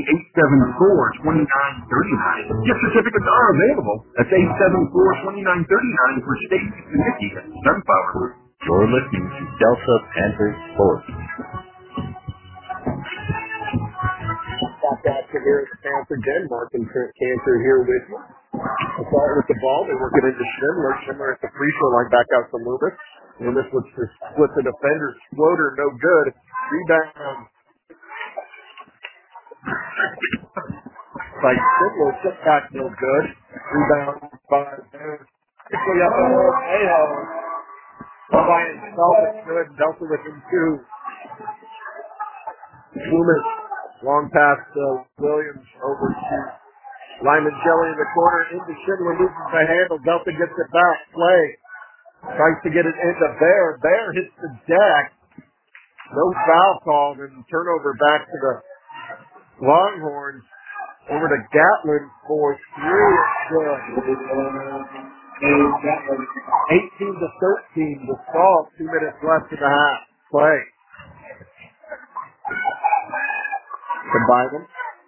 874-2939. Gift certificates are available. That's 874-2939 for Stacy Nikki at the Sunflower Group. You're listening to Delta Panthers Sports. Back to here at the Panther Den. Mark and Trent Cantor here with you. Assault with the ball. They work it into Schindler. Schindler at the free throw line. Back out to Loomis. Loomis looks to split the defenders. Floater, no good. Rebound by Schindler. Step back, no good. Rebound by quickly up the hole. Ayo. By himself, it's good. Delta within 2. Loomis. Long pass to Williams over to Lyman Jelly in the corner. Into Schindler, loses the handle. Delta gets it back. Play. Tries to get it into Bear. Bear hits the deck. No foul called and turnover back to the Longhorns. Over to Gatlin for 3. Good. 18-13. The Salt. 2 minutes left in the half. Play. To Bynum.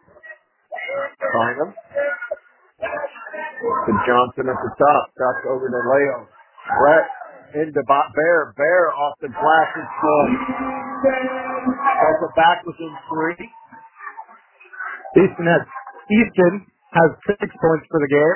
To Johnson at the top. Stops over to Leo. Brett into Bear. Bear off the glass and score. Also back within 3. Easton has 6 points for the game.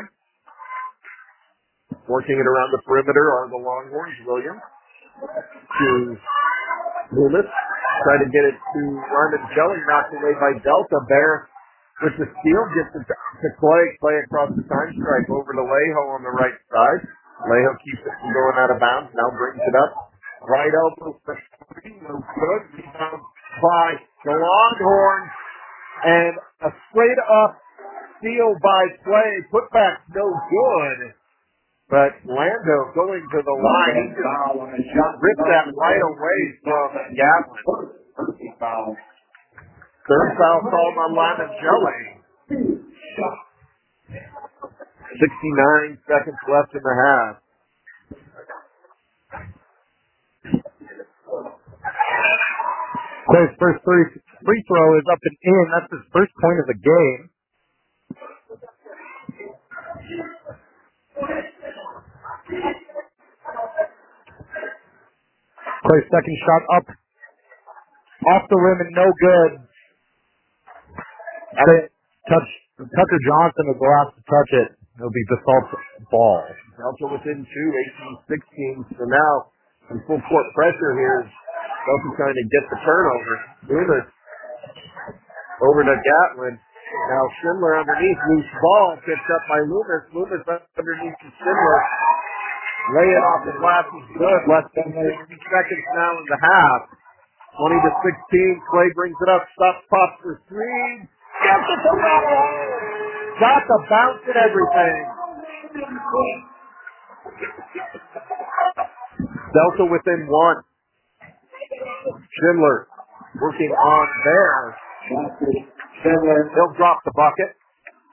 Working it around the perimeter are the Longhorns. Williams to Loomis. Try to get it to Lyman Jelly, knocked away by Delta. Bear with the steal gets it to Clay. Clay across the time stripe over to Lejo on the right side. Lejo keeps it from going out of bounds. Now brings it up. Right elbow for 3. No good. Rebound by the Longhorns. And a straight up steal by Clay. Put back no good. But Lando going to the line, he just ripped that right away from Gatlin. Third foul called on Lyman Jelly. 69 seconds left in the half. Clay's first free throw is up and in. That's his first point of the game. Clay's second shot up off the rim and no good. Tucker Johnson is the last to touch it. It'll be Basalt's ball. Delta within 2, 18-16. So now some full court pressure here. Delta trying to get the turnover. Loomis over to Gatlin. Now Schindler underneath. Loose ball picked up by Loomis. Loomis underneath to Schindler. Lay it off the glass is good. Less than 60 seconds now in the half. 20-16. Clay brings it up. Stops, pops for 3. Gets it to Leo. Got the bounce and everything. Delta within 1. Schindler working on there. He'll drop the bucket.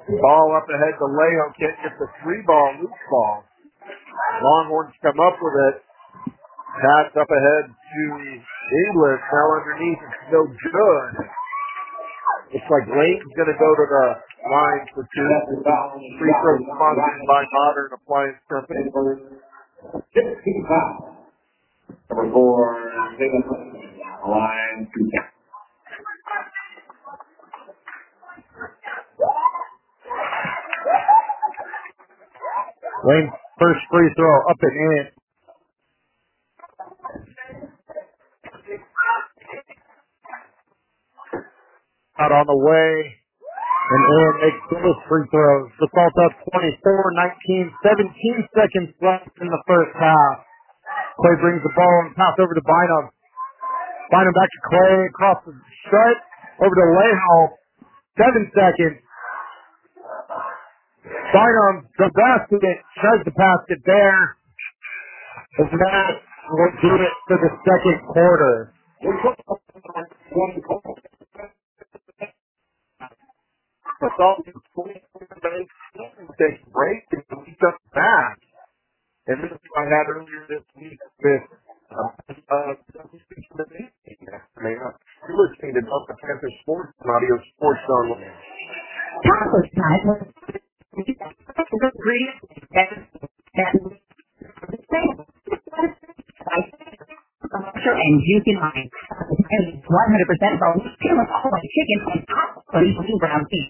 Ball up ahead to Leo. Can't get the 3-ball, loose ball. Longhorns come up with it. Pass up ahead to English. Now underneath. It's no good. Looks like Lane's going to go to the line for 2. Free throw sponsored by Modern Appliance Company. 16 fouls. Number 4, Tatum line 2. Lane, first free throw up and in. Out on the way. And in makes those free throws. The Salt up 24-19, 17 seconds left in the first half. Clay brings the ball and pass over to Bynum. Bynum back to Clay, across the stripe, over to Leho. 7 seconds. Bynum, the basket, tries to pass it there. And that will do it for the second quarter. Take a break and we come back. And this is what I had earlier this week with you're listening to Delta Panther Sports and Audio Sports Online. And juicy line. 100% bonus, pure quality chicken and top quality brown beef.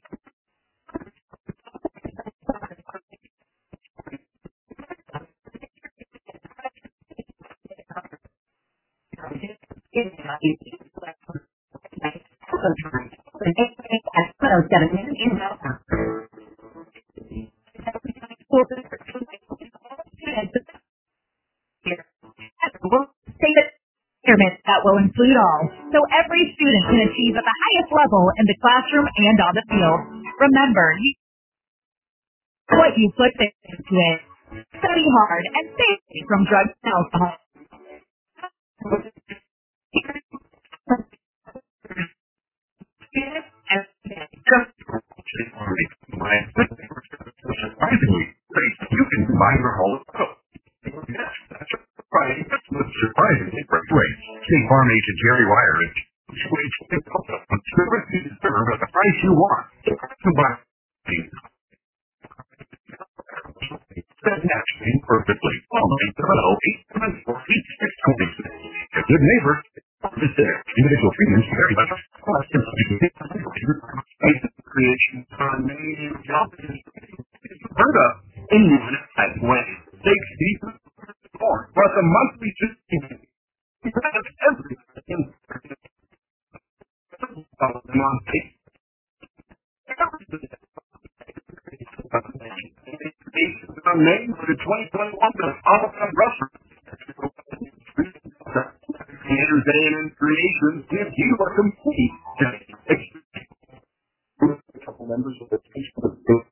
That will include all, so every student can achieve at the highest level in the classroom and on the field. Remember, what you put into it. Study hard and stay safe from drugs and alcohol. Surprisingly, you can buy your whole coat. Yes, that's right. That's surprisingly great rates. State Farm agent Jerry Wire is service you deserve at the price you want. That's matching perfectly. A good neighbor is there. Individual premiums vary by creation on native jobs. Heard of anyone at when takes deep more plus a monthly system. Everything on name for the 2021 Awesome Rusher. Creators A&M Creations give you a complete a couple members of the Facebook group.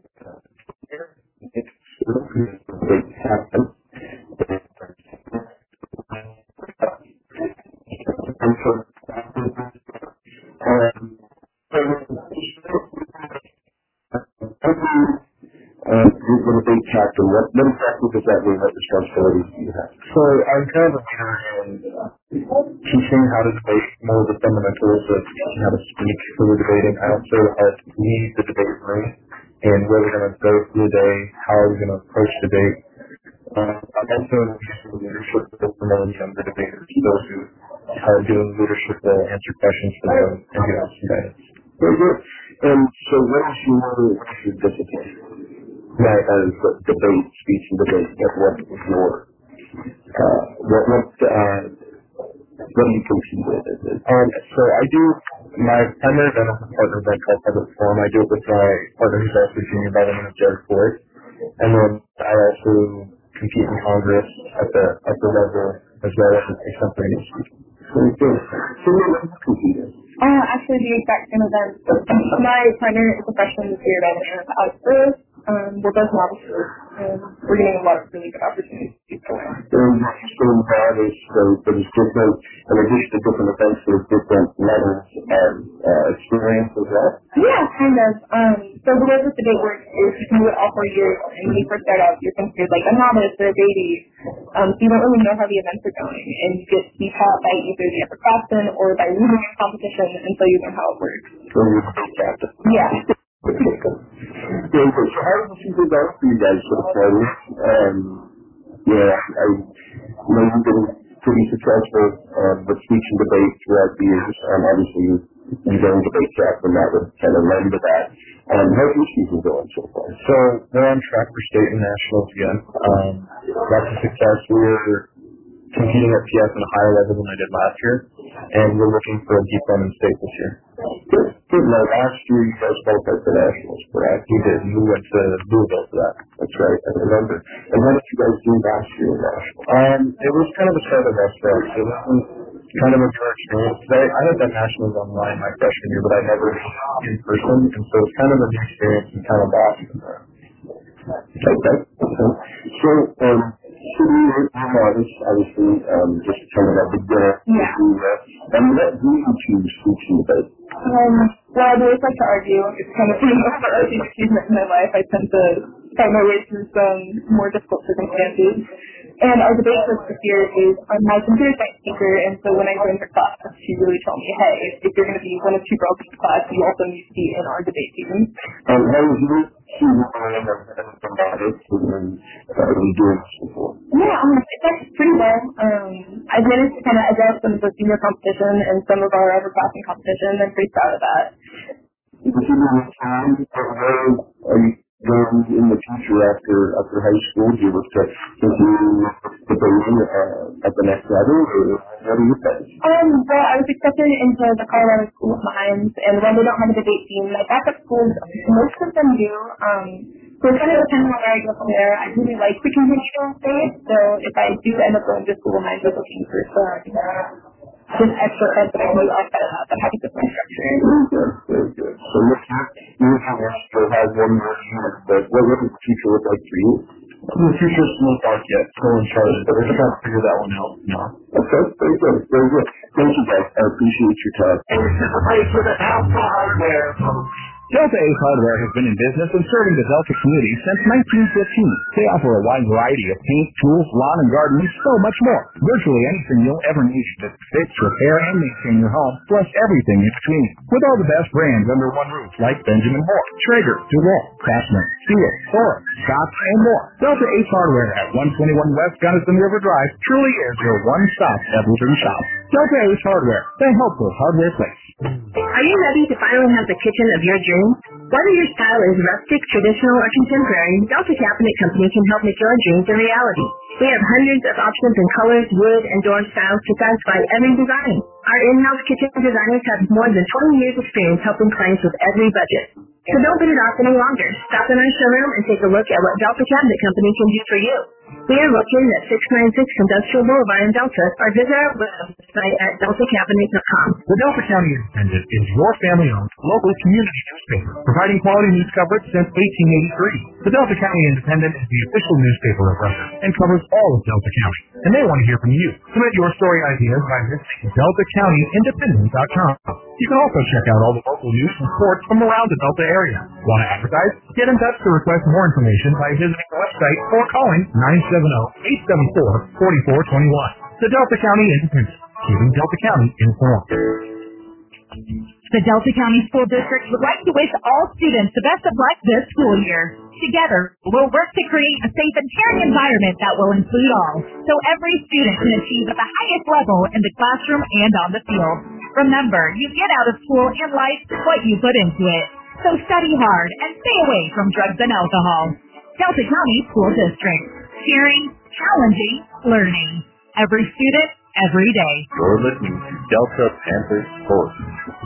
With a big chapter, what exactly does that mean? What responsibilities do you have? So I'm kind of a leader in teaching how to debate more of the fundamentals of how to speak for the debating. I also help lead the debate room and where we're going to go through the day, how are we going to approach debate. I'm also using the leadership role for more younger debaters, those who are doing leadership role, answer questions for them, and give us some guidance. Very good. And so what is your discipline? That as debate, speech and debate, what is your, what do you compete with? So I do, my primary event is a partner event called Public Forum. I do it with my partner who's also junior by the name of Jared Ford. And then I also compete in Congress at the upper level as well as a something to speak. Very good. So what do you compete in? Actually the exact same event. My partner is a freshman this year by the name of Alex Burris. We're both novices, and we're getting a lot of really good opportunities to go in. So that is, there's different, in addition to different events, there's different levels of experience as well? Yeah, kind of. So the way this debate works is you can do it all 4 years, and when you first start out, you're considered like a novice or a baby, so you don't really know how the events are going, and you get to be taught by either the upperclassmen or by leading a competition until you learn how it works. So you're the big captain. Yeah. So how does the season go for you guys so far? I know you've been pretty successful with speech and debate throughout the years. Obviously, you've done debate track, and that would kind of lend to that. How's your season going so far? So we're on track for state and nationals again. Lots of success. We're competing at PS at a higher level than I did last year, and we're looking for a deep run in state this year. Good. Now, last year you guys qualified for nationals, correct? We did. We went to Louisville for that. That's right, I remember. And how did you guys do last year in nationals? It was kind of a start of us for us. It was kind of a pure experience. I had done nationals online my freshman year, but I never in person, and so it's kind of a new experience and kind of awesome. Okay. So, you're modest, obviously, just kind of a beginner. Yeah. And what do you choose teaching about? Well, I'd always like to argue. It's kind of been over arguing achievement in my life. I tend to find my way through some more difficult circumstances. And our debate coach this year is my computer science teacher, and so when I joined her class, she really told me, hey, if you're going to be one of 2 girls in the class, you also need to be in our debate team. How was your season and mathematics, and have you doing this before? Yeah, it's actually pretty well. I've managed to kind of adjust some of the senior competition and some of our upperclassmen competition. I'm pretty proud of that. Is you have time, where are you going in the future after high school? Do you look to continue debating at the next level, or what do you think? Well, I was accepted into the Colorado School of Mines, and when they don't have a debate team, my backup schools, most of them do. So it kind of depends on where I go from there. I really like to continue to debate, so if I do end up going to School of Mines, I'm looking for some just extra credit that I can do outside of that, but having different structure. Very good. So you still have 1 more year, but what does the future look like for you? The future's not dark yet. Still uncharted, but we're trying to figure that one out now. Okay, very good. Very good. Thank you, guys. I appreciate your time. Delta Ace Hardware has been in business and serving the Delta community since 1915. They offer a wide variety of paint, tools, lawn and garden, and so much more. Virtually anything you'll ever need to fix, repair, and maintain your home, plus everything in between. With all the best brands under one roof, like Benjamin Moore, Traeger, DeWalt, Craftsman, Steel, Forest, Scott, and more. Delta Ace Hardware at 121 West Gunnison River Drive truly is your one-stop Edmonton shop. Delta Ace Hardware, the helpful hardware place. Are you ready to finally have the kitchen of your dreams? Whether your style is rustic, traditional, or contemporary, Delta Cabinet Company can help make your dreams a reality. We have hundreds of options in colors, wood, and door styles to satisfy every design. Our in-house kitchen designers have more than 20 years experience helping clients with every budget. So don't put it off any longer. Stop in our showroom and take a look at what Delta Cabinet Company can do for you. We are located at 696 Industrial Boulevard in Delta, or visit our website at deltacabinet.com. The Delta County Independent is your family-owned local community newspaper, providing quality news coverage since 1883. The Delta County Independent is the official newspaper of record and covers all of Delta County, and they want to hear from you. Submit your story ideas by visiting deltacountyindependent.com. You can also check out all the local news and reports from around the Delta area. Want to advertise? Get in touch to request more information by visiting the website or calling 970-874-4421. The Delta County Independent, keeping Delta County informed. The Delta County School District would like to wish all students the best of luck this school year. Together, we'll work to create a safe and caring environment that will include all, so every student can achieve at the highest level in the classroom and on the field. Remember, you get out of school and life what you put into it. So study hard and stay away from drugs and alcohol. Delta County School District. Caring, challenging, learning. Every student, every day. You're listening to Delta Panthers Sports.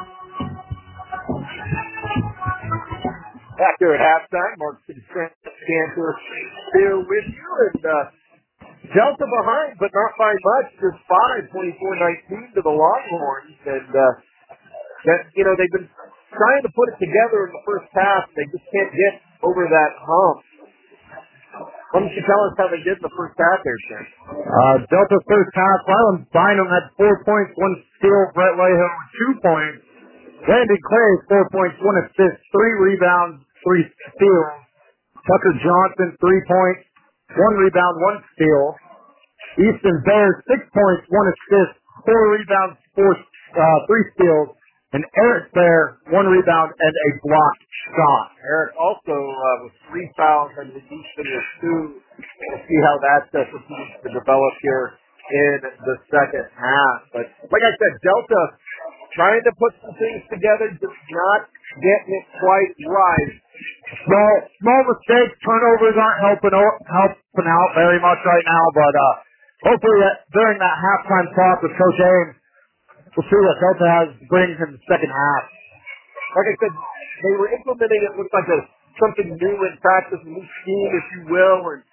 After at halftime, Mark Cantor here with you, and Delta behind, but not by much, just 24-19 to the Longhorns, and they've been trying to put it together in the first half. They just can't get over that hump. Why don't you tell us how they did in the first half there, Sam? Delta's first half, Ryland Bynum had 4 points, 1 steal, Brett Lahill 2 points. Randy Clay, 4 points, 1 assist, 3 rebounds. 3 steals. Tucker Johnson, 3 points, 1 rebound, 1 steal. Easton Bears, 6 points, 1 assist, 4 rebounds, 3 steals. And Eric Bear, 1 rebound and a blocked shot. Eric also with 3 fouls, and Easton with 2. We'll see how that continues to develop here in the second half. But like I said, Delta trying to put some things together, just not getting it quite right. Small mistakes, turnovers aren't helping out very much right now, but hopefully during that halftime talk with Coach Ames, we'll see what Delta has brings in the second half. Like I said, they were implementing it looks like something new in practice, a new scheme, if you will, and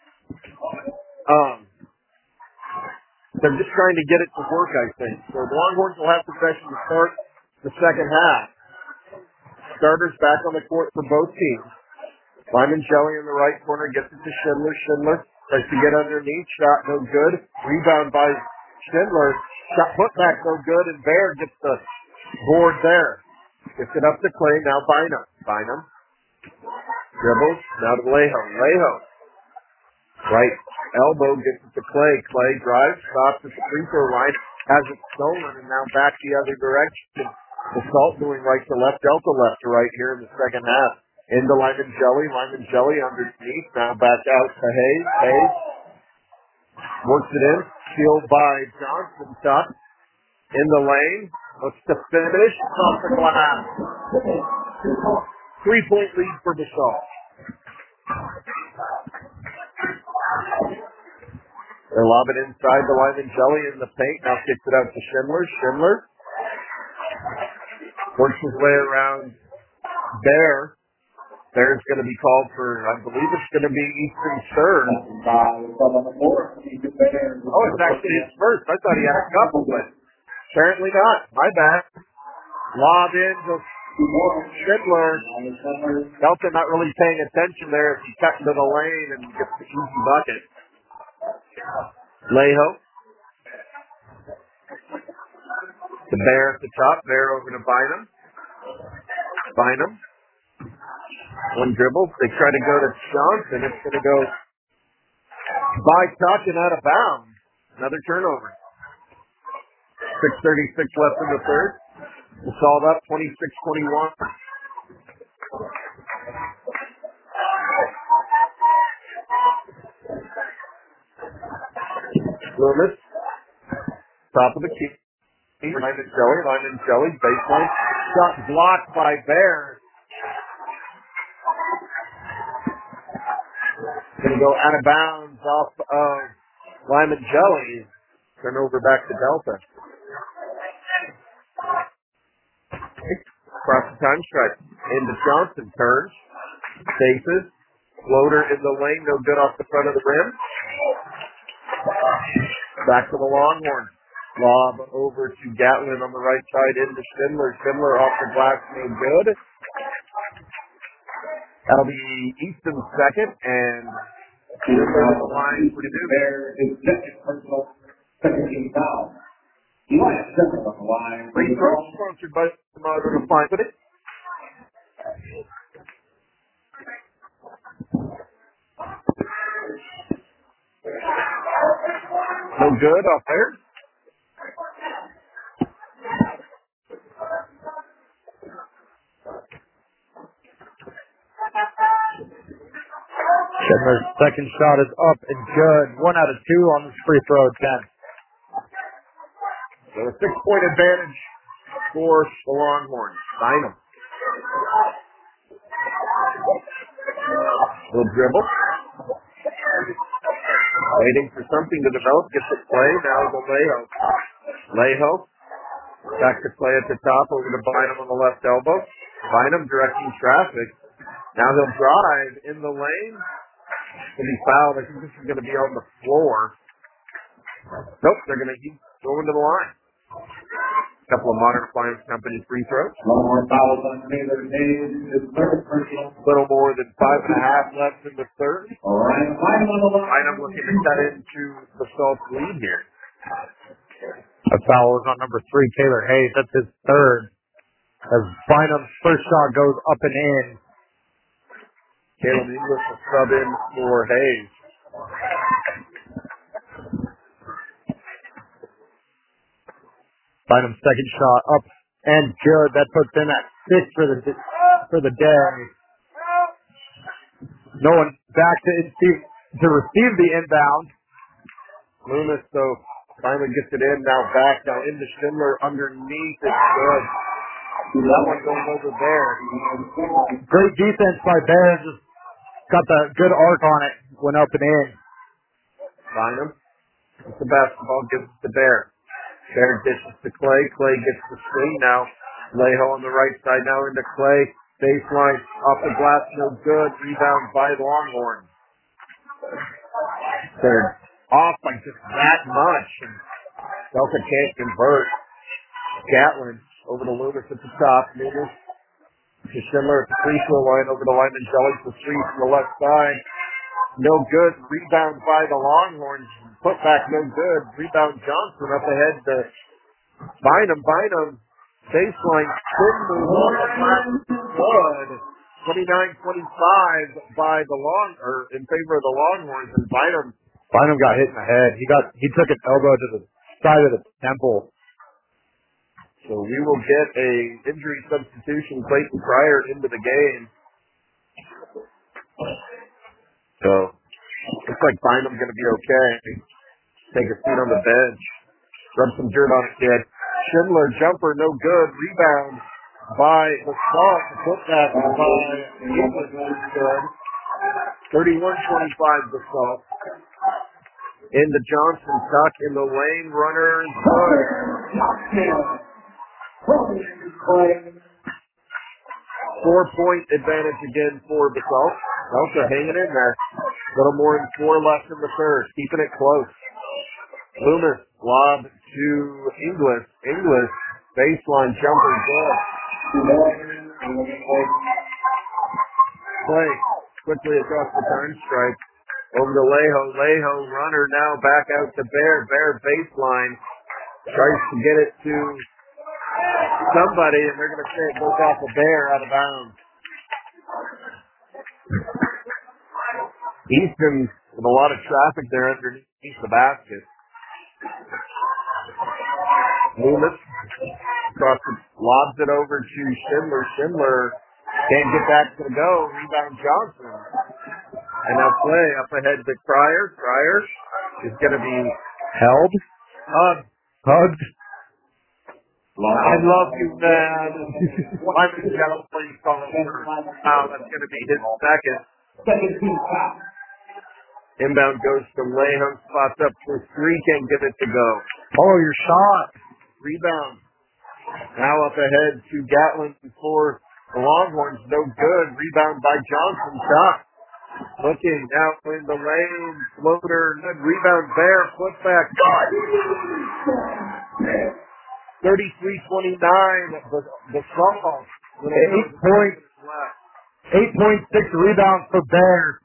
they're just trying to get it to work, I think. So the Longhorns will have possession to start the second half. Starters back on the court for both teams. Lyman Jelly in the right corner gets it to Schindler. Schindler tries to get underneath. Shot no good. Rebound by Schindler. Shot put back no good, and Bear gets the board there. Gets it up to Clay. Now Bynum. Bynum dribbles. Now to Leho. Leho. Right elbow gets it to Clay. Clay drives. Stops at the free throw line. Has it stolen, and now back the other direction. Assault doing right to left. Delta left to right here in the second half. Into Lyman Jelly. Lyman Jelly underneath. Now back out to Hayes. Hayes works it in. Sealed by Johnson. Tuck in the lane. Looks to finish. Off the glass. 3-point lead for Basalt. They lob it inside the Lyman Jelly in the paint. Now kicks it out to Schindler. Schindler works his way around Bear. Bear's going to be called for, I believe it's going to be Easton's third. Oh, it's actually his first. I thought he had a couple, but apparently not. My bad. Lob in to Schindler. Delta not really paying attention there as he cut into the lane and gets the easy bucket. Leho. The Bear at the top. Bear over to Bynum. Bynum. One dribble. They try to go to Johnson. It's going to go by Tuck and out of bounds. Another turnover. 6:36 left in the third. Assault up 26-21. Loomis. Top of the key. Lyman Jelly, baseline. Shot blocked by Bear. Going to go out of bounds off of Lyman Jelly. Turn over back to Delta. Across the time stripe. Into Johnson. Turns. Faces. Floater in the lane. No good off the front of the rim. Back to the Longhorns. Lob over to Gatlin on the right side into Schindler. Schindler off the glass. No good. That'll be Easton's second, and Schindler on the line for Duke. There is second team foul. Eli Schindler on the line. Free throw sponsored by Modern Appliance. No good off there. Schindler's second shot is up and good. 1 out of 2 on this free throw attempt. So a 6-point advantage for the Longhorns. Bynum. Little dribble. Waiting for something to develop. Gets it play. Now to Leho. Leho. Back to Clay at the top. Over to Bynum on the left elbow. Bynum directing traffic. Now they'll drive in the lane. Will be fouled. I think this is going to be on the floor. Nope, they're going to go into the line. A couple of Modern Appliance Company free throws. One more foul on Taylor Hayes. A little more than 5.5 left in the third. All right, Bynum looking to cut into the Salt's lead here. A foul is on number 3, Taylor Hayes. That's his third. As Bynum's first shot goes up and in. Caleb English will sub in for Hayes. Bynum's second shot up and good. That puts in at 6 for the day. No one back to receive the inbound. Loomis, though, finally gets it in. Now back. Now into Schindler underneath. It's good. That one goes over there. Great defense by Bear. Just got the good arc on it. Went up and in. Bynum. It's the basketball. Gives it to Bear. Bear dishes to Clay. Clay gets the screen now. Leho on the right side now into Clay. Baseline off the glass. No good. Rebound by Longhorn. They're off by just that much. And Delta can't convert. Gatlin over to Loomis at the top. Loomis to Schindler at the free throw line. Over to Lyman Jelly for three from the left side. No good. Rebound by the Longhorns. Put back no good. Rebound Johnson up ahead to Bynum. Bynum. Baseline. Couldn't move on the glass. Good. 29-25 by the in favor of the Longhorns, and Bynum got hit in the head. He took an elbow to the side of the temple. So we will get a injury substitution. Clayton Pryor into the game. So looks like Bynum's going to be okay. Take a seat on the bench. Rub some dirt on it, kid. Schindler jumper, no good. Rebound by the Salt. Put that by English is good. 31-25 the Salt. Into Johnson, tuck in the lane. Runner is good. 4-point advantage again for the Salt. Delta hanging in there. A little more than 4 left in the third. Keeping it close. Loomis, lob to English. English, baseline jumper, good. Play quickly across the turn stripe. Over to Leho. Leho, runner now back out to Bear. Bear baseline. Tries to get it to somebody, and they're going to say it goes off the Bear out of bounds. Easton with a lot of traffic there underneath the basket. Loomis lobs it over to Schindler. Schindler can't get back to the go. Rebound Johnson. And now play up ahead to Pryor. Pryor is going to be held. Hugged. I love you, man. Lyman Jelly calling for foul. That's going to be his second. Inbound goes to Leho. Spots up for three. Can't get it to go. Follow your shot. Rebound. Now up ahead to Gatlin for the Longhorns. No good. Rebound by Johnson. Shot. Looking out in the lane. Floater. Good. Rebound there. Foot back. 33-29. The Salt. 8.6 rebounds for Bears.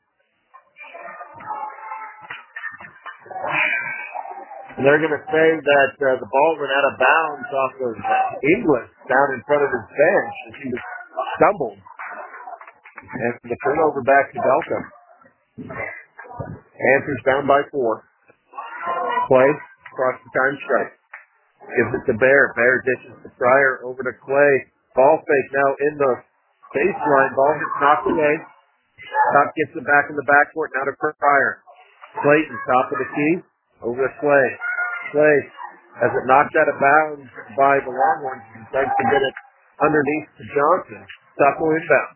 And they're going to say that the ball went out of bounds off of English down in front of his bench as he was stumbled. And the turnover back to Delta. Panthers down by 4. Clay across the time stripe. Gives it to Bear. Bear dishes to Pryor over to Clay. Ball fake now in the baseline. Ball gets knocked away. Top gets it back in the backcourt. Now to Pryor. Clayton, top of the key. Over to Clay. Clay has it knocked out of bounds by the Longhorns. He tries to get it underneath to Johnson. Stop inbound.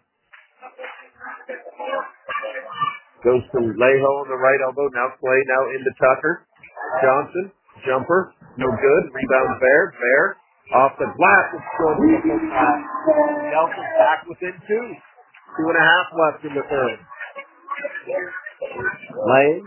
Goes to Leho on the right elbow. Now Clay. Now into Tucker. Johnson. Jumper. No good. Rebound Bear. Bear. Off the glass. It's good. Delta's back within 2. 2.5 left in the third. Lane.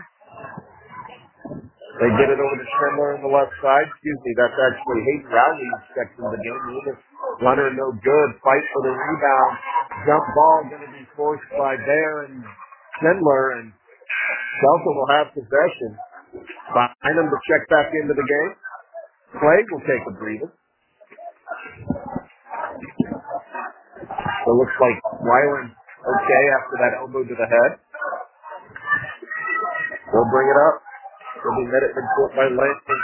They get it over to Schindler on the left side. Excuse me, that's actually Hayden Rowley's section of the game. Runner no good. Fight for the rebound. Jump ball going to be forced by Bear and Schindler, and Delta will have possession. Behind them to check back into the game. Clay will take a breather. So it looks like Weiland Okay, after that elbow to the head. They'll bring it up. It'll be met at midcourt by Lansing.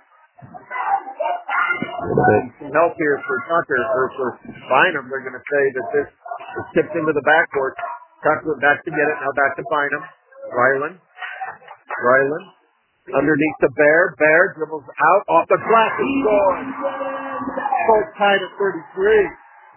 Some help here for Tucker, or for Bynum. They're going to say that this is tipped into the backcourt. Tucker back to get it, now back to Bynum. Ryland. Underneath the Bear. Bear dribbles out off the glass and scores. Court tied at 33.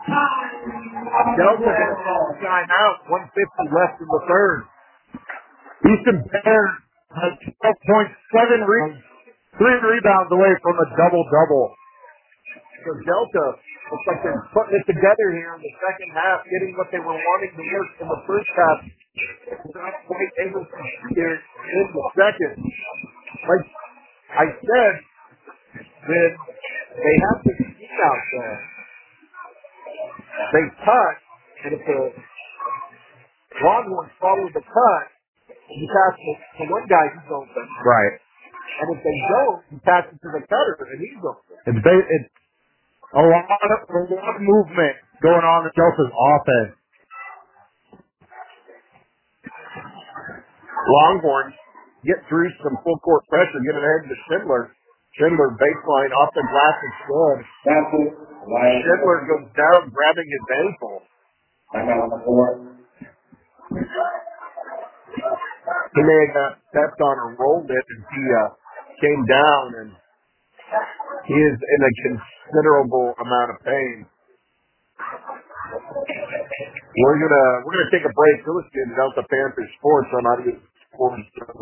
Delta going to call a timeout. 1:50 left in the third. Easton Bear has 12.7 rebounds. 3 rebounds away from a double-double. So Delta looks like they're putting it together here in the second half, getting what they were wanting to work in the first half. They're not quite able to here in the second. Like I said, when they have this team out there, they cut, and if the Longhorns follow the cut, you pass it to one guy, he's open. Right. And if they don't, you pass it to the cutter, and he's open. It's a lot of movement going on in Delta's offense. Longhorns get through some full court pressure, get it ahead to Schindler. Schindler baseline off the glass is good. Schindler goes down, grabbing his ankle. He may have got stepped on or rolled it, and he came down, and he is in a considerable amount of pain. We're gonna take a break. You're listening to Delta Panthers Sports on Audio Sports.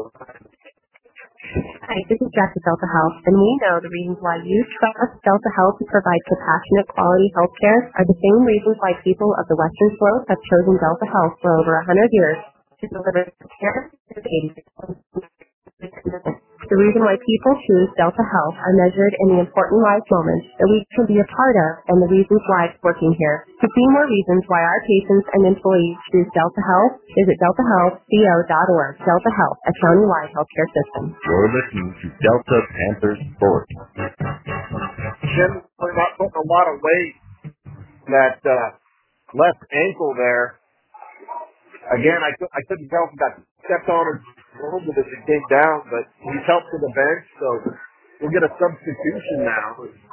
Hi, this is Jack with Delta Health, and we know the reasons why you trust Delta Health to provide compassionate, quality health care are the same reasons why people of the Western Slope have chosen Delta Health for over 100 years to deliver care to the 80s. The reason why people choose Delta Health are measured in the important life moments that we can be a part of and the reasons why it's working here. To see more reasons why our patients and employees choose Delta Health, visit deltahealthco.org. Delta Health, a county-wide healthcare system. You're listening to Delta Panthers Sports. Jim, we're not putting a lot of weight. That left ankle there. Again, I couldn't tell if he got stepped on or rolled it as it came down, but he's helped to the bench, so we'll get a substitution now.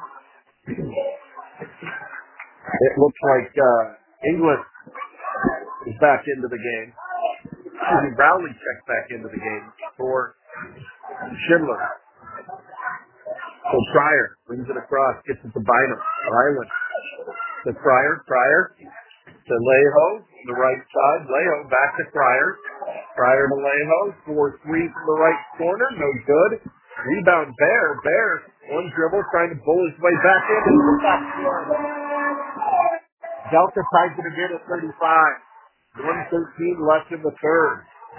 It looks like Inglis is back into the game. Excuse me, Brownlee checks back into the game for Schindler. So Pryor brings it across, gets it to Bynum. Ryland to Pryor to Leho, the right side. Leho back to Pryor. Pryor to Leho. 4-3 from the right corner. No good. Rebound Bear. Bear, one dribble, trying to bull his way back in. Delta ties it again at 35. 1:13 left in the third.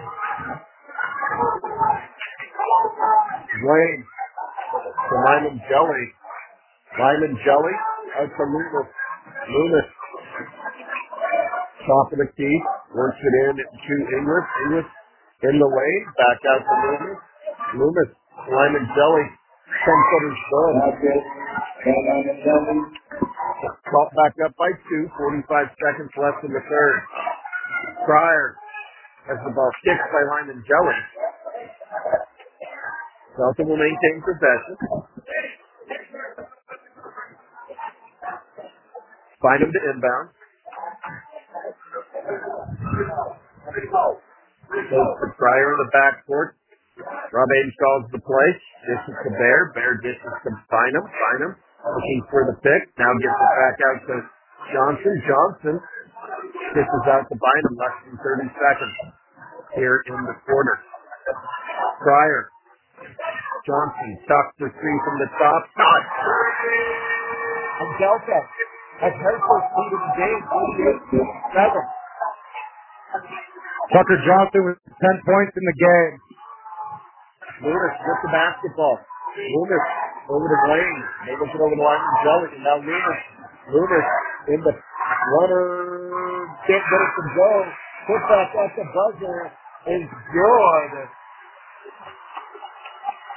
Wayne to Lyman Jelly. Lyman Jelly out to Loomis. Loomis. Top of the key, works it in to Inglis. Inglis in the lane, back out to Loomis. Loomis, Lyman Jelly, 10-footers good. Caught back up by 2, 45 seconds left in the third. Pryor has the ball kicked by Lyman Jelly. Delta will maintain possession. Find him to inbound. Goes to Pryor in the backcourt. Rob Ames calls the play. This is to Bear. Bear dishes to Bynum. Bynum looking for the pick. Now gets it back out to Johnson. Johnson dishes out to Bynum. Less than 30 seconds here in the quarter. Pryor. Johnson tucks the three from the top. Shot. And Delta has her first lead of the game. 48-7. Tucker Johnson with 10 points in the game. Loomis with the basketball. Loomis over to Blaine. They look it over the line to Jelly. And now Loomis in the runner. Can't get it to go. Put back at the buzzer is good.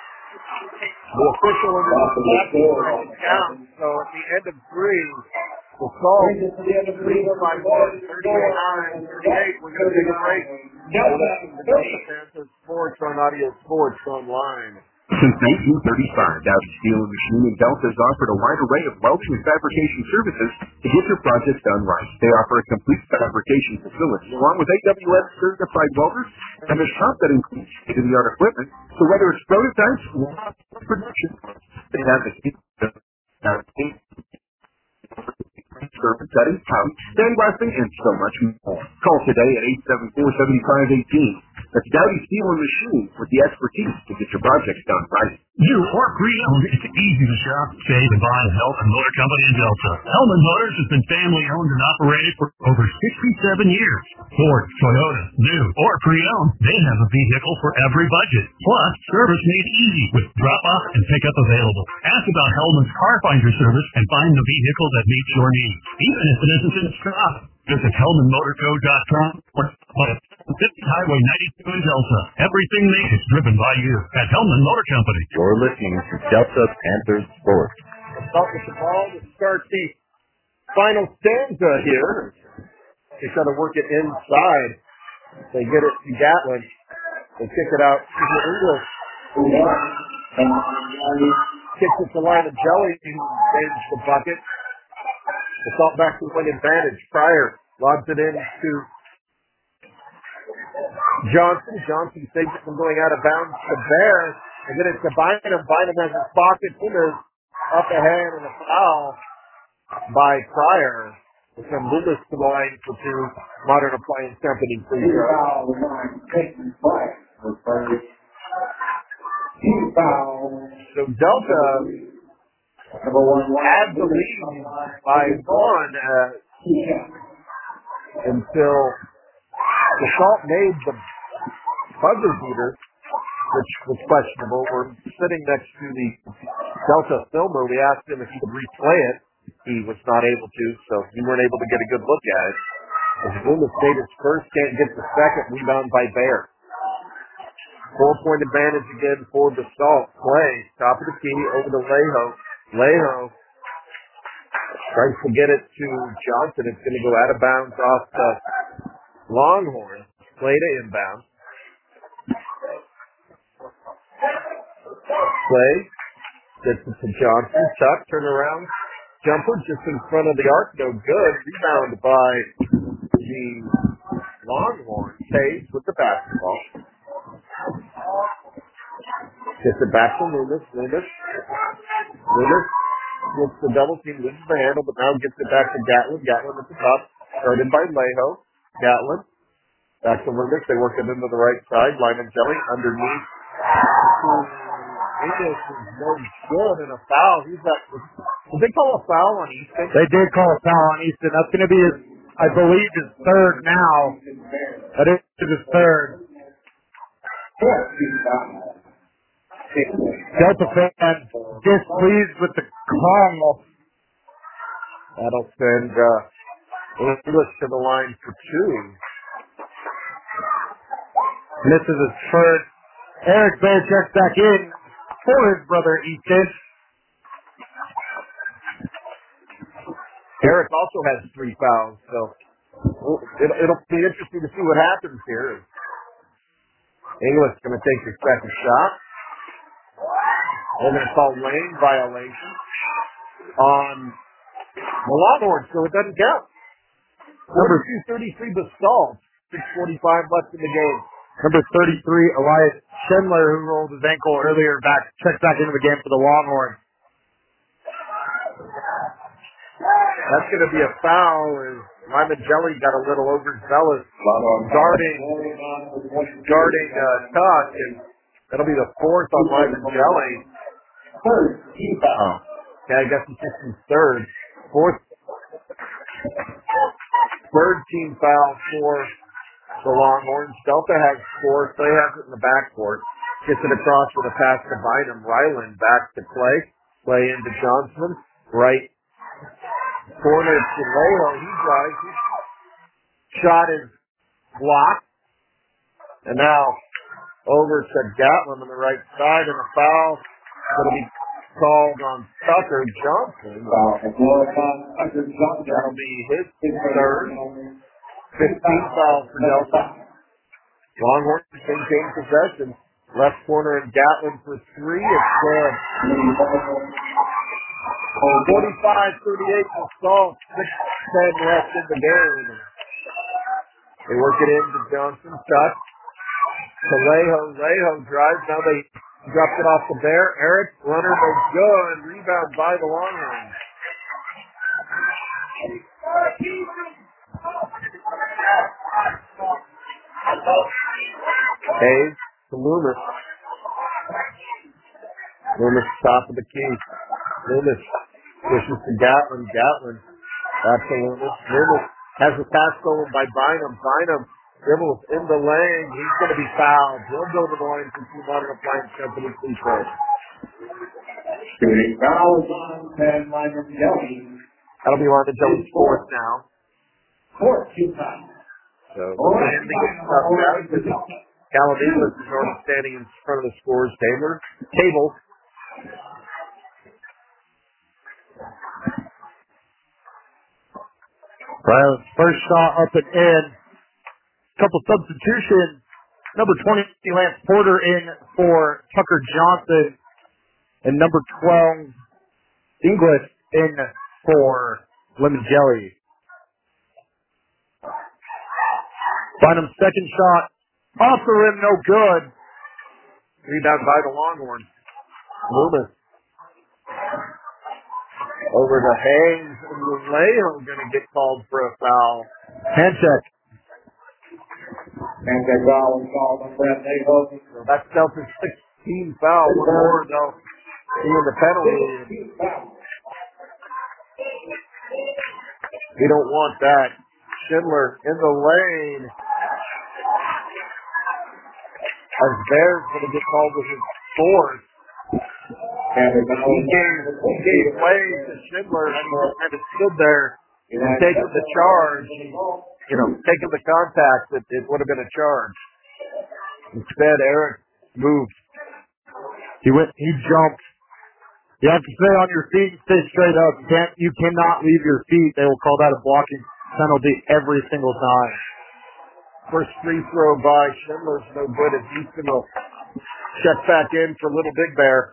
The official in the basketball count. So at the end of 3, The Salt, 3-5-1, 38-9, 38. We're going to take a break. Delta Sports on Audio Sports Online. Since 1935, Dowdy Steel and Machine in Delta has offered a wide array of welding and fabrication services to get your projects done right. They offer a complete fabrication facility along with AWS certified welders and a shop that includes state-of-the-art equipment. So whether it's prototypes or production, they have the cutting, pouch, sandblasting, and so much more. Call today at 874-7518. That's Dowdy Steel and Machine with the expertise to get your projects done right. New or pre-owned, it's easy to shop, save, and buy a Hellman Motor Company in Delta. Hellman Motors has been family-owned and operated for over 67 years. Ford, Toyota, new or pre-owned, they have a vehicle for every budget. Plus, service made easy with drop-off and pickup available. Ask about Hellman's Car Finder service and find the vehicle that meets your needs, even if it isn't in stock. Visit HellmanMotorCo.com or 50 Highway 92 in Delta. Everything made is driven by you at Hellman Motor Company. You're listening to Delta Panthers Sports. Start with the ball to start the final stanza here. They try to work it inside. They get it to Gatlin. They kick it out to English. Kicks it to line of Jelly, who saves the bucket. The Salt back to win advantage. Pryor lobs it in to Johnson. Johnson saves it from going out of bounds to Bear. And then it's to Bynum. Bynum has his pocket. Loomis up ahead and a foul by Pryor. With some Loomis to the line for two. Modern Appliance Company free throw. So Delta had the lead by one until the Salt made the buzzer beater, which was questionable. We're sitting next to the Delta filmer. We asked him if he could replay it. He was not able to, so we weren't able to get a good look at it. As Loomis made his first, can't get the second. Rebound by Bear. 4-point advantage again for the Salt. Play, top of the key, over to Leho. Leho tries to get it to Johnson. It's going to go out of bounds off the Longhorn. Play to inbound. Play. Gets it to Johnson. Tuck, turn around. Jumper just in front of the arc. No good. Rebound by the Longhorn. Taves with the basketball. Gets it back to Loomis. Loomis gets the double team, loses the handle, but now gets it back to Gatlin. Gatlin at the top, started by Leho. Gatlin, back to Loomis. They work it into the right side. Line and Jelly underneath. English is no good and a foul. Did they call a foul on Easton? They did call a foul on Easton. That's going to be, I believe, his third now. That is his third. Delta fan displeased with the call. That'll send English to the line for two. And this is his first. Eric Bear checks back in for his brother Easton. Eric also has 3 fouls, so it'll be interesting to see what happens here. English going to take the second shot. They're going to call lane violation on the Longhorn, so it doesn't count. Number 233, Basalt. 6:45 left in the game. Number 33, Elias Schindler, who rolled his ankle earlier, checks back into the game for the Longhorn. That's going to be a foul as Lyman Jelly got a little overzealous guarding Tuck, and that'll be the fourth on Lyman Jelly. Yeah, I guess it's just his third. Third team foul for the Longhorns. Delta has 4. Clay has it in the backcourt. Gets it across with a pass to Bynum. Ryland back to Clay. Clay into Johnson. Right corner to Leho. He drives. His shot is blocked. And now over to Gatlin on the right side, and a foul. It'll be called on Tucker Johnson. That'll be his third. 15th foul for Delta. Longhorns maintain possession. Left corner and Gatlin for three. It's good. 45-38 for Salt. 6:10 left in the game. They work it into Johnson. Shot. Leho drives. Now they dropped it off the Bear. Eric, runner, no good. Rebound by the Longhorns. Hayes to Loomis. Loomis top of the key. Loomis pushes to Gatlin. Gatlin back to Loomis. Loomis has a pass stolen by Bynum. Bynum dribbles in the lane. He's going to be fouled. He'll go to the line for Team Modern Appliance Company. Please play. Shooting fouls on 10, Lyman Jelly. That'll be Lyman Jelly's fourth now. Fourth, 2 times. So, Callum Inglis is already standing in front of the scores table. Right, first shot up and in. Couple substitutions. Number 20, Lance Porter in for Tucker Johnson. And number 12, Inglis in for Lemon Jelly. Bynum's second shot. Off the rim, no good. Rebound by the Longhorns. Loomis. Over to Hayes. And Leho going to get called for a foul. Hand check. And that foul is called on Brett Leho. That's Delta's 16th foul. One more, though. Seeing the penalty. We don't want that. Schindler in the lane. As Bear's going to get called with his fourth. He gave way to Schindler and kind of stood there and taking the charge. Taking the contact, it would have been a charge. Instead, Eric moved. He jumped. You have to stay on your feet and stay straight up. You cannot leave your feet. They will call that a blocking penalty every single time. First free throw by Schindler's no good as Easton will check back in for Little Big Bear.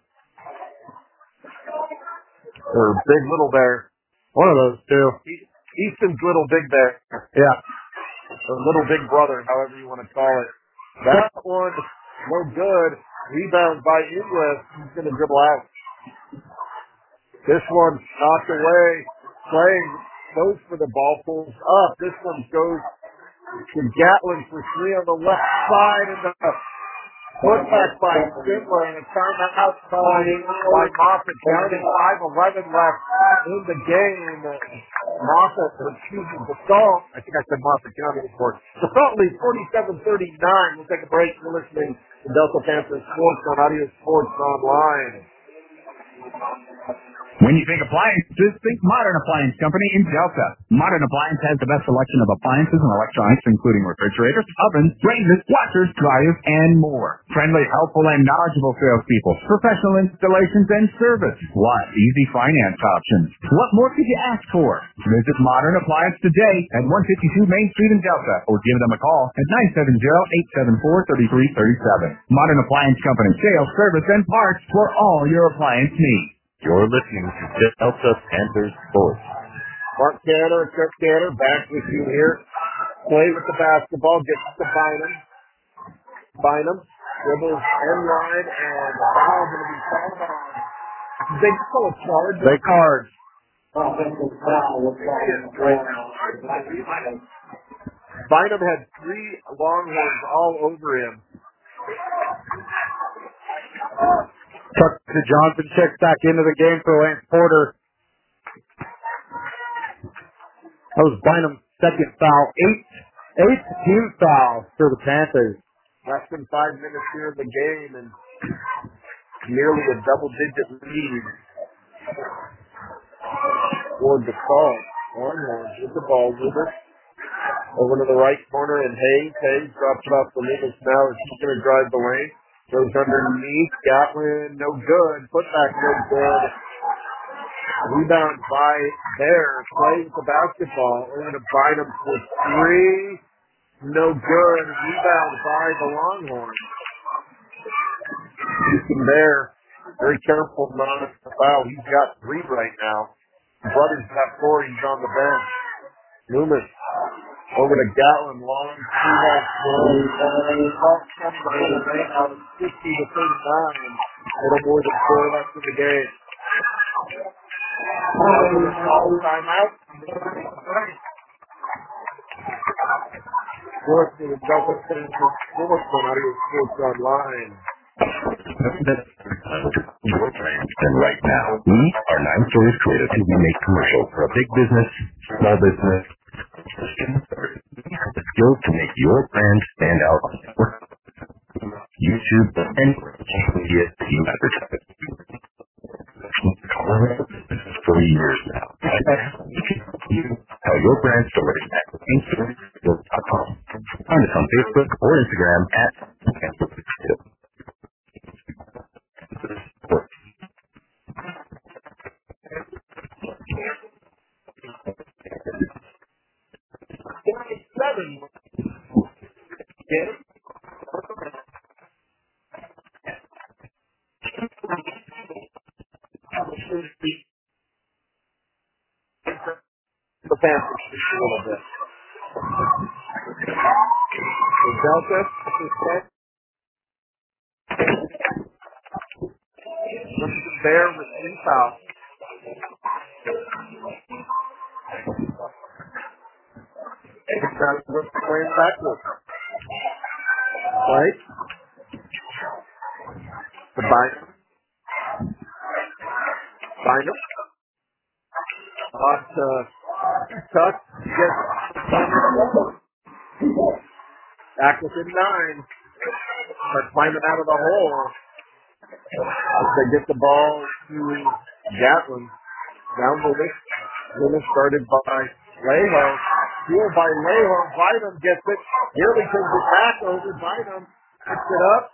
Or Big Little Bear. One of those two. Easton's Little Big Bear. Yeah. Or Little Big Brother, however you want to call it. That one, no good. Rebound by Inglis. He's going to dribble out. This one knocked away. Playing goes for the ball, pulls up. This one goes to Gatlin for three on the left side, and the putback by Schindler, and a timeout called by Moffett County. 5:11 left in the game. Moffett, the Salt. I think I said Moffett County before. The Salt lead 47-39. We'll take a break. You're listening to Delta Panthers Sports on Audio Sports Online. When you think appliances, think Modern Appliance Company in Delta. Modern Appliance has the best selection of appliances and electronics, including refrigerators, ovens, ranges, washers, dryers, and more. Friendly, helpful, and knowledgeable salespeople, professional installations and service, plus easy finance options. What more could you ask for? Visit Modern Appliance today at 152 Main Street in Delta, or give them a call at 970-874-3337. Modern Appliance Company, sales, service, and parts for all your appliance needs. You're listening to Delta Panthers Sports. Mark Tanner and Kirk Tanner back with you here. Play with the basketball, gets to Bynum. Bynum dribbles end line, and the foul going to be called on. They call a charge. They card. Bynum had three Longhorns all over him. Tucker Johnson checks back into the game for Lance Porter. That was Bynum's second foul. Eighth team foul for the Panthers. Less than 5 minutes here in the game and nearly a double-digit lead for the Salt. Longhorns with the ball with it. Over to the right corner and Hayes. Hayes drops it off the Loomis now as he's going to drive the lane. Goes underneath. Gatlin, no good. Putback, no good. Rebound by Bear. Clay with the basketball. Over to Bynum for three. No good. Rebound by the Longhorns. Houston Bear, very careful not to foul. He's got three right now. Brother's got four. He's on the bench. Loomis over to Gatlin. Long two-ball out of 50 to 39. A little more than 4 left in the game. Timeout. Fourth to the double center. Fourth one out of your Sports Online. Your brand. And right now, we are 9 Stories Creative, and we make commercials for a big business, small business. We have the skills to make your brand stand out on YouTube and social media to advertise. For years now. We can help you tell your brand story at InStoryCreative.com. Find us on Facebook or Instagram at InStoryCreative. 47. The Panthers just a little bit. The Delta Bear with 3 fouls. Playing backwards. Right? The Bynum. Tuck. Back within 9. But climbing out of the hole. They get the ball to Gatlin. Down Lewis started by Leho. Fueled by Leho. Bynum gets it. Nearly turns it back over. Bynum picks it up.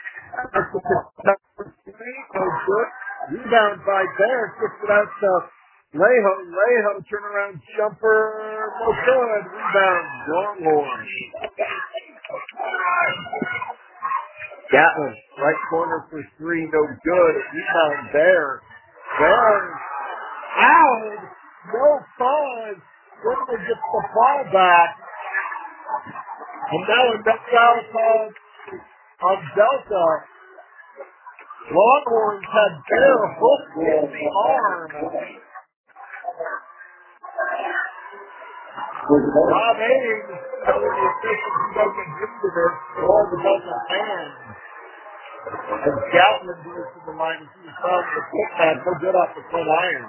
Rebound by Bear. Kicks it out to Leho. Leho turnaround jumper. No good. Rebound. Longhorn. Gatlin, right corner for 3, no good. Rebound Bear. Bear out. No fun. Whitmer gets the ball back. And now a foul called on Delta. Longhorns had Bear hooked in the arm. Rob Ames, the official who doesn't give to this, or the Delta hand. And Gatlin goes to the line and sees foul with the putback. No good off the front iron.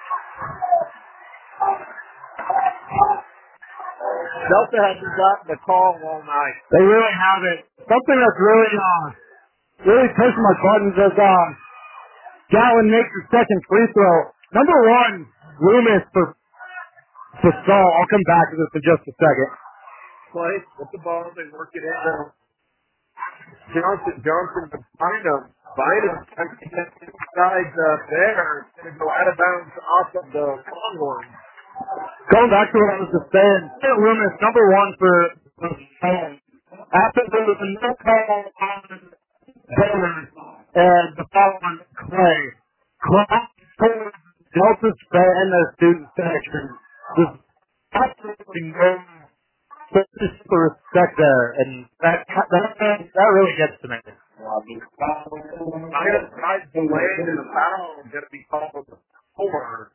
Delta hasn't gotten the call all night. They really haven't. Something that's really pushing my buttons is Gatlin makes his second free throw. Number 1, Loomis for Saul. I'll come back to this in just a second. Play with the ball. They work it in. Johnson to Bynum. Bynum inside there. It's going to go out of bounds off of the Longhorns. Going back to what I was just saying, Loomis, number 1 for after there was a no call on Baylor and the foul on Clay. Clay Delta's fan and the student section. There's absolutely no respect there, and that really gets to me. I got guys delayed in the foul going to be called for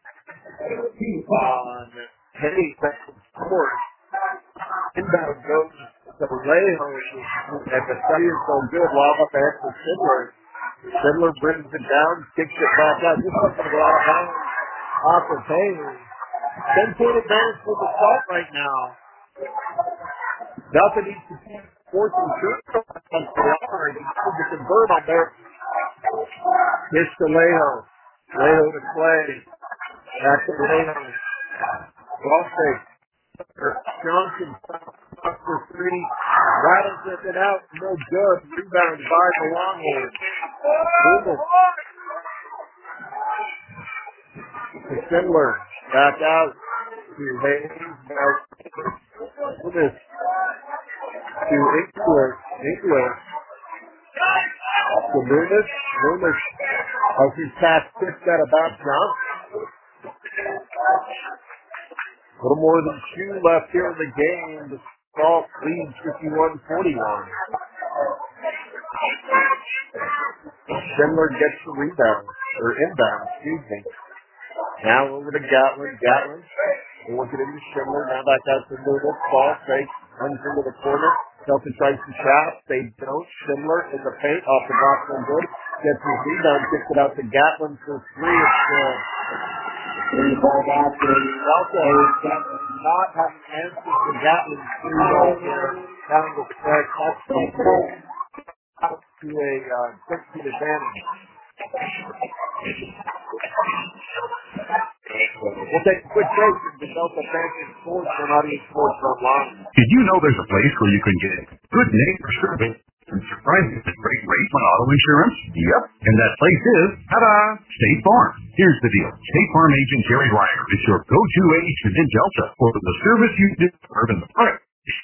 on Penny second court. Inbound goes to Leho, and the study is so good. Lob up ahead for Sidler. Sidler brings it down, kicks it back out. This one's going to go out of bounds off of Hayes. 10-point advantage for the Salt right now. Delta needs to keep forcing shots on the yard. He needs to convert on there. Pitch to Leho. Leho to Clay. Back to Leho. Ball fake. Johnson for 3. Rattles it out, no good. Rebound by the Longhorns. Schindler back out to Hayes. Now, Loomis to Engler. To Loomis. Loomis has his pass tipped at about Johnson. A little more than 2 left here in the game. The Salt leads 51-41. Schindler gets the rebound, or inbound, excuse me. Now over to Gatlin. Gatlin will work it into Schindler. Now back out to Loomis. Ball fake. Runs into the corner. Delta tries to shot. They don't. Schindler in the paint. Off the box on good. Gets his rebound. Kicks it out to Gatlin for 3. It's good. Delta not having answers for Gatlin's 3 ball here. Down the stretch. That's out to a 6-feet advantage. We'll take a quick break and the Delta Fantasy Sports and Audience Sports Online. Did you know there's a place where you can get good neighbor service and surprisingly great rates on auto insurance? Yep. And that place is, ta-da, State Farm. Here's the deal. State Farm agent Jerry Ryer is your go-to agent in Delta for the service you deserve and the price.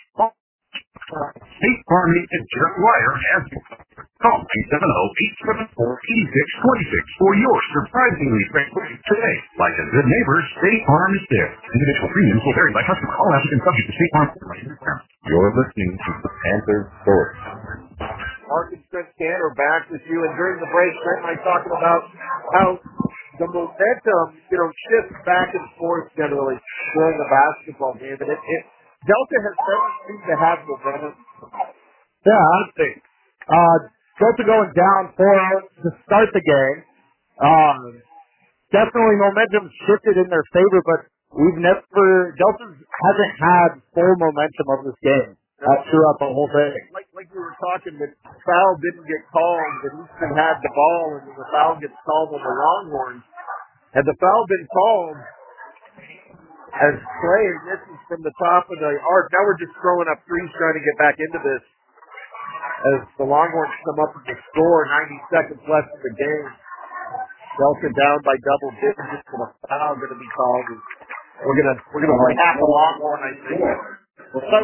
State Farm agent Jerry Ryer has you. Call 970-874-8626 for your surprisingly great rate today. Like a good neighbor, State Farm is there. Individual premiums will vary by customer. All applicants subject to State Farm requirements. You're listening to the Panther Sports. Mark and Trent Cantor back with you, and during the break, Trent and I talking about how the momentum, shifts back and forth generally during the basketball game, and Delta has never seemed to have momentum. Yeah, I think. Delta going down 4 to start the game. Definitely momentum shifted in their favor, but Delta hasn't had full momentum of this game throughout the whole thing. Like we were talking, the foul didn't get called, and Easton had the ball, and the foul gets called on the Longhorns. Had the foul been called, as Clay misses from the top of the arc, now we're just throwing up threes trying to get back into this. As the Longhorns come up with the score, 90 seconds left in the game. Delta down by double digits, and a foul going to be called. We're gonna play half a Longhorn, I think. Well, so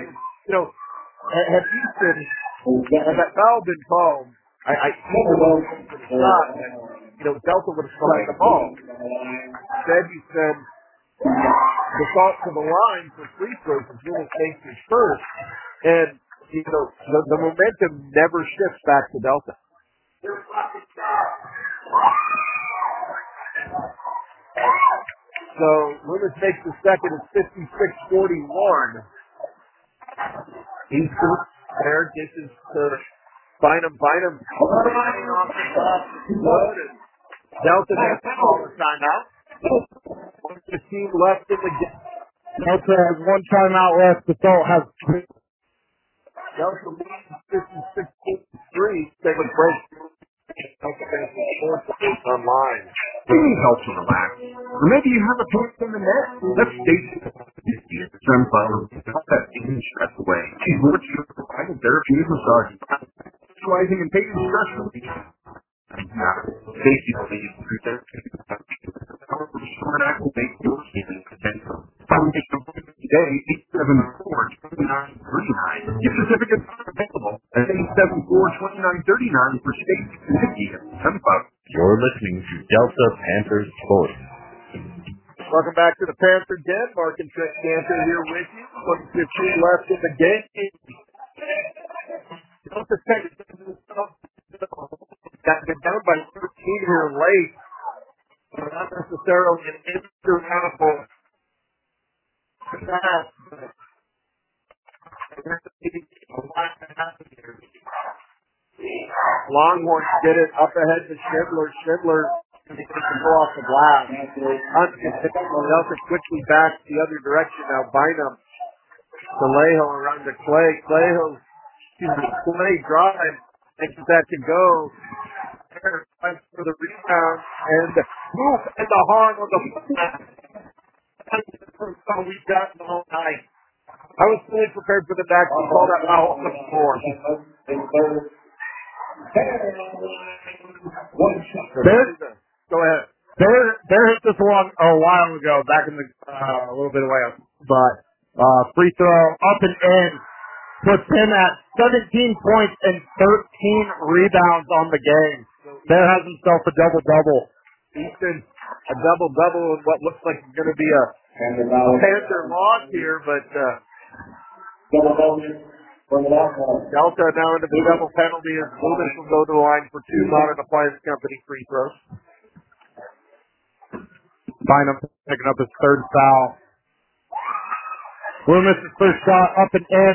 had Easton, had that foul been called, I think it was not, Delta would have scored the ball. Instead, you said the thought to the line for free throws is really Casey's first, and the momentum never shifts back to Delta. So Loomis makes the second at 56-41. Easton there dishes to Bynum. Bynum flying off the top of the and Delta has to call a timeout. 1:15 left in the game. Delta has 1 timeout left. The Salt has 2. Delta leads 56-43. Take a break. Delta Fantasy Sports online. Please help to relax. Or maybe you have a post in the net. Let's face it. Sunflower that even stress away. She's worked for providing therapeutic massage, specializing in pain and stress relief. Safety believes through therapeutic Smart Act will make your healing potential. Today, 874-2939. Gift certificates are available at 874-2939 for state and Sunflower. You're listening to Delta Panther Sports. Welcome back to the Panther Den. Mark and Trent Cantor here with you. 1:15 left in the game. Delta got down by 13 here late. Not necessarily an insurmountable task, but Longhorns did it up ahead to Schindler. Schindler can go off the glass. Delta quickly back the other direction now. Bynum. Calejo around to Clay. Clay drive. Thinks that can go. There for the rebound. And move in the horn on the flat. That's the first time we've gotten all night. I was fully prepared for the back to call that foul on the floor. Go ahead. Bear hit this one a while ago, back in the a little bit away, but free throw up and in puts him at 17 points and 13 rebounds on the game. Bear has himself a double-double. Easton, a double-double in what looks like it's going to be a Panther loss here, but Delta now into the double penalty as Loomis will go to the line for 2 Modern Appliance Company free throws. Bynum picking up his third foul. Loomis' first shot up and in.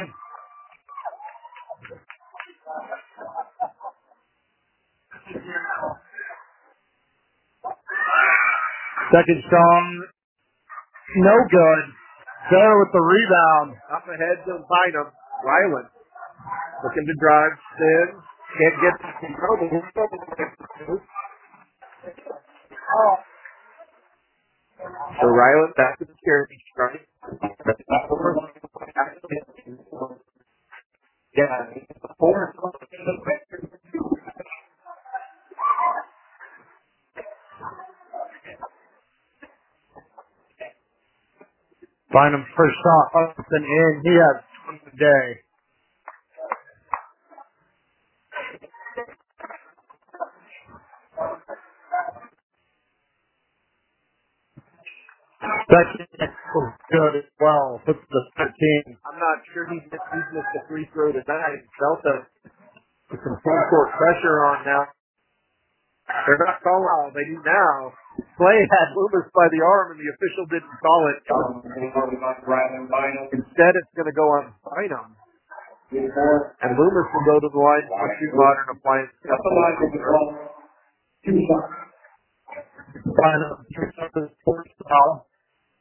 Second shot, no good. Bear with the rebound. Up ahead to Bynum. Ryland looking to drive. Spins. Can't get to control. So Ryland back to the charity strike. Yeah. Bynum's first shot up and in. He has 20 today. Second was good as well. Puts the 13. I'm not sure he's missed the free throw tonight. Delta with some full court pressure on now. They're not calling all they do now. Clay had Loomis by the arm and the official didn't call it. Instead it's going to go on Bynum. And Loomis will go to the line for 2 Modern Appliance Company. Bynum picks up his first foul.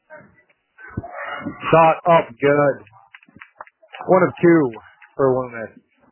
Shot up good. 1 of 2 for Loomis.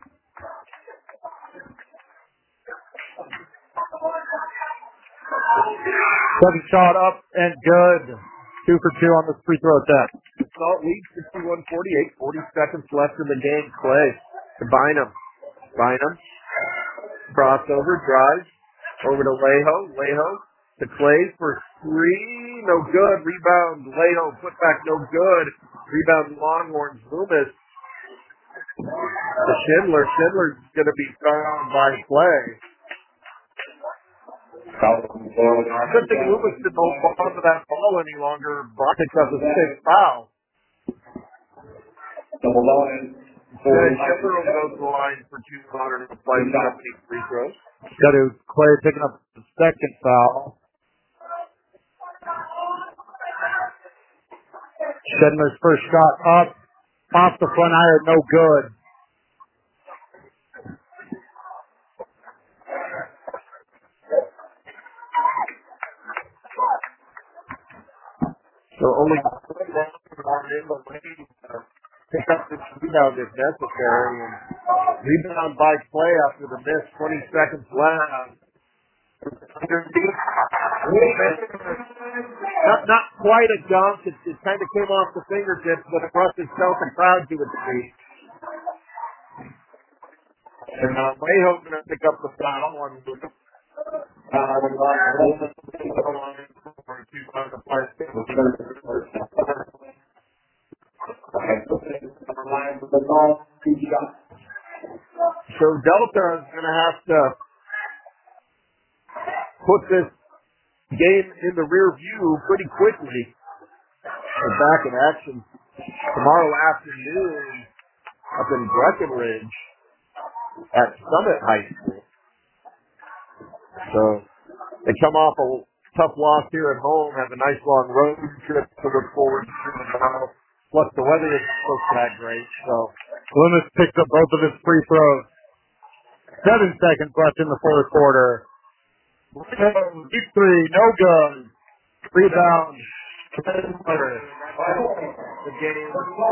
Second shot up and good. 2 for 2 on this free throw attempt. Salt leads 61-48. 40 seconds left in the game. Clay to Bynum. Bynum. Crossover. Drives. Over to Leho. Leho to Clay for 3. No good. Rebound. Leho. Put back. No good. Rebound Longhorns. Loomis. To Schindler. Schindler's going to be fouled by Clay. I couldn't think Loomis didn't hold on to that ball any longer. Brock picks up his 6th foul. Schindler will go to the line for 2 Modern Appliance Company free throws. Got to Clay picking up the second foul. Schindler's first shot up. Off the front iron, no good. So only pick up this rebound if necessary. And rebound by Clay after the miss. 20 seconds left. Not quite a dunk. It kind of came off the fingertips, but it brought itself and crowd to its feet. And Leho's going to pick up the foul on Lucas. So Delta is going to have to put this game in the rear view pretty quickly. We're back in action tomorrow afternoon up in Breckenridge at Summit High School. So they come off a tough loss here at home, have a nice long road trip to look forward to tomorrow. Plus the weather isn't supposed to be that great. So Loomis picked up both of his free throws. 7 seconds left in the fourth quarter. Deep 3, no good. Rebound. The game.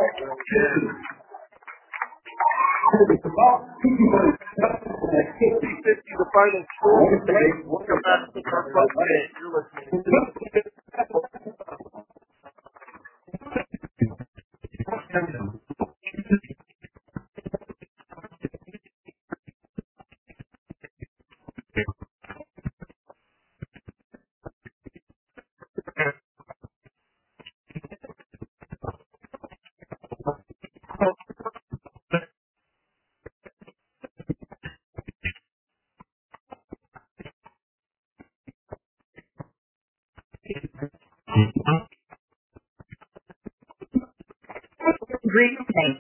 The final score. Welcome back to our first game. You're listening. Green State.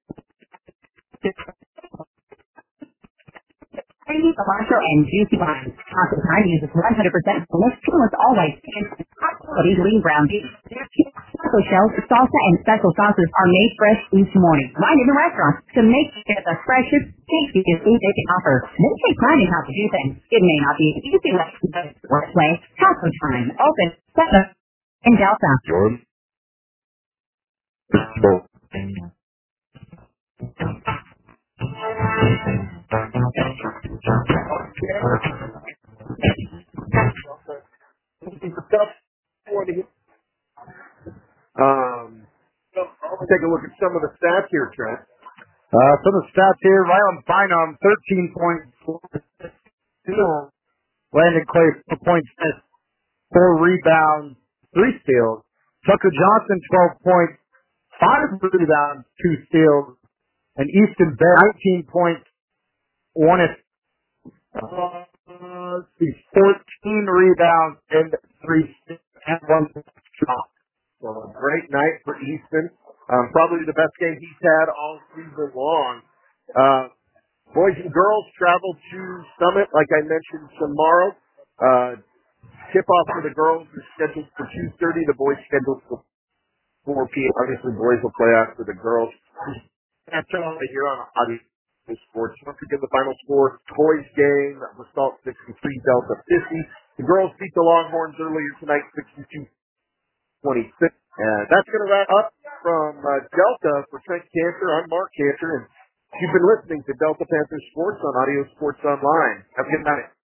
Creamy, cilantro, and juicy vines. Taco Time uses 100% most always and quality lean ground beef. Taco shells, salsa, and special sauces are made fresh each morning, right in the restaurant, to make it the freshest, tastiest food they can offer. They take pride in how to do things. It may not be easy, but workplay, Taco Time, open, 7 in Delta. Jordan? I'll take a look at some of the stats here, Trent. Some of the stats here, Ryland Bynum, 13 points. Landon Clay, 4 points, 4 rebounds, 3 steals. Tucker Johnson, 12 points, 5 rebounds, 2 steals. And Easton Bear, 19 points, 1 assist. 14 rebounds and 3 steals and 1 shot. So a great night for Easton. Probably the best game he's had all season long. Boys and girls travel to Summit, like I mentioned, tomorrow. Tip-off for the girls is scheduled for 2:30. The boys scheduled for 4 p.m. Obviously, boys will play after the girls. That's all here on Audio Sports. Once again, the final score, boys game, Basalt 63, Delta 50. The girls beat the Longhorns earlier tonight, 62-26. And that's going to wrap up from Delta for Trent Cantor. I'm Mark Cantor, and you've been listening to Delta Panthers Sports on Audio Sports Online. Have a good night.